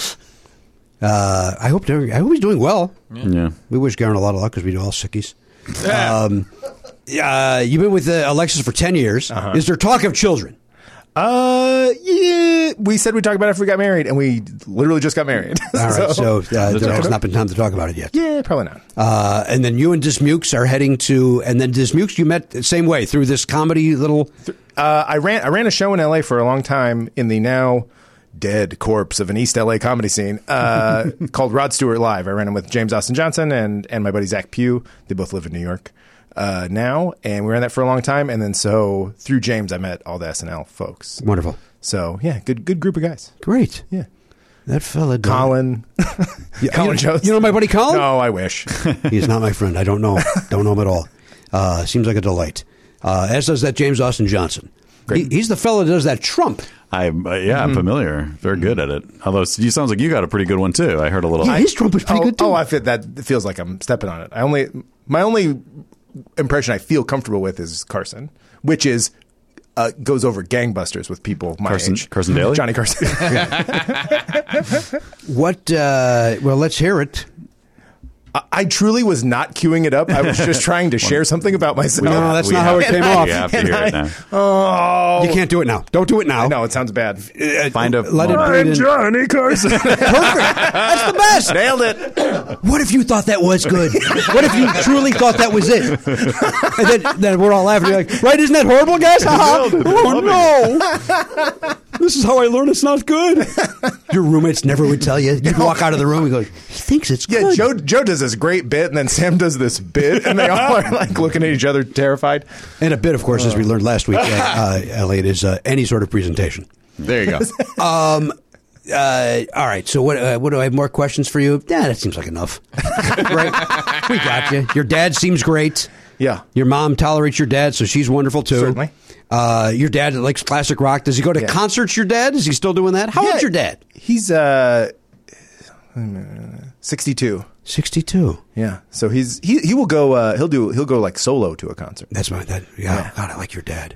Uh, I hope they're, I hope he's doing well. Yeah. We wish Garen a lot of luck because we do all sickies. Um, uh, you've been with uh, Alexis for ten years. Uh-huh. Is there talk of children? Uh, yeah. We said we'd talk about it after we got married, and we literally just got married. All right, so, uh, there talk has about- not been time to talk about it yet. yeah, probably not. Uh, and then you and Dismukes are heading to, and then Dismukes you met the same way through this comedy little. Uh, I ran I ran a show in L A for a long time in the now dead corpse of an East L A comedy scene uh, called Rod Stewart Live. I ran it with James Austin Johnson and and my buddy Zach Pugh. They both live in New York uh, now, and we ran that for a long time. And then so through James, I met all the S N L folks. Wonderful. So yeah, good good group of guys. Great. Yeah, That fella. done- Colin, Yeah, Colin you, Jost. you know my buddy Colin? No, I wish. He's not my friend. I don't know. Don't know him at all. Uh, seems like a delight. Uh, as does that James Austin Johnson. He, he's the fellow that does that Trump. I'm uh, yeah, Mm-hmm. I'm familiar. Very good at it. Although you sounds like you got a pretty good one too. I heard a little. Yeah, his Trump was pretty oh, good too. Oh, I feel that it feels like I'm stepping on it. I only my only impression I feel comfortable with is Carson, which is uh, goes over gangbusters with people my Carson- age. Carson Daly? Johnny Carson. What? Uh, well, let's hear it. I, I truly was not queuing it up. I was just trying to share something about myself. No, that's We not how have- it came we off. have to And hear it I- now. Oh, You can't do it now. Don't do it now. I know it sounds bad. Find a Let it moment. breathe in. Johnny Carson. Perfect. That's the best. Nailed it. What if you thought that was good? What if you truly thought that was it? And then, then we're all laughing. You're like, right? Isn't that horrible, guys? Uh-huh. Oh no! This is how I learn it's not good. Your roommates never would tell you. You'd walk out of the room and go, he thinks it's Yeah, good. Joe Joe does this great bit, and then Sam does this bit, and they all are like looking at each other terrified. And a bit, of course, as we learned last week, uh, uh, Elliot, is uh, any sort of presentation. There you go. uh, all right. So what? Uh, what do I have more questions for you? Yeah, that seems like enough. Right? We got you. Your dad seems great. Yeah. Your mom tolerates your dad, so she's wonderful too. Certainly. Uh, your dad likes classic rock. Does he go to Yeah. concerts? Your dad? Is he still doing that? How Yeah, old's your dad? He's uh, sixty-two. Sixty-two. Yeah. So he's he he will go. Uh, he'll do. He'll go like solo to a concert. That's my dad. Yeah. Yeah. God, I like your dad.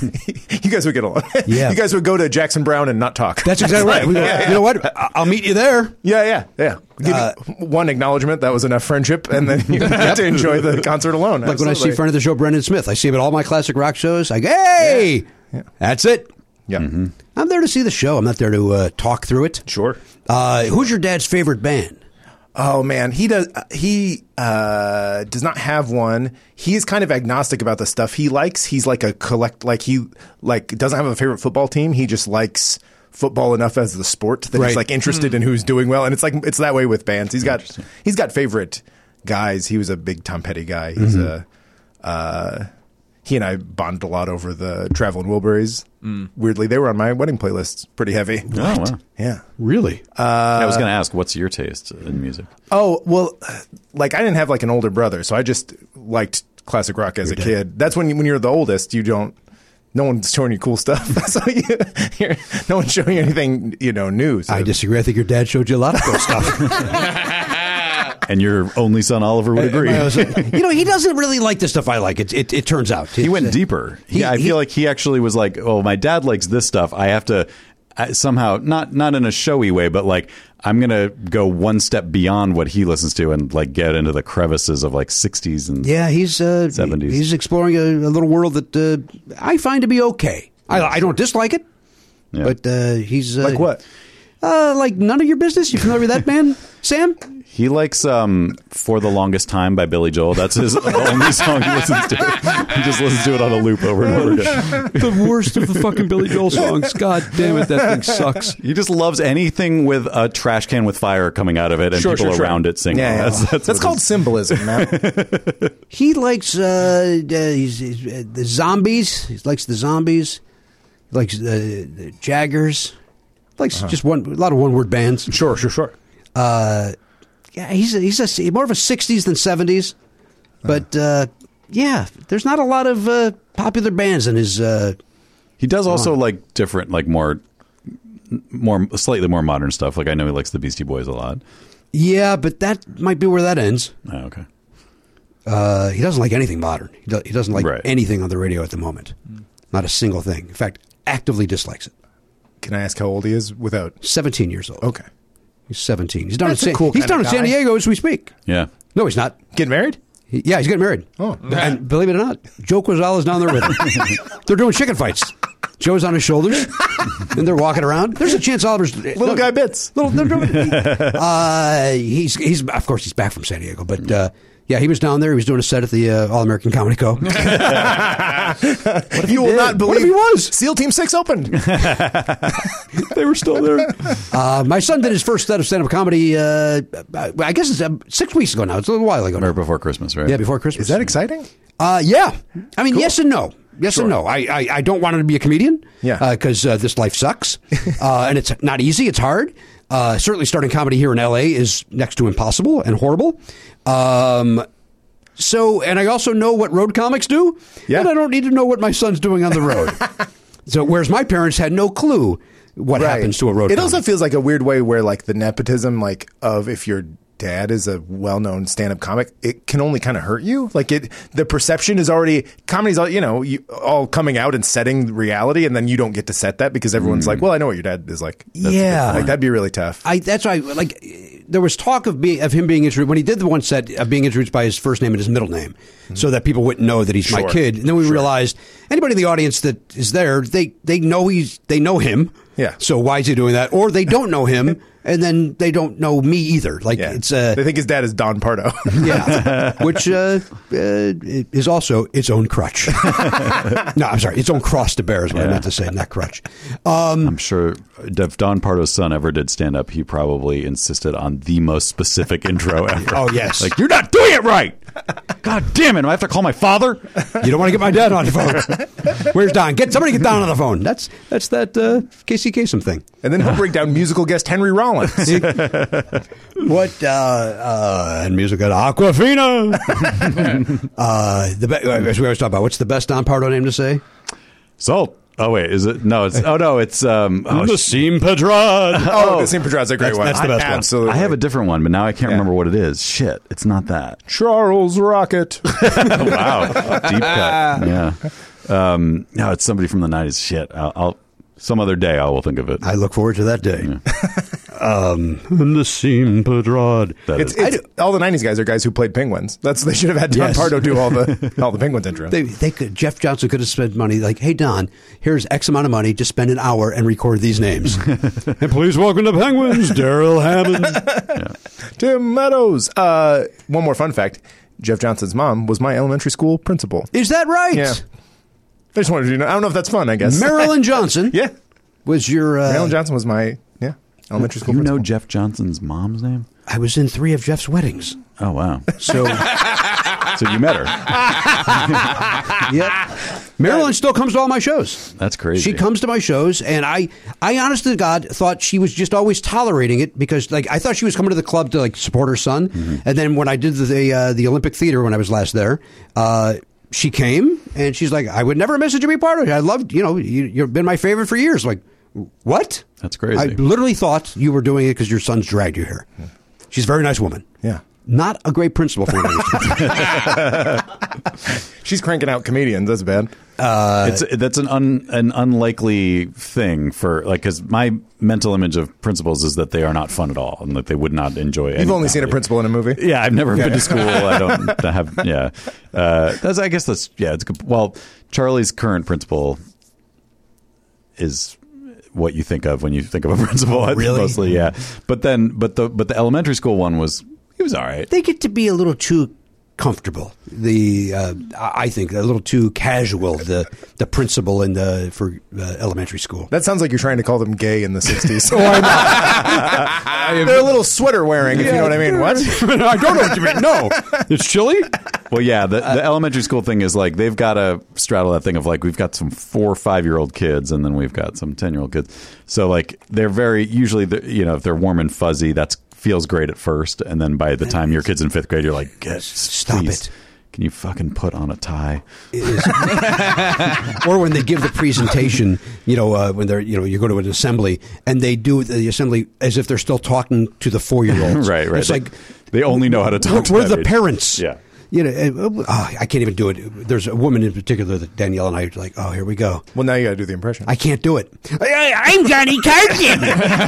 You guys would get along. Yeah. You guys would go to Jackson Brown and not talk. That's exactly right. We go, Yeah, yeah. You know what? I- I'll meet you there. Yeah, yeah, yeah. Give Uh, one acknowledgement, that was enough friendship, and then you get to enjoy the concert alone. Like when I see Absolutely. friend of the show, Brendan Smith, I see him at all my classic rock shows. I go, hey, Yeah. that's it. Yeah. I'm there to see the show. I'm not there to uh, talk through it. Sure. Uh, who's your dad's favorite band? Oh man, he does. uh, He uh, does not have one. He is kind of agnostic about the stuff he likes. He's like a collect. Like he like doesn't have a favorite football team. He just likes football enough as the sport that Right. he's like interested in who's doing well. And it's like it's that way with bands. He's got he's got favorite guys. He was a big Tom Petty guy. He's a. Uh, he and I bonded a lot over the Traveling Wilburys. Weirdly, they were on my wedding playlist pretty heavy. Oh, wow. Yeah. Really? I was going to ask, what's your taste in music? Oh, well, like I didn't have like an older brother, so I just liked classic rock as a dad. kid. That's when you, when you're the oldest, you don't, no one's showing you cool stuff. So you, you're, no one's showing you anything, you know, new. So. I disagree. I think your dad showed you a lot of cool stuff. And your only son, Oliver, would agree. You know, he doesn't really like the stuff I like. It, it, it turns out. He It's, went uh, deeper. he- yeah, I he- feel like he actually was like, "Oh, my dad likes this stuff. I have to I, somehow not not in a showy way, but like I'm gonna go one step beyond what he listens to and like get into the crevices of like sixties and Yeah, he's uh, seventies. He's exploring a, a little world that uh, I find to be okay. I, I don't dislike it, Yeah. but uh, he's uh, Like what? Uh, like none of your business. You familiar with that band, Sam? He likes um, "For the Longest Time" by Billy Joel. That's his only song he listens to. He just listens to it on a loop over and over again. The worst of the fucking Billy Joel songs. God damn it, that thing sucks. He just loves anything with a trash can with fire coming out of it and Sure, people sure, sure. around it singing. Yeah, yeah. That's, that's, That's what called his- symbolism, man. He likes uh, uh, he's, he's, uh, the zombies. He likes the zombies. He likes uh, the Jaggers. He likes just one a lot of one word bands. Sure, sure, sure. Uh, yeah, he's a, he's a, more of a sixties than seventies, but uh, yeah, there's not a lot of uh, popular bands in his. Uh, He does also like different, like more, more slightly more modern stuff. Like I know he likes the Beastie Boys a lot. yeah, but that might be where that ends. Oh, okay. Uh, he doesn't like anything modern. He, do, he doesn't like Right. anything on the radio at the moment. Not a single thing. In fact, actively dislikes it. Can I ask how old he is without? seventeen years old. Okay. He's seventeen. He's down That's in a San, cool he's kind down of in San guy. Diego as we speak. Yeah. No, he's not. Get married? He, yeah, he's getting married. Oh. And believe it or not, Joe Quazala's down there with him. They're doing chicken fights. Joe's on his shoulders, and they're walking around. There's a chance Oliver's Little guy bits. Little, they're doing- uh, he's he's of course he's back from San Diego, but uh, yeah, he was down there. He was doing a set at the uh, All American Comedy Co. You will did? not believe What if he was? SEAL Team Six opened. They were still there. Uh, my son did his first set of stand-up comedy. Uh, I guess it's uh, six weeks ago now. It's a little while ago now. Or before Christmas, right? Yeah, before Christmas. Is that exciting? Uh, yeah. I mean, yes and no. Yes and no. I, I, I don't want him to be a comedian. Yeah. Because uh, this life sucks. uh, and it's not easy. It's hard. Uh, certainly starting comedy here in L A is next to impossible and horrible. Um, so, and I also know what road comics do. Yeah. And I don't need to know what my son's doing on the road. So, whereas my parents had no clue what happens to a road It comic. also feels like a weird way where like the nepotism, like of if your dad is a well-known stand-up comic, it can only kind of hurt you. Like it, the perception is already comedy's all you know, you, all coming out and setting reality, and then you don't get to set that because everyone's like, well, I know what your dad is like. That's Yeah. like that'd be really tough. I that's why like there was talk of being of him being introduced when he did the one set of being introduced by his first name and his middle name, so that people wouldn't know that he's my Sure. kid. And then we Sure. realized anybody in the audience that is there, they they know he's they know him. Yeah. So why is he doing that? Or they don't know him, and then they don't know me either. Like Yeah. it's uh, they think his dad is Don Pardo. yeah, which uh, uh, is also its own crutch. No, I'm sorry, its own cross to bear is what I meant to say, not crutch. Um, I'm sure if Don Pardo's son ever did stand up, he probably insisted on the most specific intro ever. Oh, yes. Like, you're not doing it right. God damn it. Do I have to call my father? You don't want to get my dad on the phone. Where's Don? Get somebody get Don on the phone. That's that's that uh, Casey Kasem thing. And then he'll bring down musical guest Henry Rollins. What uh, uh, and music at Aquafina? uh, the be- as we always talk about, what's the best Don Pardo name to say? Salt. Oh, wait. Is it? No, it's. Oh, no. It's. Um, oh, Nassim Pedrad. Oh, Nassim Pedrad's a great That's- one. that's the best one. Absolutely. I have a different one, but now I can't Yeah. remember what it is. Shit. It's not that. Charles Rocket. Wow. Deep cut. Yeah. Um, no, it's somebody from the nineties. Shit. I'll, I'll some other day I will think of it. I look forward to that day. um, Nassim Pedrad. That It's, is- it's, all the nineties guys are guys who played Penguins. That's they should have had Don Yes. Pardo do all the all the Penguins intro. They, they could. Jeff Johnson could have spent money. Like, hey Don, here's X amount of money. Just spend an hour and record these names. And please welcome to Penguins, Daryl Hammond. Tim Meadows. Uh, one more fun fact: Jeff Johnson's mom was my elementary school principal. Is that right? Yeah. I just wanted you to know. I don't know if that's fun. I guess Marilyn Johnson. yeah, Was your uh, Marilyn Johnson was my yeah elementary school. you know principal. Jeff Johnson's mom's name? I was in three of Jeff's weddings. Oh, wow. So, So you met her. yep. Marilyn still comes to all my shows. That's crazy. She comes to my shows, and I, I honest to God thought she was just always tolerating it because, like, I thought she was coming to the club to like support her son. Mm-hmm. And then when I did the the, uh, the Olympic Theater when I was last there, uh, she came and she's like, "I would never miss it to be part of it. I loved, you know, you, you've been my favorite for years." Like, what? That's crazy. I literally thought you were doing it because your son's dragged you here. She's a very nice woman. Yeah. Not a great principal for an She's cranking out comedians. That's bad. it's that's an un, an unlikely thing for like because my mental image of principals is that they are not fun at all and that they would not enjoy. You've only seen a principal in a movie. Yeah, I've never been to school. I don't have. Yeah, uh, that's. I guess that's. Yeah, it's good. Well, Charlie's current principal is what you think of when you think of a principal. It's Really? Mostly, yeah. But then, but the but the elementary school one was he was all right. They get to be a little too comfortable. The uh, I think a little too casual. The the principal in the for uh, elementary school. That sounds like you're trying to call them gay in the sixties. Oh, I know. They're a little sweater wearing, if you know what I mean. What? I don't know what you mean. No, it's chilly. Well, yeah, the, the elementary school thing is like they've got to straddle that thing of like we've got some four or five year old kids and then we've got some ten year old kids. So like they're very usually the, you know if they're warm and fuzzy, that's feels great at first, and then by the time your kid's in fifth grade, you're like, Get, Stop please, it. Can you fucking put on a tie? It is. Or when they give the presentation, you know, uh, when they're, you know, you go to an assembly and they do the assembly as if they're still talking to the four-year-olds. Right, right. It's They- like they only know how to talk Where, to where are that the age. parents? Yeah. You know, uh, oh, I can't even do it. There's a woman in particular that Danielle and I are like, oh, here we go. Well, now you got to do the impression. I can't do it. I, I'm Johnny Carson.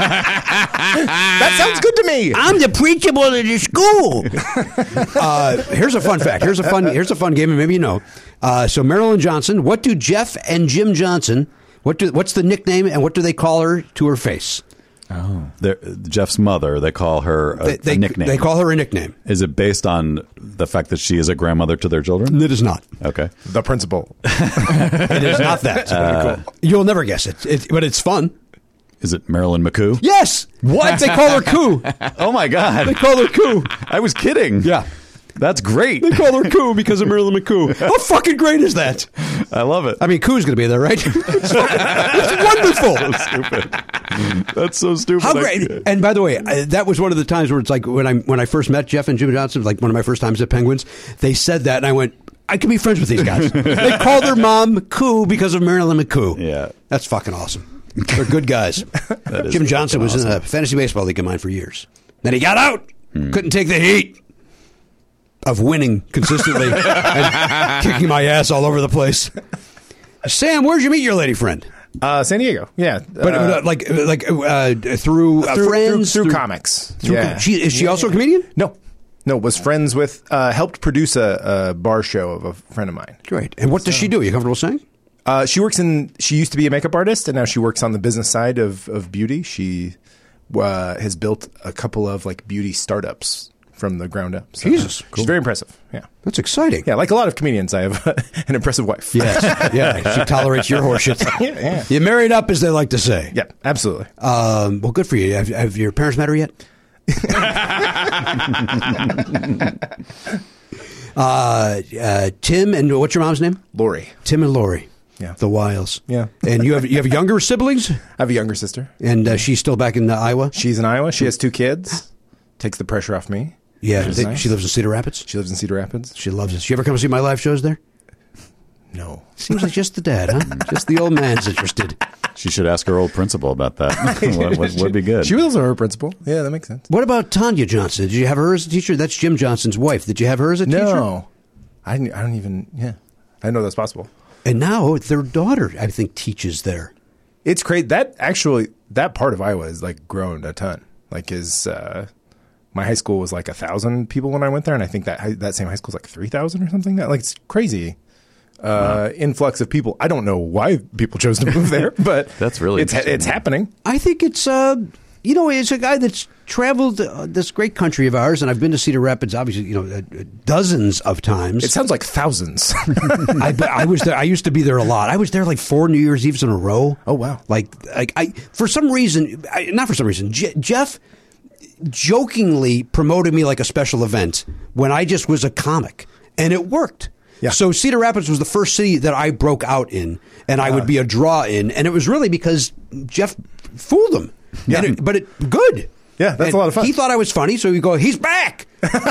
that sounds good to me. I'm the principal of the school. uh, here's a fun fact. Here's a fun. Here's a fun game, and maybe you know. Uh, so Marilyn Johnson. What do Jeff and Jim Johnson? What do? What's the nickname, and what do they call her to her face? Oh, Jeff's mother. They call her a, They, they, a nickname. they call her a nickname. Is it based on the fact that she is a grandmother to their children? It is not. Okay. The principal. It is not that. Uh, You'll never guess it. it. But it's fun. Is it Marilyn McCoo? Yes. What? They call her Coo. Oh my God! They call her Coo. I was kidding. Yeah. That's great. They call her Coo because of Marilyn McCoo. How fucking great is that? I love it. I mean, Coo's going to be there, right? It's, it's wonderful. That's stupid. That's so stupid. How I- great! And by the way, I, that was one of the times where it's like when I when I first met Jeff and Jim Johnson, like one of my first times at Penguins. They said that, and I went, I can be friends with these guys. They called their mom Coo because of Marilyn McCoo. Yeah. That's fucking awesome. They're good guys. That is Jim Johnson was awesome. in a fantasy baseball league of mine for years. Then he got out. Couldn't take the heat of winning consistently and kicking my ass all over the place. Sam, where'd you meet your lady friend? Uh, San Diego. Yeah. But Uh, uh, like like uh, through, uh, through, friends through, through comics. through- yeah. She, is she also a comedian? No. No, was friends with, uh, helped produce a, a bar show of a friend of mine. Great. And what does she do? Are you comfortable saying? Uh, she works in, she used to be a makeup artist, and now she works on the business side of, of beauty. She uh, has built a couple of like beauty startups from the ground up. So, Jesus, she's cool. very impressive. Yeah, That's exciting. yeah. Like a lot of comedians, I have an impressive wife. Yes. Yeah. She tolerates your horseshit. yeah, yeah. You married up, as they like to say. Yeah, absolutely. Um, well, good for you. Have, have your parents met her yet? uh, uh, Tim and what's your mom's name? Lori. Tim and Lori. Yeah. The Wiles. Yeah. And you have you have younger siblings, I have a younger sister. and uh, she's still back in uh, Iowa. She's in Iowa. She has two kids. Takes the pressure off me. Yeah. Which is They- nice. She lives in Cedar Rapids. She lives in Cedar Rapids. She loves it. She ever come see my live shows there? No. Seems like just the dad, huh? Just the old man's interested. She should ask her old principal about that. what, what would be good? She was also her principal. Yeah, that makes sense. What about Tanya Johnson? Did you have her as a teacher? That's Jim Johnson's wife. Did you have her as a teacher? No. I didn't, I don't even, yeah. I didn't know that's possible. And now their daughter, I think, teaches there. It's crazy. That actually, that part of Iowa has like grown a ton. Like is, uh, my high school was like a thousand people when I went there. And I think that, hi- that same high school is like three thousand or something. That like, it's crazy. Uh, wow. Influx of people. I don't know why people chose to move there, but That's really it's, interesting. it's happening. I think it's, uh, you know, it's a guy that's traveled uh, this great country of ours, and I've been to Cedar Rapids, obviously, you know, uh, dozens of times. It sounds like thousands. I, I was there. I used to be there a lot. I was there like four New Year's Eves in a row. Oh, wow. Like, like I for some reason, I, not for some reason, Je- Jeff jokingly promoted me like a special event when I just was a comic, and it worked. Yeah. So Cedar Rapids was the first city that I broke out in, and I would be a draw in, and it was really because Jeff fooled him. Yeah. And it, but it good. Yeah, that's And a lot of fun. He thought I was funny, so he'd go, "He's back!"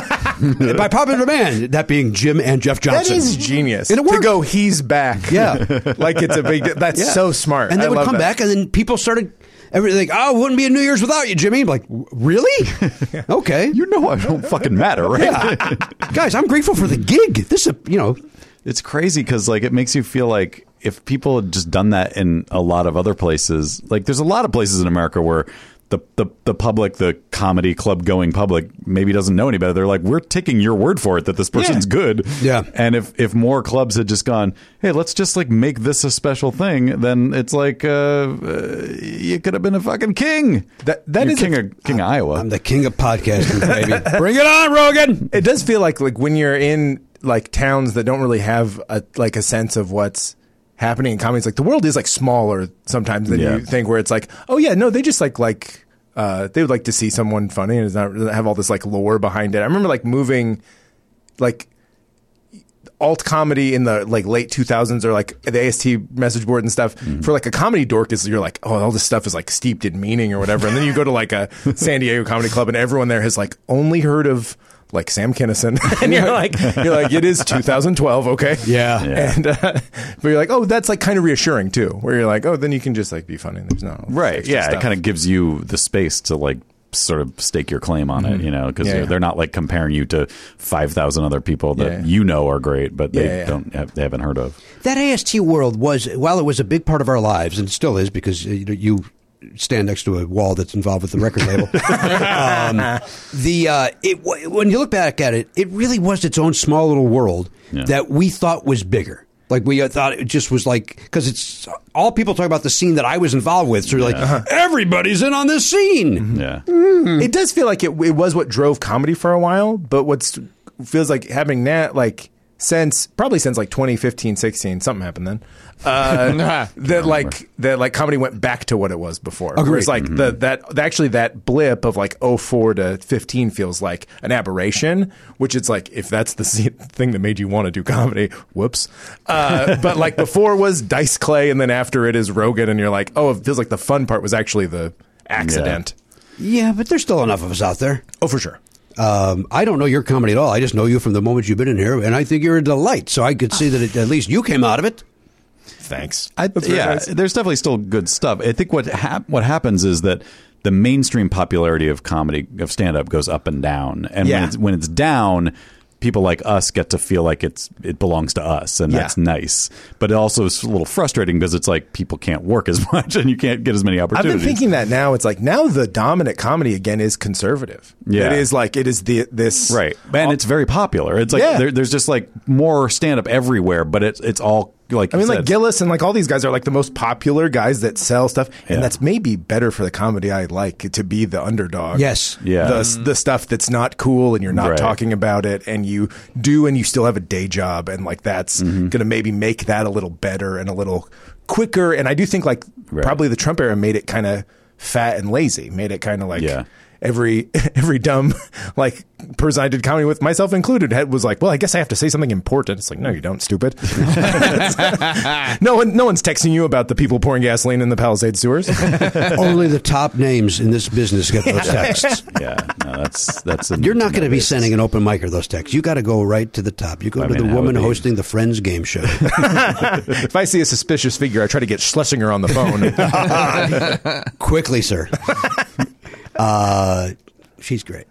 By popular demand, that being Jim and Jeff That Johnson. is genius. And it to worked. go, he's back. Yeah. Like it's a big, that's Yeah. so smart. And they I would love come that. back, and then people started everything. Oh, it wouldn't be a New Year's without you, Jimmy. I'm like, really? Okay. You know I don't fucking matter, right? Yeah. Guys, I'm grateful for the gig. This is, you know, It's crazy because like it makes you feel like if people had just done that in a lot of other places, like there's a lot of places in America where the the, the public, the comedy club going public, maybe doesn't know any better. They're like, we're taking your word for it that this person's Yeah. good. Yeah. And if if more clubs had just gone, hey, let's just like make this a special thing, then it's like uh, uh, you could have been a fucking king. That- that You're is a- king of king of Iowa. I'm the king of podcasting, baby. Bring it on, Rogan. It does feel like like when you're in like towns that don't really have a like a sense of what's happening in comedy. It's like the world is like smaller sometimes than Yeah. you think. Where it's like, oh yeah, no, they just like like uh, they would like to see someone funny and it's not doesn't have all this like lore behind it. I remember like moving like alt comedy in the like late two thousands or like the A S T message board and stuff for like a comedy dork is you're like, oh, all this stuff is like steeped in meaning or whatever. And then you go to like a San Diego comedy club and everyone there has like only heard of like Sam Kinison. And you're like, you're like, it is two thousand twelve. Okay. Yeah. Yeah. And, uh, but you're like, oh, that's like kind of reassuring too, where you're like, oh, then you can just like be funny. There's no Right. extra Yeah. stuff. It kind of gives you the space to like sort of stake your claim on it, you know, because Yeah, they're, yeah. they're not like comparing you to five thousand other people that Yeah, yeah. you know are great, but they Yeah, yeah. don't have, they haven't heard of. That A S T world was, while it was a big part of our lives, and still is because uh, you know, you stand next to a wall that's involved with the record label. um, the uh, it, w- when you look back at it, it really was its own small little world Yeah. that we thought was bigger. Like we uh, thought it just was like, because it's all people talk about the scene that I was involved with. So you're like, everybody's in on this scene. Yeah. It does feel like it, it was what drove comedy for a while, but what's feels like having that like since probably since like twenty fifteen, sixteen, something happened then. Uh, that like that like comedy went back to what it was before. Agreed. Whereas like the that actually that blip of like oh four to fifteen feels like an aberration, which it's like if that's the se- thing that made you want to do comedy, whoops. Uh, but like before was Dice Clay, and then after it is Rogan, and you're like, oh, it feels like the fun part was actually the accident. Yeah, but there's still enough of us out there. Oh, for sure. Um, I don't know your comedy at all. I just know you from the moment you've been in here, and I think you're a delight. So I could see that it, at least you came out of it. Thanks. I, That's very yeah, nice. there's definitely still good stuff. I think what hap- what happens is that the mainstream popularity of comedy of stand up goes up and down, and Yeah. when it's when it's down, people like us get to feel like it's it belongs to us, and Yeah. that's nice. But it also is a little frustrating because it's like people can't work as much, and you can't get as many I've opportunities. been thinking that now. It's like now the dominant comedy again is conservative. Yeah. It is like it is the this Right, and it's very popular. It's like Yeah. there, there's just like more stand up everywhere, but it's it's all like I mean, you like said, Gillis and like all these guys are like the most popular guys that sell stuff, and Yeah. that's maybe better for the comedy I like, to be the underdog. Yes. Yeah. the the stuff that's not cool and you're not Right. talking about it, and you do, and you still have a day job, and like that's Mm-hmm. gonna maybe make that a little better and a little quicker. And I do think like Right. probably the Trump era made it kind of fat and lazy, made it kind of like. Yeah. Every every dumb like person I did comedy with, myself included, had, was like, well, I guess I have to say something important. It's like, no, you don't, stupid. no one no one's texting you about the people pouring gasoline in the Palisades sewers. Only the top names in this business get those texts. yeah, no, that's that's. A, You're not going to be basis. sending an open micer those texts. You got to go right to the top. You go I to mean, the that woman would be- hosting the Friends game show. If I see a suspicious figure, I try to get Schlesinger on the phone. Quickly, sir. Uh, she's great.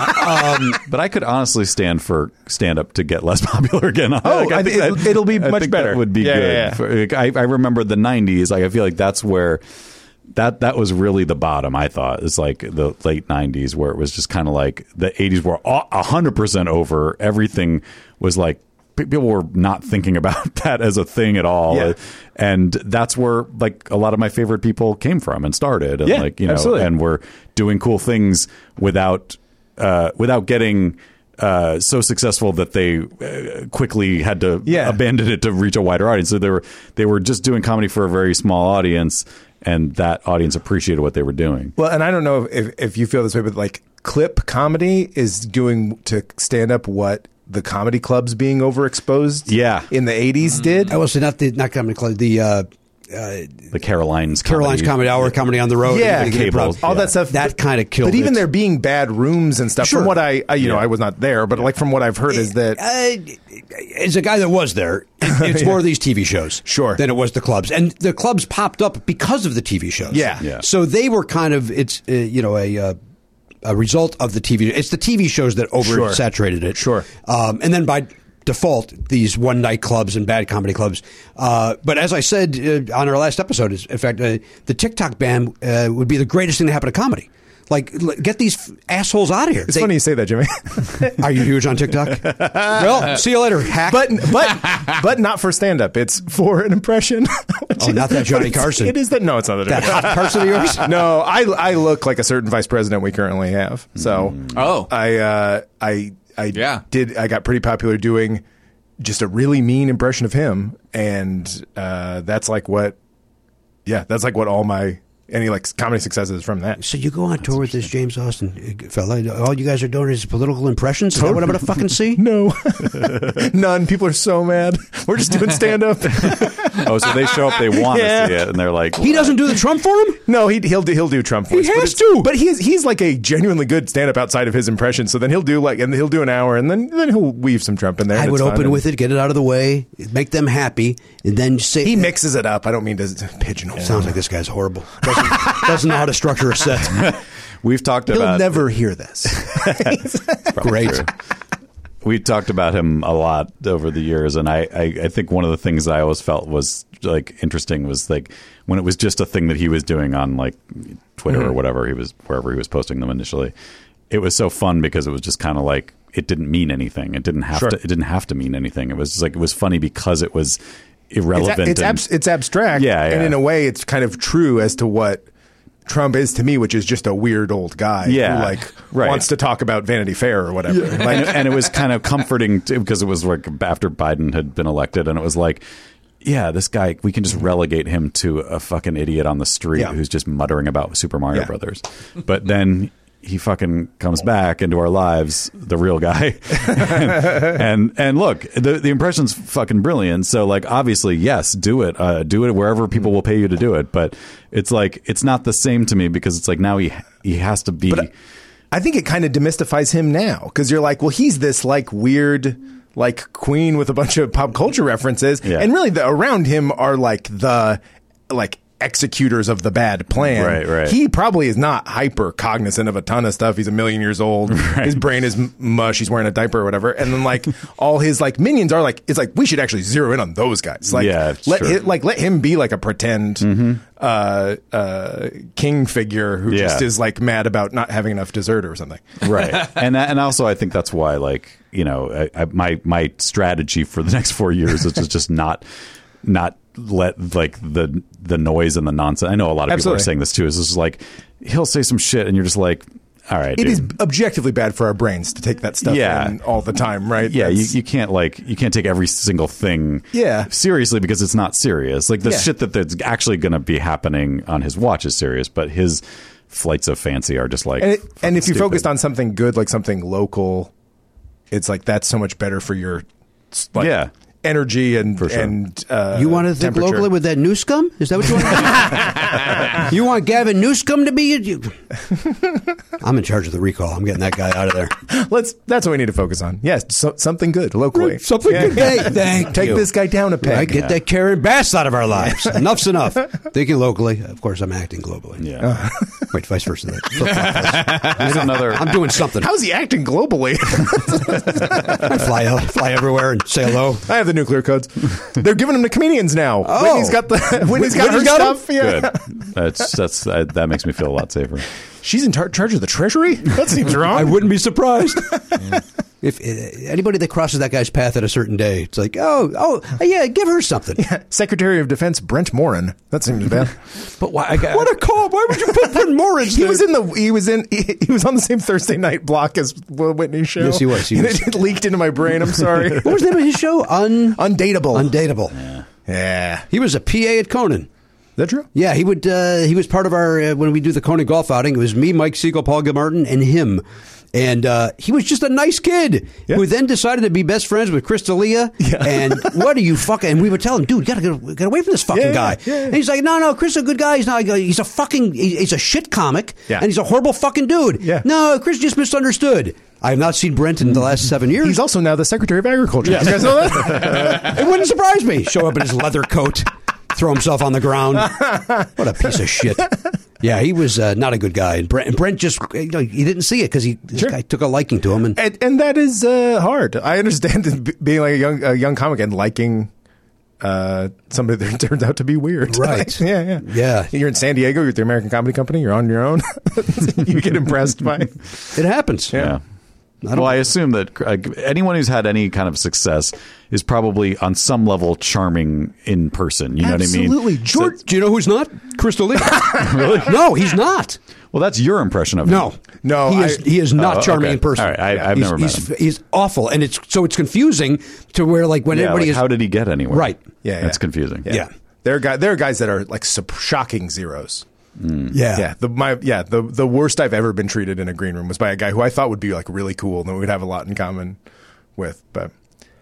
But I could honestly stand for stand up to get less popular again. Oh, I think it- it'll be I much think better. That would be Yeah, good. yeah, yeah. For- like, I, I remember the nineties. Like I feel like that's where that that was really the bottom. I thought it's like the late nineties where it was just kind of like the eighties were a hundred percent over. Everything was like people were not thinking about that as a thing at all. Yeah. And that's where like a lot of my favorite people came from and started. And Yeah, like, you know, absolutely. and were doing cool things without uh, without getting uh, so successful that they uh, quickly had to Yeah. abandon it to reach a wider audience. So they were they were just doing comedy for a very small audience, and that audience appreciated what they were doing. Well, and I don't know if, if you feel this way, but like clip comedy is doing to stand up what the comedy clubs being overexposed Yeah. in the eighties did. I will say not the not comedy club, the uh, uh, The Carolines, Caroline's Comedy Hour, Comedy on the Road, Yeah, Anybody Get cable, Improv. all yeah. that stuff. That but- kind of killed But even it. there being bad rooms and stuff, Sure. from what I, I you know, Yeah. I was not there, but like from what I've heard is that Uh, as a guy that was there, it- it's more of these T V shows Sure. than it was the clubs. And the clubs popped up because of the T V shows. Yeah. Yeah. So they were kind of, it's, uh, you know, a... Uh, a result of the T V. It's the T V shows that oversaturated it. Sure. Um, and then by default, these one night clubs and bad comedy clubs. Uh, but as I said uh, on our last episode, is- in fact, uh, the TikTok ban uh, would be the greatest thing to happen to comedy. Like, l- get these f- assholes out of here. it's They- funny you say that, Jimmy. Are you huge on TikTok? Well, see you later, hack. but but but not for stand up. It's for an impression. Oh, not that Johnny But it's- Carson. It is that. No, it's not that that. hot Carson of yours? No, I I look like a certain vice president we currently have. So Oh. I uh, I I Yeah. did I got pretty popular doing just a really mean impression of him, and uh, that's like what yeah that's like what all my any like comedy successes from that. So you go on tour with this James Austin fella. All you guys are doing is political impressions? Is that what I'm going to fucking see? No, none. People are so mad. We're just doing stand up. Oh, so they show up, they want Yeah. to see it, and they're like, He doesn't do the Trump for him? No, he he'll do, he'll do Trump voice. He but has it's- to. But he's he's like a genuinely good stand up outside of his impression. So then he'll do like and he'll do an hour, and then then he'll weave some Trump in there. I and would it's fun. open And with it, get it out of the way, make them happy, and then say... He mixes it up. I don't mean to pigeonhole. Sounds like this guy's horrible. Doesn't, doesn't know how to structure a set. we've talked He'll about never hear this. Great. we talked about him a lot over the years, and I, I, I think one of the things I always felt was like interesting was like when it was just a thing that he was doing on like Twitter or whatever he was wherever he was posting them initially. It was so fun because it was just kind of like it didn't mean anything. It didn't have Sure. to. It didn't have to mean anything. It was just like it was funny because it was irrelevant. It's, it's, and- abs- it's abstract. Yeah, And yeah. in a way, it's kind of true as to what Trump is to me, which is just a weird old guy Yeah, who like right. wants to talk about Vanity Fair or whatever. and, Like, and it was kind of comforting too, because it was like after Biden had been elected, and it was like, yeah, this guy, we can just relegate him to a fucking idiot on the street Yeah. who's just muttering about Super Mario Yeah. Brothers. But then he fucking comes back into our lives, the real guy. and, and and look, the the impression's fucking brilliant. So like, obviously, yes, do it, uh, do it wherever people will pay you to do it. But it's like it's not the same to me because it's like now he he has to be. But I think it kind of demystifies him now because you're like, well, he's this like weird, like queen with a bunch of pop culture references, Yeah. and really the around him are like the like executors of the bad plan. Right, right. He probably is not hyper cognizant of a ton of stuff. He's a million years old. His brain is m- mush. He's wearing a diaper or whatever. And then like all his like minions are like, it's like we should actually zero in on those guys. Like Yeah, let sure. hi- like let him be like a pretend uh, uh, king figure who Yeah. just is like mad about not having enough dessert or something. Right, and and also I think that's why, like, you know, I, I, my my strategy for the next four years is just, just not not let like the the noise and the nonsense. I know a lot of Absolutely. people are saying this too. Is just like he'll say some shit and you're just like, all right, It dude. is objectively bad for our brains to take that stuff Yeah. in all the time, right? Yeah, you, That's- you can't like you can't take every single thing Yeah. seriously because it's not serious. Like the Yeah. shit that that's actually going to be happening on his watch is serious, but his flights of fancy are just like and, it, and if you stupid. focused on something good, like something local, it's like that's so much better for your like, Yeah. energy and For sure. and uh, You want to think temperature. locally with that Newscum? Is that what you want to do? You want Gavin Newscum to be? You, I'm in charge of the recall. I'm getting that guy out of there. Let's. That's what we need to focus on. Yes, so, something good locally. Something Yeah. good. Hey, thank Take you. this guy down a peg. Right, get that Karen Bass out of our lives. Enough's enough. Thinking locally. Of course, I'm acting globally. yeah. Wait, vice versa. Flip-flop. There's another I'm doing something. How's he acting globally? I fly, fly everywhere and say hello. I have the nuclear codes. They're giving them to comedians now. Oh. Whitney's got the Whitney's got her Whitney's got 'em? stuff. Yeah. good. That's that's uh, that makes me feel a lot safer. She's in tar- charge of the treasury. That seems wrong. I wouldn't be surprised. If uh, anybody that crosses that guy's path at a certain day, it's like, oh, oh, yeah, give her something. Secretary of Defense Brent Morin. That seems bad. But why? I got, What a call! Why would you put Brent Moritz He there? was in the he was in he, he was on the same Thursday night block as Will Whitney's show. Yes, he was. He And was. It leaked into my brain. I'm sorry. What was the name of his show? Un Undateable. Undateable. Yeah. yeah. He was a P A at Conan. Is that true? Yeah, he would. Uh, he was part of our uh, when we do the Conan golf outing. It was me, Mike Siegel, Paul Gilmartin, and him. And uh, he was just a nice kid Yeah. who then decided to be best friends with Chris D'Elia. Yeah. And what are you fucking? And we would tell him, dude, gotta get, get away from this fucking Yeah, guy. yeah, yeah. And he's like, no, no, Chris is a good guy. He's not. I go, He's a fucking. he- He's a shit comic. Yeah. And he's a horrible fucking dude. Yeah. No, Chris just misunderstood. I have not seen Brent in the last seven years. He's also now the Secretary of Agriculture. You guys know that? It wouldn't surprise me. Show up in his leather coat, throw himself on the ground. What a piece of shit. Yeah, he was uh, not a good guy. And Brent, and Brent just, you know, he didn't see it because he this Sure. guy took a liking to him. And and, and that is uh, hard. I understand b- being like a young a young comic and liking uh, somebody that turns out to be weird. Right. yeah, yeah. Yeah. You're in San Diego. You're at the American Comedy Company. You're on your own. You get impressed by. it happens. yeah. I don't- well, I assume that uh, anyone who's had any kind of success is probably on some level charming in person. You know what I mean? Absolutely. George- Do you know who's not? Chris D'Elia. Really? No, he's not. Well, that's your impression of No, him. No, he is. I- he is not Oh, charming okay. in person. All right, I- I've he's, never met he's, him. He's awful, and it's so it's confusing to where like when Yeah, everybody like, is how did he get anywhere? Right. Yeah, that's yeah. confusing. Yeah. There are guys. There are guys that are like sup- shocking zeros. Yeah. Yeah, the my yeah the the worst I've ever been treated in a green room was by a guy who I thought would be like really cool and that we'd have a lot in common with. But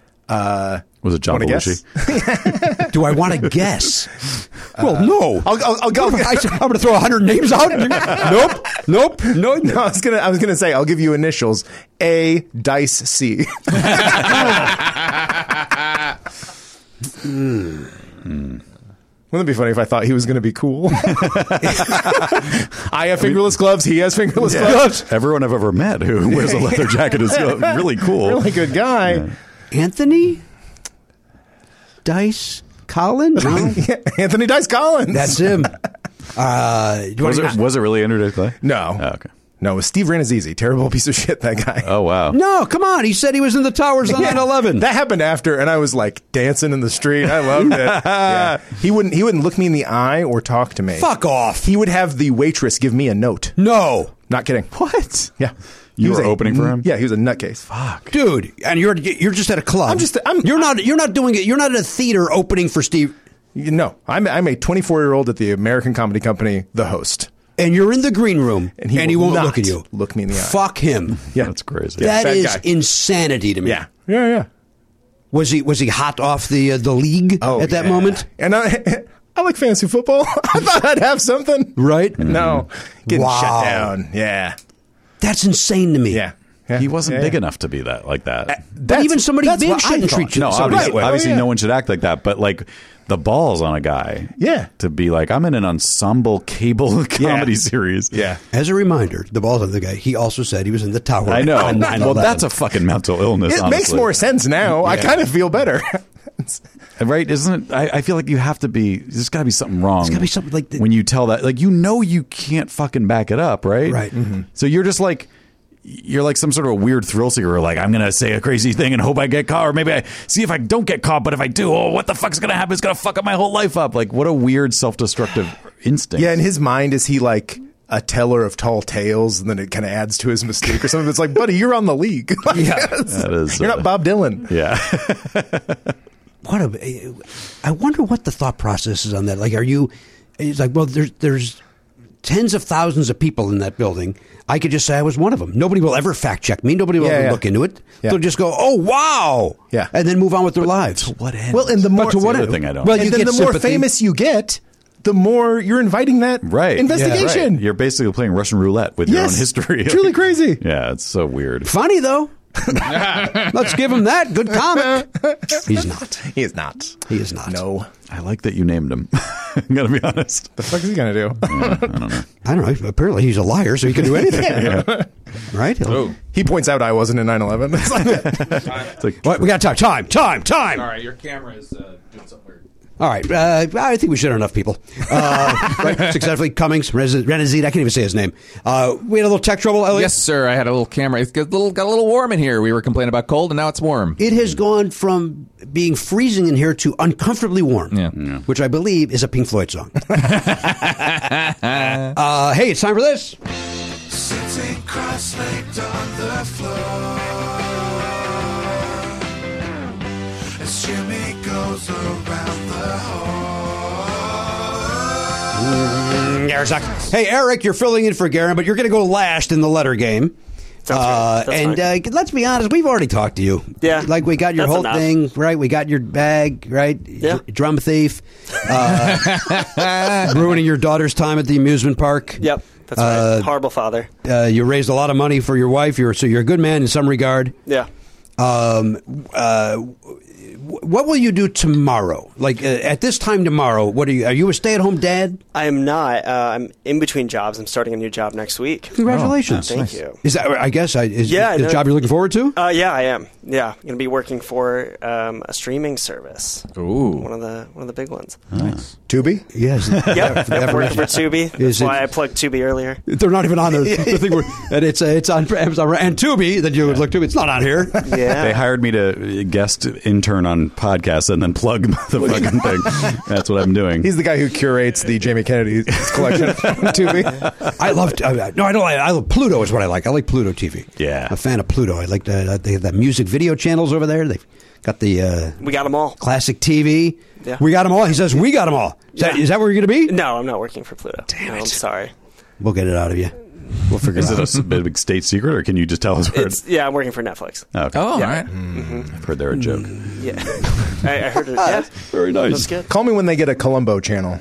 uh, Was it John wanna guess? Belushi? Do I want to guess? well, no. I'll, I'll, I'll go. I, I'm going to throw a hundred names out. nope. Nope. No. No, I was gonna. I was gonna say. I'll give you initials. A Dice C. mm. Wouldn't it be funny if I thought he was going to be cool? I have fingerless gloves. He has fingerless gloves. Everyone I've ever met who wears a leather jacket is uh, really cool. Really good guy. Anthony Dice Collins? No. Yeah, Anthony Dice Collins. That's him. Uh, do you Was wanna- it, was it really Andrew Dice Clay? no. Oh, okay. No, it was Steve Ranazizi. Terrible piece of shit, that guy. Oh, wow. No, come on. He said he was in the towers on Yeah. nine eleven. That happened after, and I was like dancing in the street. I loved it. Yeah. He wouldn't. He wouldn't look me in the eye or talk to me. Fuck off. He would have the waitress give me a note. No. Not kidding. What? Yeah. You He was were a- opening for him? Yeah, he was a nutcase. Fuck. Dude, and you're you're just at a club. I'm just- I'm- you're not you're not doing it. You're not at a theater opening for Steve, You know, I'm I'm a twenty-four year old at the American Comedy Company, the host. and you're in the green room, And he will will not not look at you. look me in the eye. Fuck him. Yeah, That's crazy. Yeah. That bad is guy. insanity to me. Yeah, yeah, yeah. Was he was he hot off the uh, the league at that yeah. moment? And I, I like fantasy football. I thought I'd have something. Right? No, getting Wow. shut down. Yeah, That's insane to me. yeah. yeah. He wasn't Yeah, big yeah. enough to be that like that. But even somebody that's big what I shouldn't thought. treat you No, so obviously, that way. obviously Oh, yeah. no one should act like that. But like the balls on a guy, Yeah. to be like, I'm in an ensemble cable comedy series. Yeah. As a reminder, the balls of the guy, he also said he was in the tower. I know. on nine Well, eleven. that's a fucking mental illness. It honestly. makes more sense now. I kind of feel better. right? Isn't it? I, I feel like you have to be. There's got to be something wrong. There's gotta be something like the- when you tell that, like you know, you can't fucking back it up, right? Right. Mhm. So you're just like, you're like some sort of a weird thrill seeker. Like, I'm going to say a crazy thing and hope I get caught. Or maybe I see if I don't get caught. But if I do, oh, what the fuck's going to happen? It's going to fuck up my whole life up. Like, what a weird self-destructive instinct. Yeah, in his mind, is he like a teller of tall tales, and then it kind of adds to his mystique or something? It's like, buddy, you're on the league. Yeah. That is, you're uh, not Bob Dylan. Yeah. What a, I wonder what the thought process is on that. Like, are you? It's like, well, there's there's tens of thousands of people in that building. I could just say I was one of them. Nobody will ever fact check me. Nobody will Yeah, ever yeah. look into it. Yeah. They'll just go, "Oh, wow," Yeah. and then move on with their lives. To what end? Well, and the more But to what the end? other thing I don't- Well, and you then get the more sympathy. famous you get, the more you're inviting that Right. investigation. Right. You're basically playing Russian roulette with your Yes. own history. Truly crazy. Yeah, it's so weird. Funny though. Let's give him that. Good comic. He's not. He is not. He is not. No. I like that you named him. I'm going to be honest. The fuck is he gonna do? I don't know. Apparently, he's a liar, so he can do anything. Right? He'll- He points out I wasn't in nine eleven. It's like, It's like, What? We got time. Time. Time. Time. All right, your camera is uh, doing something weird. All right. Uh, I think we should have enough people. Uh, right. Successfully, Cummings, Rez- Renazid. I can't even say his name. Uh, we had a little tech trouble, Elliot. Yes, sir. I had a little camera. It got a little, got a little warm in here. We were complaining about cold, and now it's warm. It has gone from being freezing in here to uncomfortably warm, Yeah. which I believe is a Pink Floyd song. uh, hey, it's time for this. Sitting cross-legged on the floor as Jimmy goes around the hall. There's a- Hey, Eric, you're filling in for Garen, but you're going to go last in the letter game. That's Uh, right. That's and uh, let's be honest, we've already talked to you. Yeah. Like, we got your That's whole enough. thing, right? We got your bag, right? Yeah. Dr- Drum thief. Uh, ruining your daughter's time at the amusement park. Yep, that's Uh, right. Horrible father. Uh, you raised a lot of money for your wife. You're, so you're a good man in some regard. Yeah. Um, uh, what will you do tomorrow? Like, uh, at this time tomorrow, what are you? Are you a stay-at-home dad? I am not. Uh, I'm in between jobs. I'm starting a new job next week. Congratulations! Oh, thank you. Is that? I guess. I, is, Yeah, is the no. job you're looking forward to? Uh, yeah, I am. Yeah, I'm going to be working for um, a streaming service. Ooh. One of the one of the big ones. Tubi? Yes. Yep, yep working for Tubi. That's Is it- why I plugged Tubi earlier. They're not even on the, the thing where and it's uh, it's on Amazon and Tubi that you would look to. It's not on here. Yeah. they hired me to guest intern on podcasts and then plug the fucking thing. That's what I'm doing. He's the guy who curates the Jamie Kennedy collection on Tubi. I love uh, no, I don't. like I love Pluto is what I like. I like Pluto T V. Yeah. I'm a fan of Pluto. I like the, they have that music video channels over there. They've got the uh, We got them all. classic T V. Yeah. We got them all. He says we got them all. Is, that, Yeah. is that where you're going to be? No, I'm not working for Pluto. Damn No, it. I'm sorry. We'll get it out of you. We'll figure Is it it out. a big state secret, or can you just tell us where It's, yeah, I'm working for Netflix. Oh, okay. Oh, all Yeah. right. I've heard they're a joke. Yeah. I, I heard it. Yeah. Very nice. That's good. Call me when they get a Columbo channel.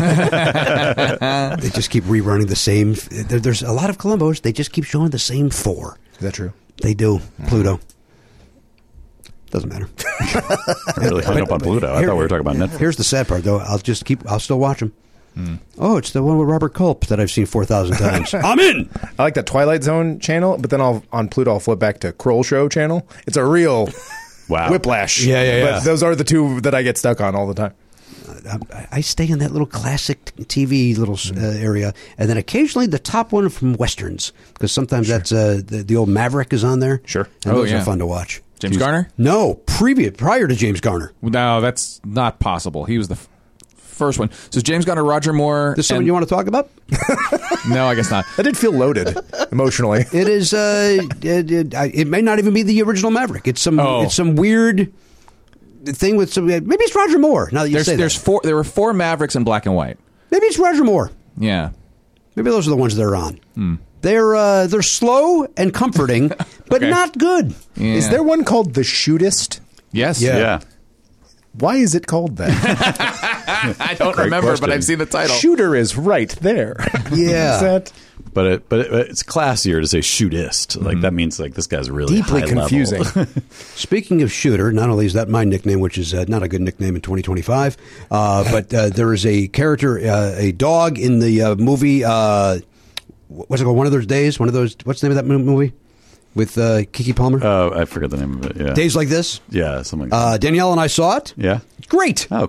They just keep rerunning the same. There, there's a lot of Columbos. They just keep showing the same four. Is that true? They do. Pluto. Doesn't matter. I really hung up on Pluto. I Here- thought we were talking about Netflix. Here's the sad part, though. I'll just keep. I'll still watch them. Oh, it's the one with Robert Culp that I've seen four thousand times. I'm in. I like that Twilight Zone channel, but then I'll on Pluto I'll flip back to Kroll Show channel. It's a real Wow. whiplash. Yeah, yeah, yeah. But those are the two that I get stuck on all the time. I, I stay in that little classic T V little uh, area, and then occasionally the top one from westerns, because sometimes that's uh, the, the old Maverick is on there. Sure. and Oh, those yeah. are fun to watch. James Garner? No, previous prior to James Garner. No, that's not possible. He was the f- first one. So is James Garner, Roger Moore. This is someone and- you want to talk about? No, I guess not. That did feel loaded emotionally. It is. Uh, it, it, I- it may not even be the original Maverick. It's some. Oh. It's some weird thing with some. Maybe it's Roger Moore. Now that you There's say there's that. four. There were four Mavericks in black and white. Maybe it's Roger Moore. Yeah. Maybe those are the ones they're on. They're uh, they're slow and comforting, but Okay. not good. Yeah. Is there one called The Shootist? Yes. Yeah. Yeah. Why is it called that? I don't Great remember, question. but I've seen the title. Shooter is right there. Yeah. Is that But it, but it, it's classier to say shootist. Like that means like this guy's really deeply high level. confusing? Speaking of shooter, not only is that my nickname, which is uh, not a good nickname in twenty twenty-five, uh, but uh, there is a character, uh, a dog in the uh, movie. Uh, what's it called? One of those days. One of those. What's the name of that mo- movie with uh, Keke Palmer? Oh, I forget the name of it. Yeah. Days like this. Yeah, something like that. Uh, Danielle and I saw it. yeah. Great. Oh, cool.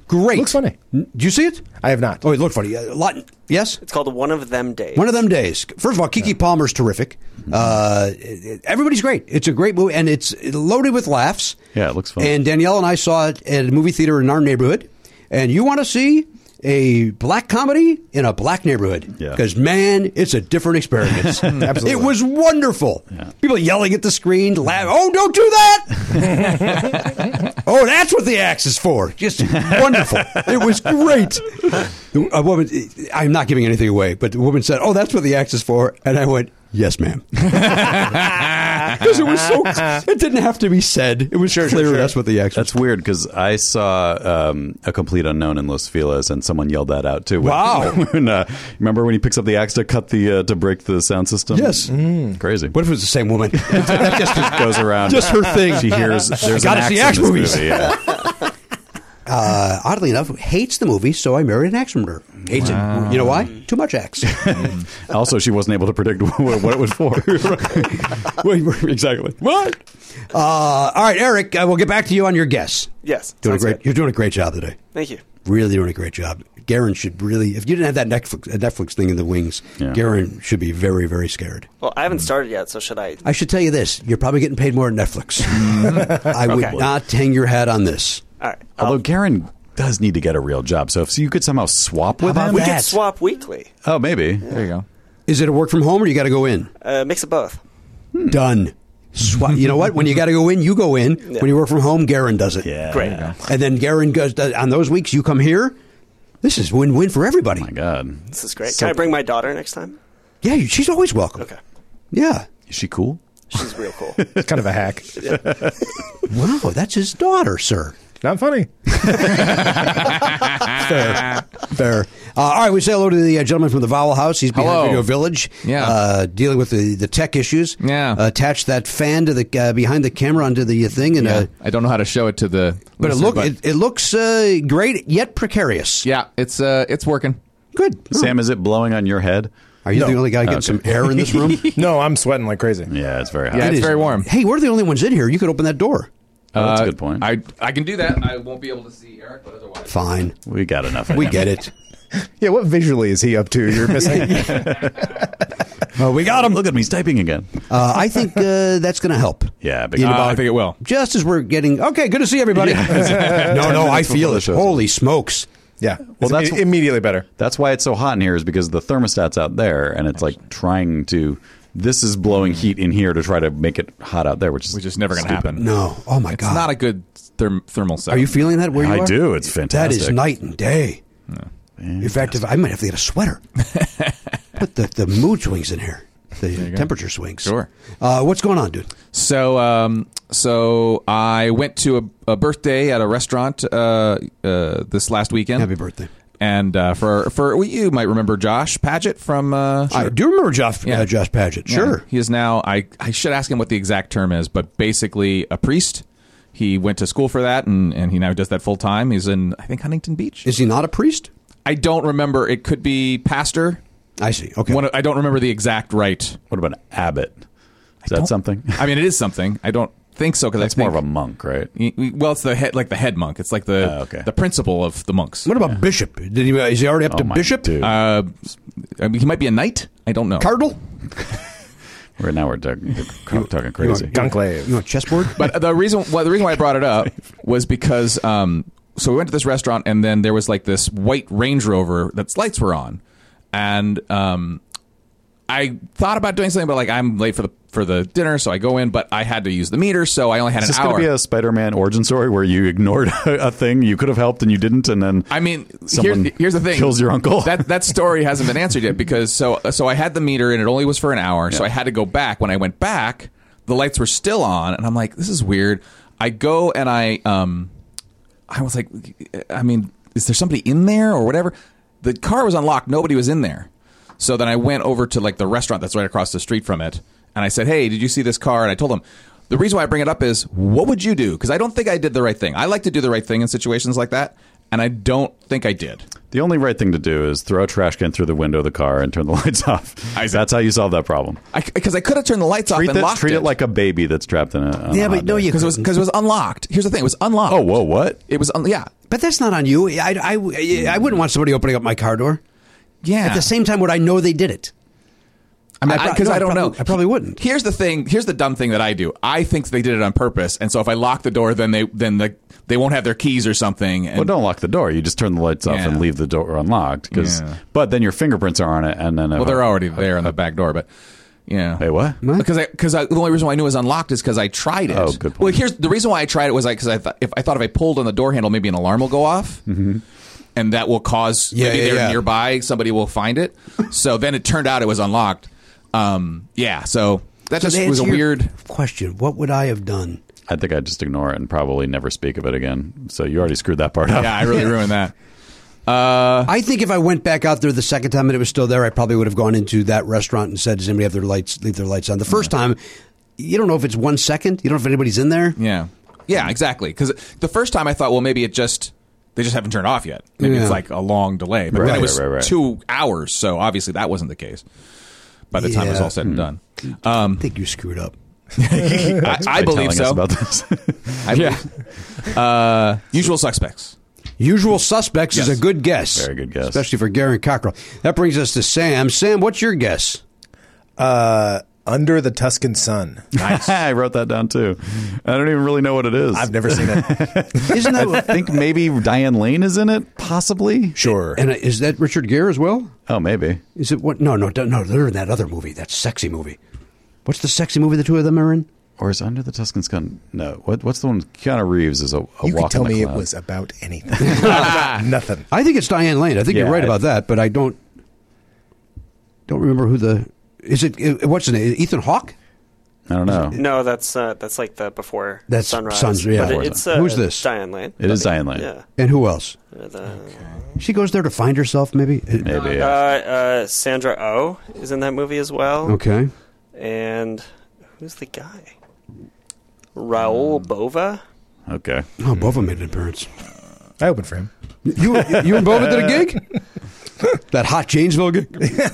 Great. Looks funny. N- Did you see it? I have not. Oh, it looked funny. A lot. Yes? It's called One of Them Days. One of them days. First of all, Keke Palmer's terrific. Uh, everybody's great. It's a great movie, and it's loaded with laughs. Yeah, it looks fun. And Danielle and I saw it at a movie theater in our neighborhood. And you want to see a black comedy in a black neighborhood? Yeah. Because, man, it's a different experience. Absolutely. It was wonderful. Yeah. People yelling at the screen, laughing. Oh, don't do that! Oh, that's what the axe is for. Just wonderful. It was great. A woman, I'm not giving anything away, but the woman said, oh, that's what the axe is for. And I went, yes, ma'am. Because it was so, it didn't have to be said. It was Sure, clear sure, sure. that's what the axe was That's weird because I saw um, A Complete Unknown in Los Feliz, and someone yelled that out too. When, Wow. When, uh, remember when he picks up the axe to cut the uh, to break the sound system? Yes. Crazy. What if it was the same woman? That just, Just goes around. just her thing. She hears there's I gotta an see axe axe in this movies. movie, yeah. Uh, oddly enough, hates the movie, so I married an axe murderer. Hates it. You know why? Too much axe. Also, she wasn't able to predict what, what it was for. Exactly. What? Uh, all right, Eric, uh, we'll get back to you on your guess. Yes. Doing a sounds great, good. you're doing a great job today. Thank you. Really doing a great job. Garen should really, if you didn't have that Netflix, uh, Netflix thing in the wings, Yeah. Garen should be very, very scared. Well, I haven't started yet, so should I? I should tell you this. You're probably getting paid more than Netflix. I would Okay. not hang your hat on this. All right. Although I'll- Garen does need to get a real job, so if you could somehow swap with How about him, we that? could swap weekly. oh maybe. There you go. Is it a work from home or you got to go in? Uh, mix of both. Done. Swap. You know what? When you got to go in, you go in. Yeah. When you work from home, Garen does it. Yeah. Great. And then Garen goes, on those weeks you come here. This is win-win for everybody. Oh my God. This is great. So- Can I bring my daughter next time? Yeah, you- she's always welcome. Okay. Yeah. Is she cool? She's real cool. It's kind of a hack. Wow, that's his daughter, sir. Not funny. Fair. Fair. Uh, all right, we say hello to the uh, gentleman from the Vowel House. He's behind Hello. Video Village. Yeah. Uh, dealing with the, the tech issues. Yeah. Uh, attach that fan to the uh, behind the camera onto the thing. And, Yeah. uh, I don't know how to show it to the. but it, listener, look, it, it looks uh, great, yet precarious. yeah, it's uh, it's working. Good. Oh. Sam, is it blowing on your head? Are you No. the only guy getting Okay. some air in this room? No, I'm sweating like crazy. Yeah, it's very hot. Yeah, It it's is. very warm. Hey, we're the only ones in here. You could open that door. Oh, that's a Uh, good point. I I can do that. I won't be able to see Eric, but otherwise. Fine. we got enough. of We him. get it. Yeah, what visually is he up to? You're missing. Oh, we got him. Look at me, he's typing again. Uh, I think uh, that's going to help. Yeah, big In Uh, about- I think it will. Just as we're getting okay, good to see everybody. no, no, I feel the it. show's Holy smokes! Yeah. Well, Well, that's- that's immediately better. That's why it's so hot in here, is because the thermostat's out there, and it's like trying to. This is blowing heat in here to try to make it hot out there, which is Which is never going to stupid. happen. No, oh my It's god, not a good therm- thermal set. Are you feeling that where you I are? do. It's That fantastic. is night and day. In fact, if, I might have to get a sweater. Put the, the mood swings in here. The temperature swings. Sure. Uh, what's going on, dude? So, um, so I went to a, a birthday at a restaurant uh, uh, this last weekend. Happy birthday. And uh, for for well, you might remember Josh Paget from. Uh, I do remember Josh, Yeah. uh, Josh Paget. Yeah. Sure. He is now. I I should ask him what the exact term is, but basically a priest. He went to school for that, and, and he now does that full time. He's in, I think, Huntington Beach. Is he not a priest? I don't remember. It could be pastor. I see. Okay. One, I don't remember the exact right. What about an abbot? Is that don't- something? I mean, it is something. I don't think so because That's I think, more of a monk, right? Well, it's the head, like the head monk. It's like the Oh, okay. the principal of the monks. what about bishop? Did he? Is he already up Oh, to my bishop? dude. Uh, I mean, he might be a knight. I don't know. Cardinal? Right now we're talking, talking You crazy. want, Conclave. you want chessboard? But the reason well, the reason why I brought it up was because um, so we went to this restaurant and then there was like this white Range Rover that's lights were on, and um, I thought about doing something, but like I'm late for the for the dinner, so I go in, but I had to use the meter, so I only had Is this an going hour. to be a Spider-Man origin story where you ignored a, a thing you could have helped and you didn't, and then I mean, someone here's, here's the thing: kills your uncle? That that story hasn't been answered yet because so so I had the meter and it only was for an hour, so I had to go back. When I went back, the lights were still on, and I'm like, this is weird. I go and I um, I was like, I mean, is there somebody in there or whatever? The car was unlocked, nobody was in there. So then I went over to like the restaurant that's right across the street from it, and I said, "Hey, did you see this car?" And I told them. The reason why I bring it up is, what would you do? Because I don't think I did the right thing. I like to do the right thing in situations like that, and I don't think I did. the only right thing to do is throw a trash can through the window of the car and turn the lights off. That's how you solve that problem. Because I, I could have turned the lights off Treat, and that, locked treat it. it like a baby that's trapped in a. on Yeah, a but hot no, day. you because it was because it was unlocked. Here's the thing: it was unlocked. Oh, whoa, what? It was un- yeah. But that's not on you. I, I, I wouldn't want somebody opening up my car door. Yeah. At the same time, would I know they did it? I mean, I pro- because no, I, I don't probably- know. I probably wouldn't. Here's the thing. Here's the dumb thing that I do. I think they did it on purpose, and so if I lock the door, then they then the, they won't have their keys or something. And, Well, don't lock the door. You just turn the lights off Yeah. and leave the door unlocked. 'Cause- Yeah. But then your fingerprints are on it, and then well, they're already there on the back door, but yeah. Hey, what? Because I because I, the only reason why I knew it was unlocked is because I tried it. Oh, good point. Well, here's the reason why I tried it was like because I thought if I thought if I pulled on the door handle, maybe an alarm will go off. Mm-hmm. And that will cause Yeah, maybe yeah, they're yeah. nearby, somebody will find it. So then it turned out it was unlocked. Um, yeah, so that So just to was a answer your weird. question. What would I have done? I think I'd just ignore it and probably never speak of it again. So you already screwed that part up. Yeah, I really ruined that. Uh, I think if I went back out there the second time and it was still there, I probably would have gone into that restaurant and said, "Does anybody have their lights? Leave their lights on." The first time, you don't know if it's one second. You don't know if anybody's in there. yeah, yeah, exactly. Because the first time I thought, well, maybe it just they just haven't turned off yet. Maybe Yeah. it's like a long delay. But then Right, it was right, right. two hours, so obviously that wasn't the case. By the time it was Yeah. all said and done, I think you screwed up. I, I By believe telling us so. about this. I believe. Uh, Usual Suspects. Usual Suspects Yes. is a good guess. Very good guess. Especially for Garen Cockrell. That brings us to Sam. Sam, what's your guess? Uh, Under the Tuscan Sun. I wrote that down too. I don't even really know what it is. I've never seen it. Isn't I that... think maybe Diane Lane is in it, possibly. Sure. and is that Richard Gere as well? Oh, maybe. Is it what? No, no, no. They're in that other movie. That sexy movie. What's the sexy movie the two of them are in? Or is Under the Tuscan Sun? No. What, what's the one? Keanu Reeves is a, a You walk could tell in the me it cloud. was about anything. About nothing. I think it's Diane Lane. I think Yeah, you're right I- about that, but I don't don't remember who the is it. uh, What's the name? Ethan Hawke? I don't know. No, that's uh, that's like the before That's sunrise. Suns- yeah. But it- Before it's uh, Who's this? Diane Lane. It is Diane Lane. Yeah. And who else? Uh, The, She goes there to find herself, maybe. Maybe. uh, Yeah. uh, Sandra Oh is in that movie as well. Okay. And who's the guy? Raul Bova. Okay. Oh, Bova made an appearance. I opened for him. You you and Bova did a gig? That hot Janesville gig?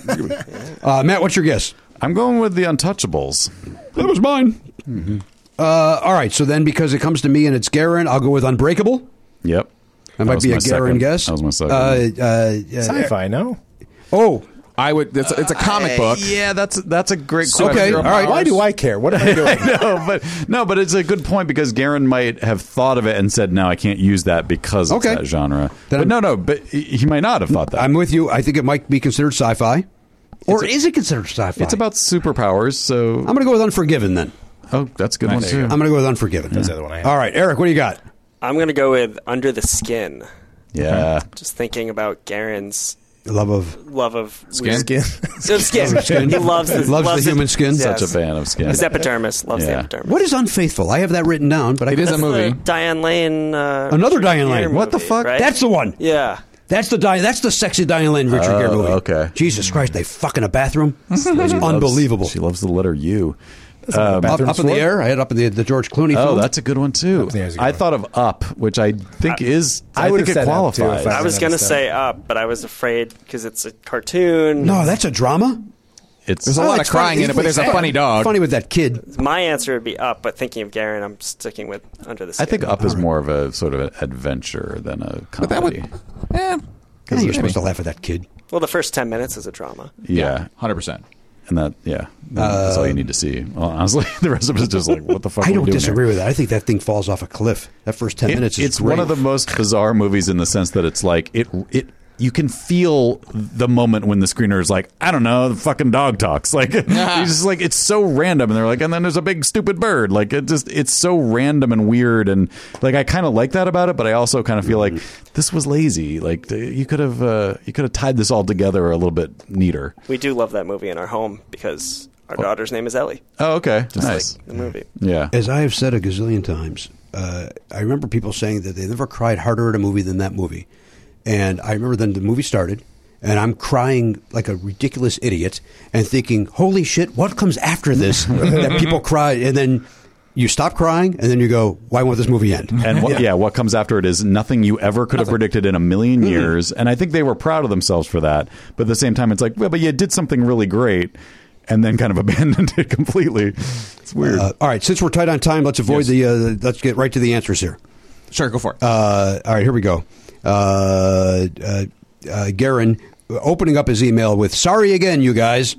uh, Matt, what's your guess? I'm going with the Untouchables. That was mine. Uh, all right, so then because it comes to me and it's Garen, I'll go with Unbreakable. Yep. That might was be my a Garen second. guess. That was my second. Uh, uh, uh, Sci-fi, no? oh, I would. It's, it's a comic book. Yeah, that's that's a great So question. okay, Zero all right. Why do I care? What am I doing? no, but no, but it's a good point because Garen might have thought of it and said, "No, I can't use that because Okay. it's that genre." Then but I'm- no, no, but he he might not have thought that. I'm with you. I think it might be considered sci-fi. Or It's a- is it considered sci-fi? it's about superpowers, so I'm going to go with Unforgiven then. oh, that's a good one Nice. There you too. I'm going to go with Unforgiven. That's the other one I have. All right, Eric, what do you got? I'm gonna go with Under the Skin. Yeah, Just thinking about Garen's Love of love of Skin? Skin. So skin. skin. He loves the, Loves the human skin. Yes. such a fan of Skin. His epidermis. Loves the Yeah. epidermis. what is Unfaithful? I have that written down, but I It is a That's movie. the Diane Lane. Uh, Another Richard Diane Gere Lane. What the movie, fuck? right? That's the one. Yeah. That's the Di- That's the sexy Diane Lane Richard Gere Oh, movie. okay. Jesus Christ, they fuck in a bathroom. It's She loves- unbelievable. She loves the letter U. what the Um, Up, bathroom's up in the for? air. I had up in the, the George Clooney oh, film. that's a good one too. Up in the Air is a good I one. thought of Up, which I think is. I I, would've think it said Up, too, if qualifies. I- I was That gonna stuff. say Up, but I was afraid because it's a cartoon. No, that's a drama. It's There's a Oh, lot it's of crying funny. in it, but there's a It's funny dog. Funny with that kid. My answer would be Up, but thinking of Garen, I'm sticking with Under the Skin. I think Up is more of a sort of an adventure than a But that would. comedy. Eh, Yeah, you're supposed to laugh at that kid. Well, the first ten minutes is a drama. Yeah, hundred percent. and that yeah, that's all you need to see. Well, honestly, the rest of it is just like, what the fuck? I are we don't doing disagree here? with that. I think that thing falls off a cliff. That first ten It- minutes is it's great. one of the most bizarre movies in the sense that it's like it it you can feel the moment when the screener is like, I don't know, the fucking dog talks. Like it's just like it's so random, and they're like, and then there's a big stupid bird. Like it just it's so random and weird, and like I kind of like that about it, but I also kind of feel like this was lazy. Like you could have uh, you could have tied this all together a little bit neater. We do love that movie in our home because our daughter's name is Ellie. Oh, okay, Just nice. like the movie. Yeah, As I have said a gazillion times, uh, I remember people saying that they never cried harder at a movie than that movie. And I remember then the movie started, and I'm crying like a ridiculous idiot and thinking, holy shit, what comes after this? That people cry, and then you stop crying, and then you go, why won't this movie end? And what, yeah. what comes after it is nothing you ever could have predicted in a million years. And I think they were proud of themselves for that. But at the same time, it's like, well, but you did something really great and then kind of abandoned it completely. It's weird. Uh, all right, since we're tight on time, let's avoid Yes. the, uh, let's get right to the answers here. Sure, go for it. Uh, all right, here we go. Uh, uh, uh, Garen opening up his email with "Sorry again, you guys."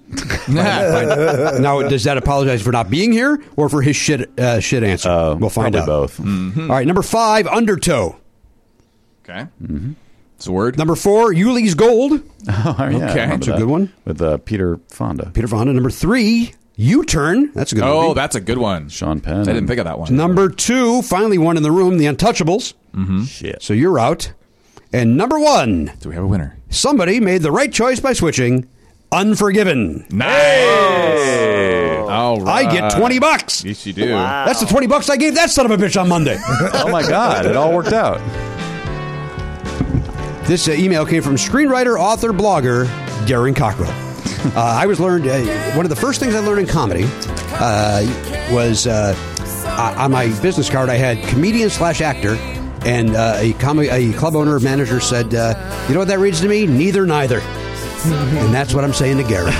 Now, does that apologize for not being here or for his shit uh, shit answer? Uh, we'll find probably out. both. Mm-hmm. All right, number five, Undertow. Okay. Mm-hmm. It's a word. Number four, Yuli's Gold. Oh, yeah, I Okay. remember That's a that. good one. With uh, Peter Fonda. Peter Fonda. Number three, U-Turn. That's a good Oh, movie. that's a good one. Sean Penn. I didn't think of that one. Number two, finally one in the room, The Untouchables. Shit. So you're out. And number one, Do we have a winner? somebody made the right choice by switching, Unforgiven. Nice. All right. I get twenty bucks. Yes, you do. Wow. That's the twenty bucks I gave that son of a bitch on Monday. Oh, my God. It all worked out. This uh, email came from screenwriter, author, blogger, Garen Cockrell. Uh, I was learned, uh, one of the first things I learned in comedy uh, was uh, uh, on my business card, I had comedian slash actor, and uh, a, com- a club owner manager said, uh, you know what that reads to me? Neither, neither. And that's what I'm saying to Garen.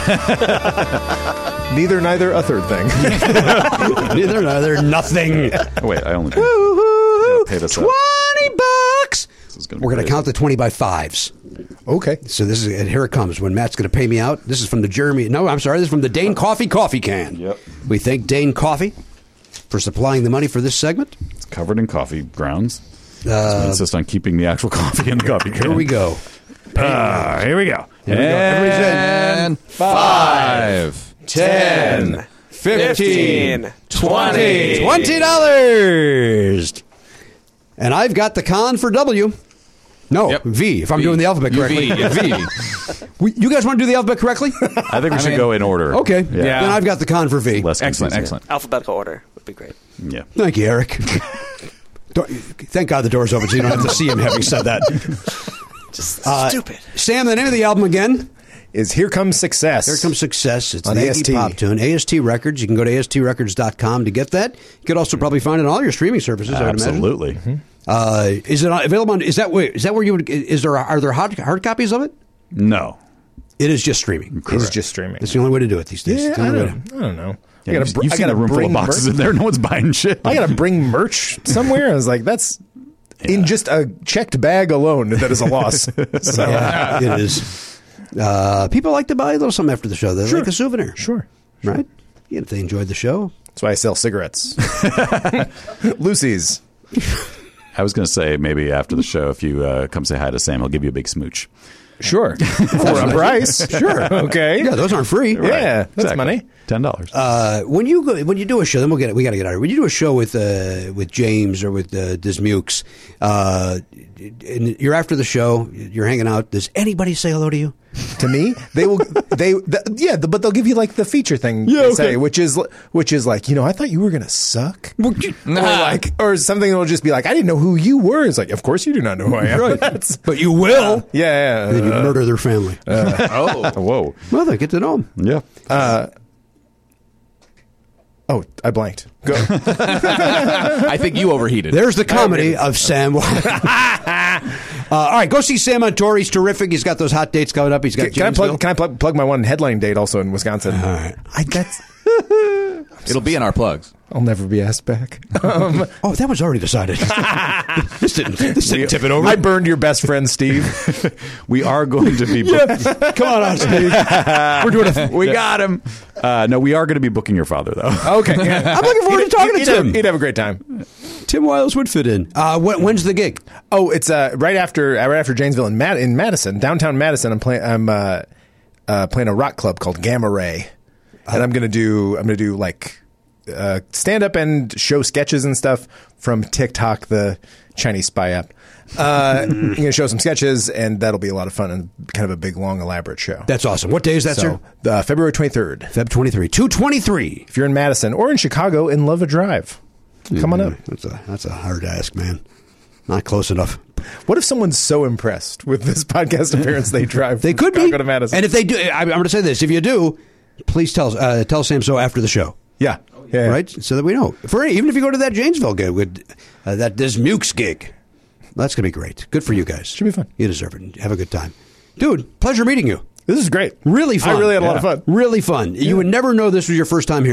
Neither, neither, a third thing. Neither, neither, nothing. Oh, wait, I only paid, Woo-hoo-hoo. paid us up. twenty bucks. This is gonna be We're going to crazy. count the twenty by fives. Okay. So this is, and here it comes when Matt's going to pay me out. This is from the Jeremy. No, I'm sorry. This is from the Dane Coffee Coffee Can. Yep. We thank Dane Coffee for supplying the money for this segment. It's covered in coffee grounds. Uh, I insist on keeping the actual coffee in the coffee can. Here we go. Ah, here we go. Here we go. Everybody's in. And five, ten, fifteen, twenty. twenty dollars. And I've got the con for W. No, Yep. V, if I'm V. doing the alphabet correctly. V. V. We- You guys want to do the alphabet correctly? I think we should mean- go in order. Okay. Yeah. Then I've got the con for V. Less Excellent, confusing. excellent. Alphabetical order would be great. Yeah. Thank you, Eric. Don't- Thank God the door's open so you don't have to see him having said that. Just Uh, stupid. Sam, the name of the album again? Is Here Comes Success. Here Comes Success. It's On an A S T. Iggy Pop tune. A S T Records. You can go to A S T records dot com to get that. You could also probably find it on all your streaming services, I would imagine. Absolutely. Uh, is it on- available on, is that where, is that where you would, is there, are there hard, hard copies of it? No. It is just streaming. It's just streaming. It's the only way to do it these days. Yeah, It's the I only way don't, to- I don't know. Yeah, I gotta, you've br- you've I seen gotta a room full bring of boxes merch. in there. No one's buying shit. I gotta bring merch somewhere. I was like, that's in just a checked bag alone. That is a loss. So Yeah, it is. Uh, people like to buy a little something after the show. They Sure. like a souvenir. sure. Right? Yeah, if they enjoyed the show. That's why I sell cigarettes. Lucy's. I was going to say maybe after the show, if you uh, come say hi to Sam, he'll give you a big smooch. Sure. For a price. Sure. Okay. Yeah, those aren't free. Yeah, that's Exactly. money. Ten dollars. Uh, when you go, when you do a show, then we'll get it. We got to get out of here. When you do a show with uh, with James or with uh, Dismukes, uh, and you're after the show, you're hanging out. Does anybody say hello to you? To me, they will. They the, yeah, the, but they'll give you like the feature thing. Yeah, they okay. say, which is which is like, you know, I thought you were gonna suck, or Nah. like, or something that will just be like, I didn't know who you were. It's like, of course you do not know who I am. Right. That's, But you will. yeah, And then you yeah. murder their family. oh, whoa. Well, they get to know them. Yeah. Oh, I blanked. Go. I think you overheated. There's the comedy of Sam. uh, all right, go see Sam on tour. He's terrific. He's got those hot dates coming up. He's got Can I Janesville. plug? Can I plug, plug my one headline date also in Wisconsin? All right. I that's. It'll be in our plugs. I'll never be asked back. Um, Oh, that was already decided. this didn't, this didn't tip it over. I burned your best friend, Steve. We are going to be. Book- Come on, on Steve. We're doing a. We got him. Uh, no, we are going to be booking your father, though. Okay, yeah. I'm looking forward to talking to he'd Tim. Have, he'd have a great time. Tim Wiles would fit in. Uh, when, when's the gig? Oh, it's uh, right after uh, right after Janesville in, Mad- in Madison, downtown Madison. I'm playing. I'm uh, uh, playing a rock club called Gamma Ray, and I'm gonna do. I'm gonna do like uh, stand up and show sketches and stuff from TikTok, the Chinese spy app. Uh, I'm gonna show some sketches, and that'll be a lot of fun and kind of a big, long, elaborate show. That's awesome. What day is that, so sir? uh, February twenty-third. Feb twenty-three. two twenty-three. If you're in Madison or in Chicago, in Love a Drive, come on up. That's a, that's a hard ask, man. Not close enough. What if someone's so impressed with this podcast appearance they drive? They from could Chicago be. to Madison. And if they do, I, I'm going to say this. If you do, please tell uh, tell Sam so after the show. yeah, yeah, Right? So that we know. For even if you go to that Janesville gig, with uh, that Dismukes gig, that's going to be great. Good for you guys. Should be fun. You deserve it. Have a good time. Dude, pleasure meeting you. This is great. Really fun. I really had a lot of Yeah. fun. Really fun. You would never know this was your first time here.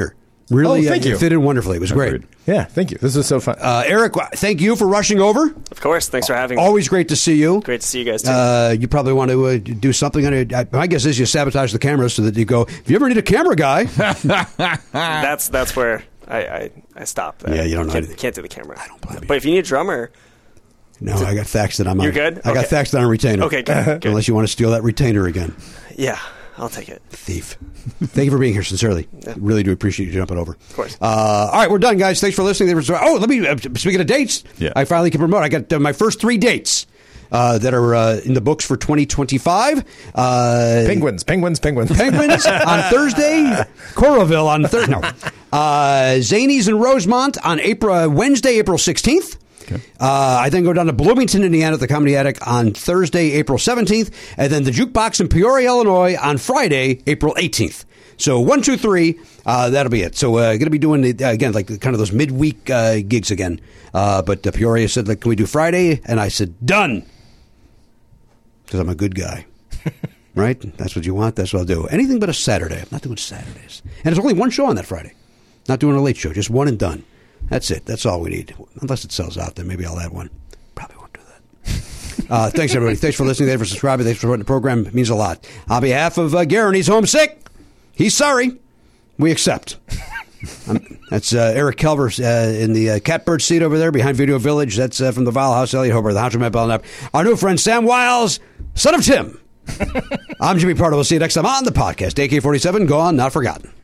Really, Oh, thank uh, you. fit in wonderfully. It was great. Agreed. Yeah, thank you. This was so fun. Uh, Eric, thank you for rushing over. Of course. Thanks for having me. Always great to see you. Great to see you guys, too. Uh, you probably want to uh, do something. On it. My guess is you sabotage the cameras so that you go, if you ever need a camera guy. that's that's where I, I, I stop. Yeah, you don't know Can't, anything. can't do the camera. I don't blame you. But if you need a drummer, No, I got facts that I'm on. You're good? I got Okay. facts that I'm on retainer. Okay, good, good. Unless you want to steal that retainer again. yeah, I'll take it. Thief. Thank you for being here, sincerely. Yeah. Really do appreciate you jumping over. Of course. Uh, all right, we're done, guys. Thanks for listening. There was- Oh, let me, uh, speaking of dates, Yeah. I finally can promote. I got uh, my first three dates uh, that are uh, in the books for twenty twenty-five. Uh, Penguins, penguins, penguins. Penguins on Thursday, Coroville on Thursday. No. Uh, Zanies in Rosemont on April uh, Wednesday, April sixteenth. Uh, I then go down to Bloomington, Indiana at the Comedy Attic on Thursday, April seventeenth. And then the Jukebox in Peoria, Illinois on Friday, April eighteenth. So one, two, three, uh, that'll be it. So uh, going to be doing, the, uh, again, like kind of those midweek uh, gigs again. Uh, but uh, Peoria said, like, can we do Friday? And I said, done. Because I'm a good guy. Right? That's what you want. That's what I'll do. Anything but a Saturday. I'm not doing Saturdays. And there's only one show on that Friday. Not doing a late show. Just one and done. That's it. That's all we need. Unless it sells out, then maybe I'll add one. Probably won't do that. uh, thanks, everybody. Thanks for listening. Thanks for subscribing. Thanks for supporting the program. It means a lot. On behalf of uh, Garen, he's homesick. He's sorry. We accept. um, that's uh, Eric Kelver uh, in the uh, catbird seat over there behind Video Village. That's uh, from the Vile House. Elliot Hober, the House of Matt Belknap. Our new friend, Sam Wiles, son of Tim. I'm Jimmy Pardo. We'll see you next time on the podcast. A K forty-seven, gone, not forgotten.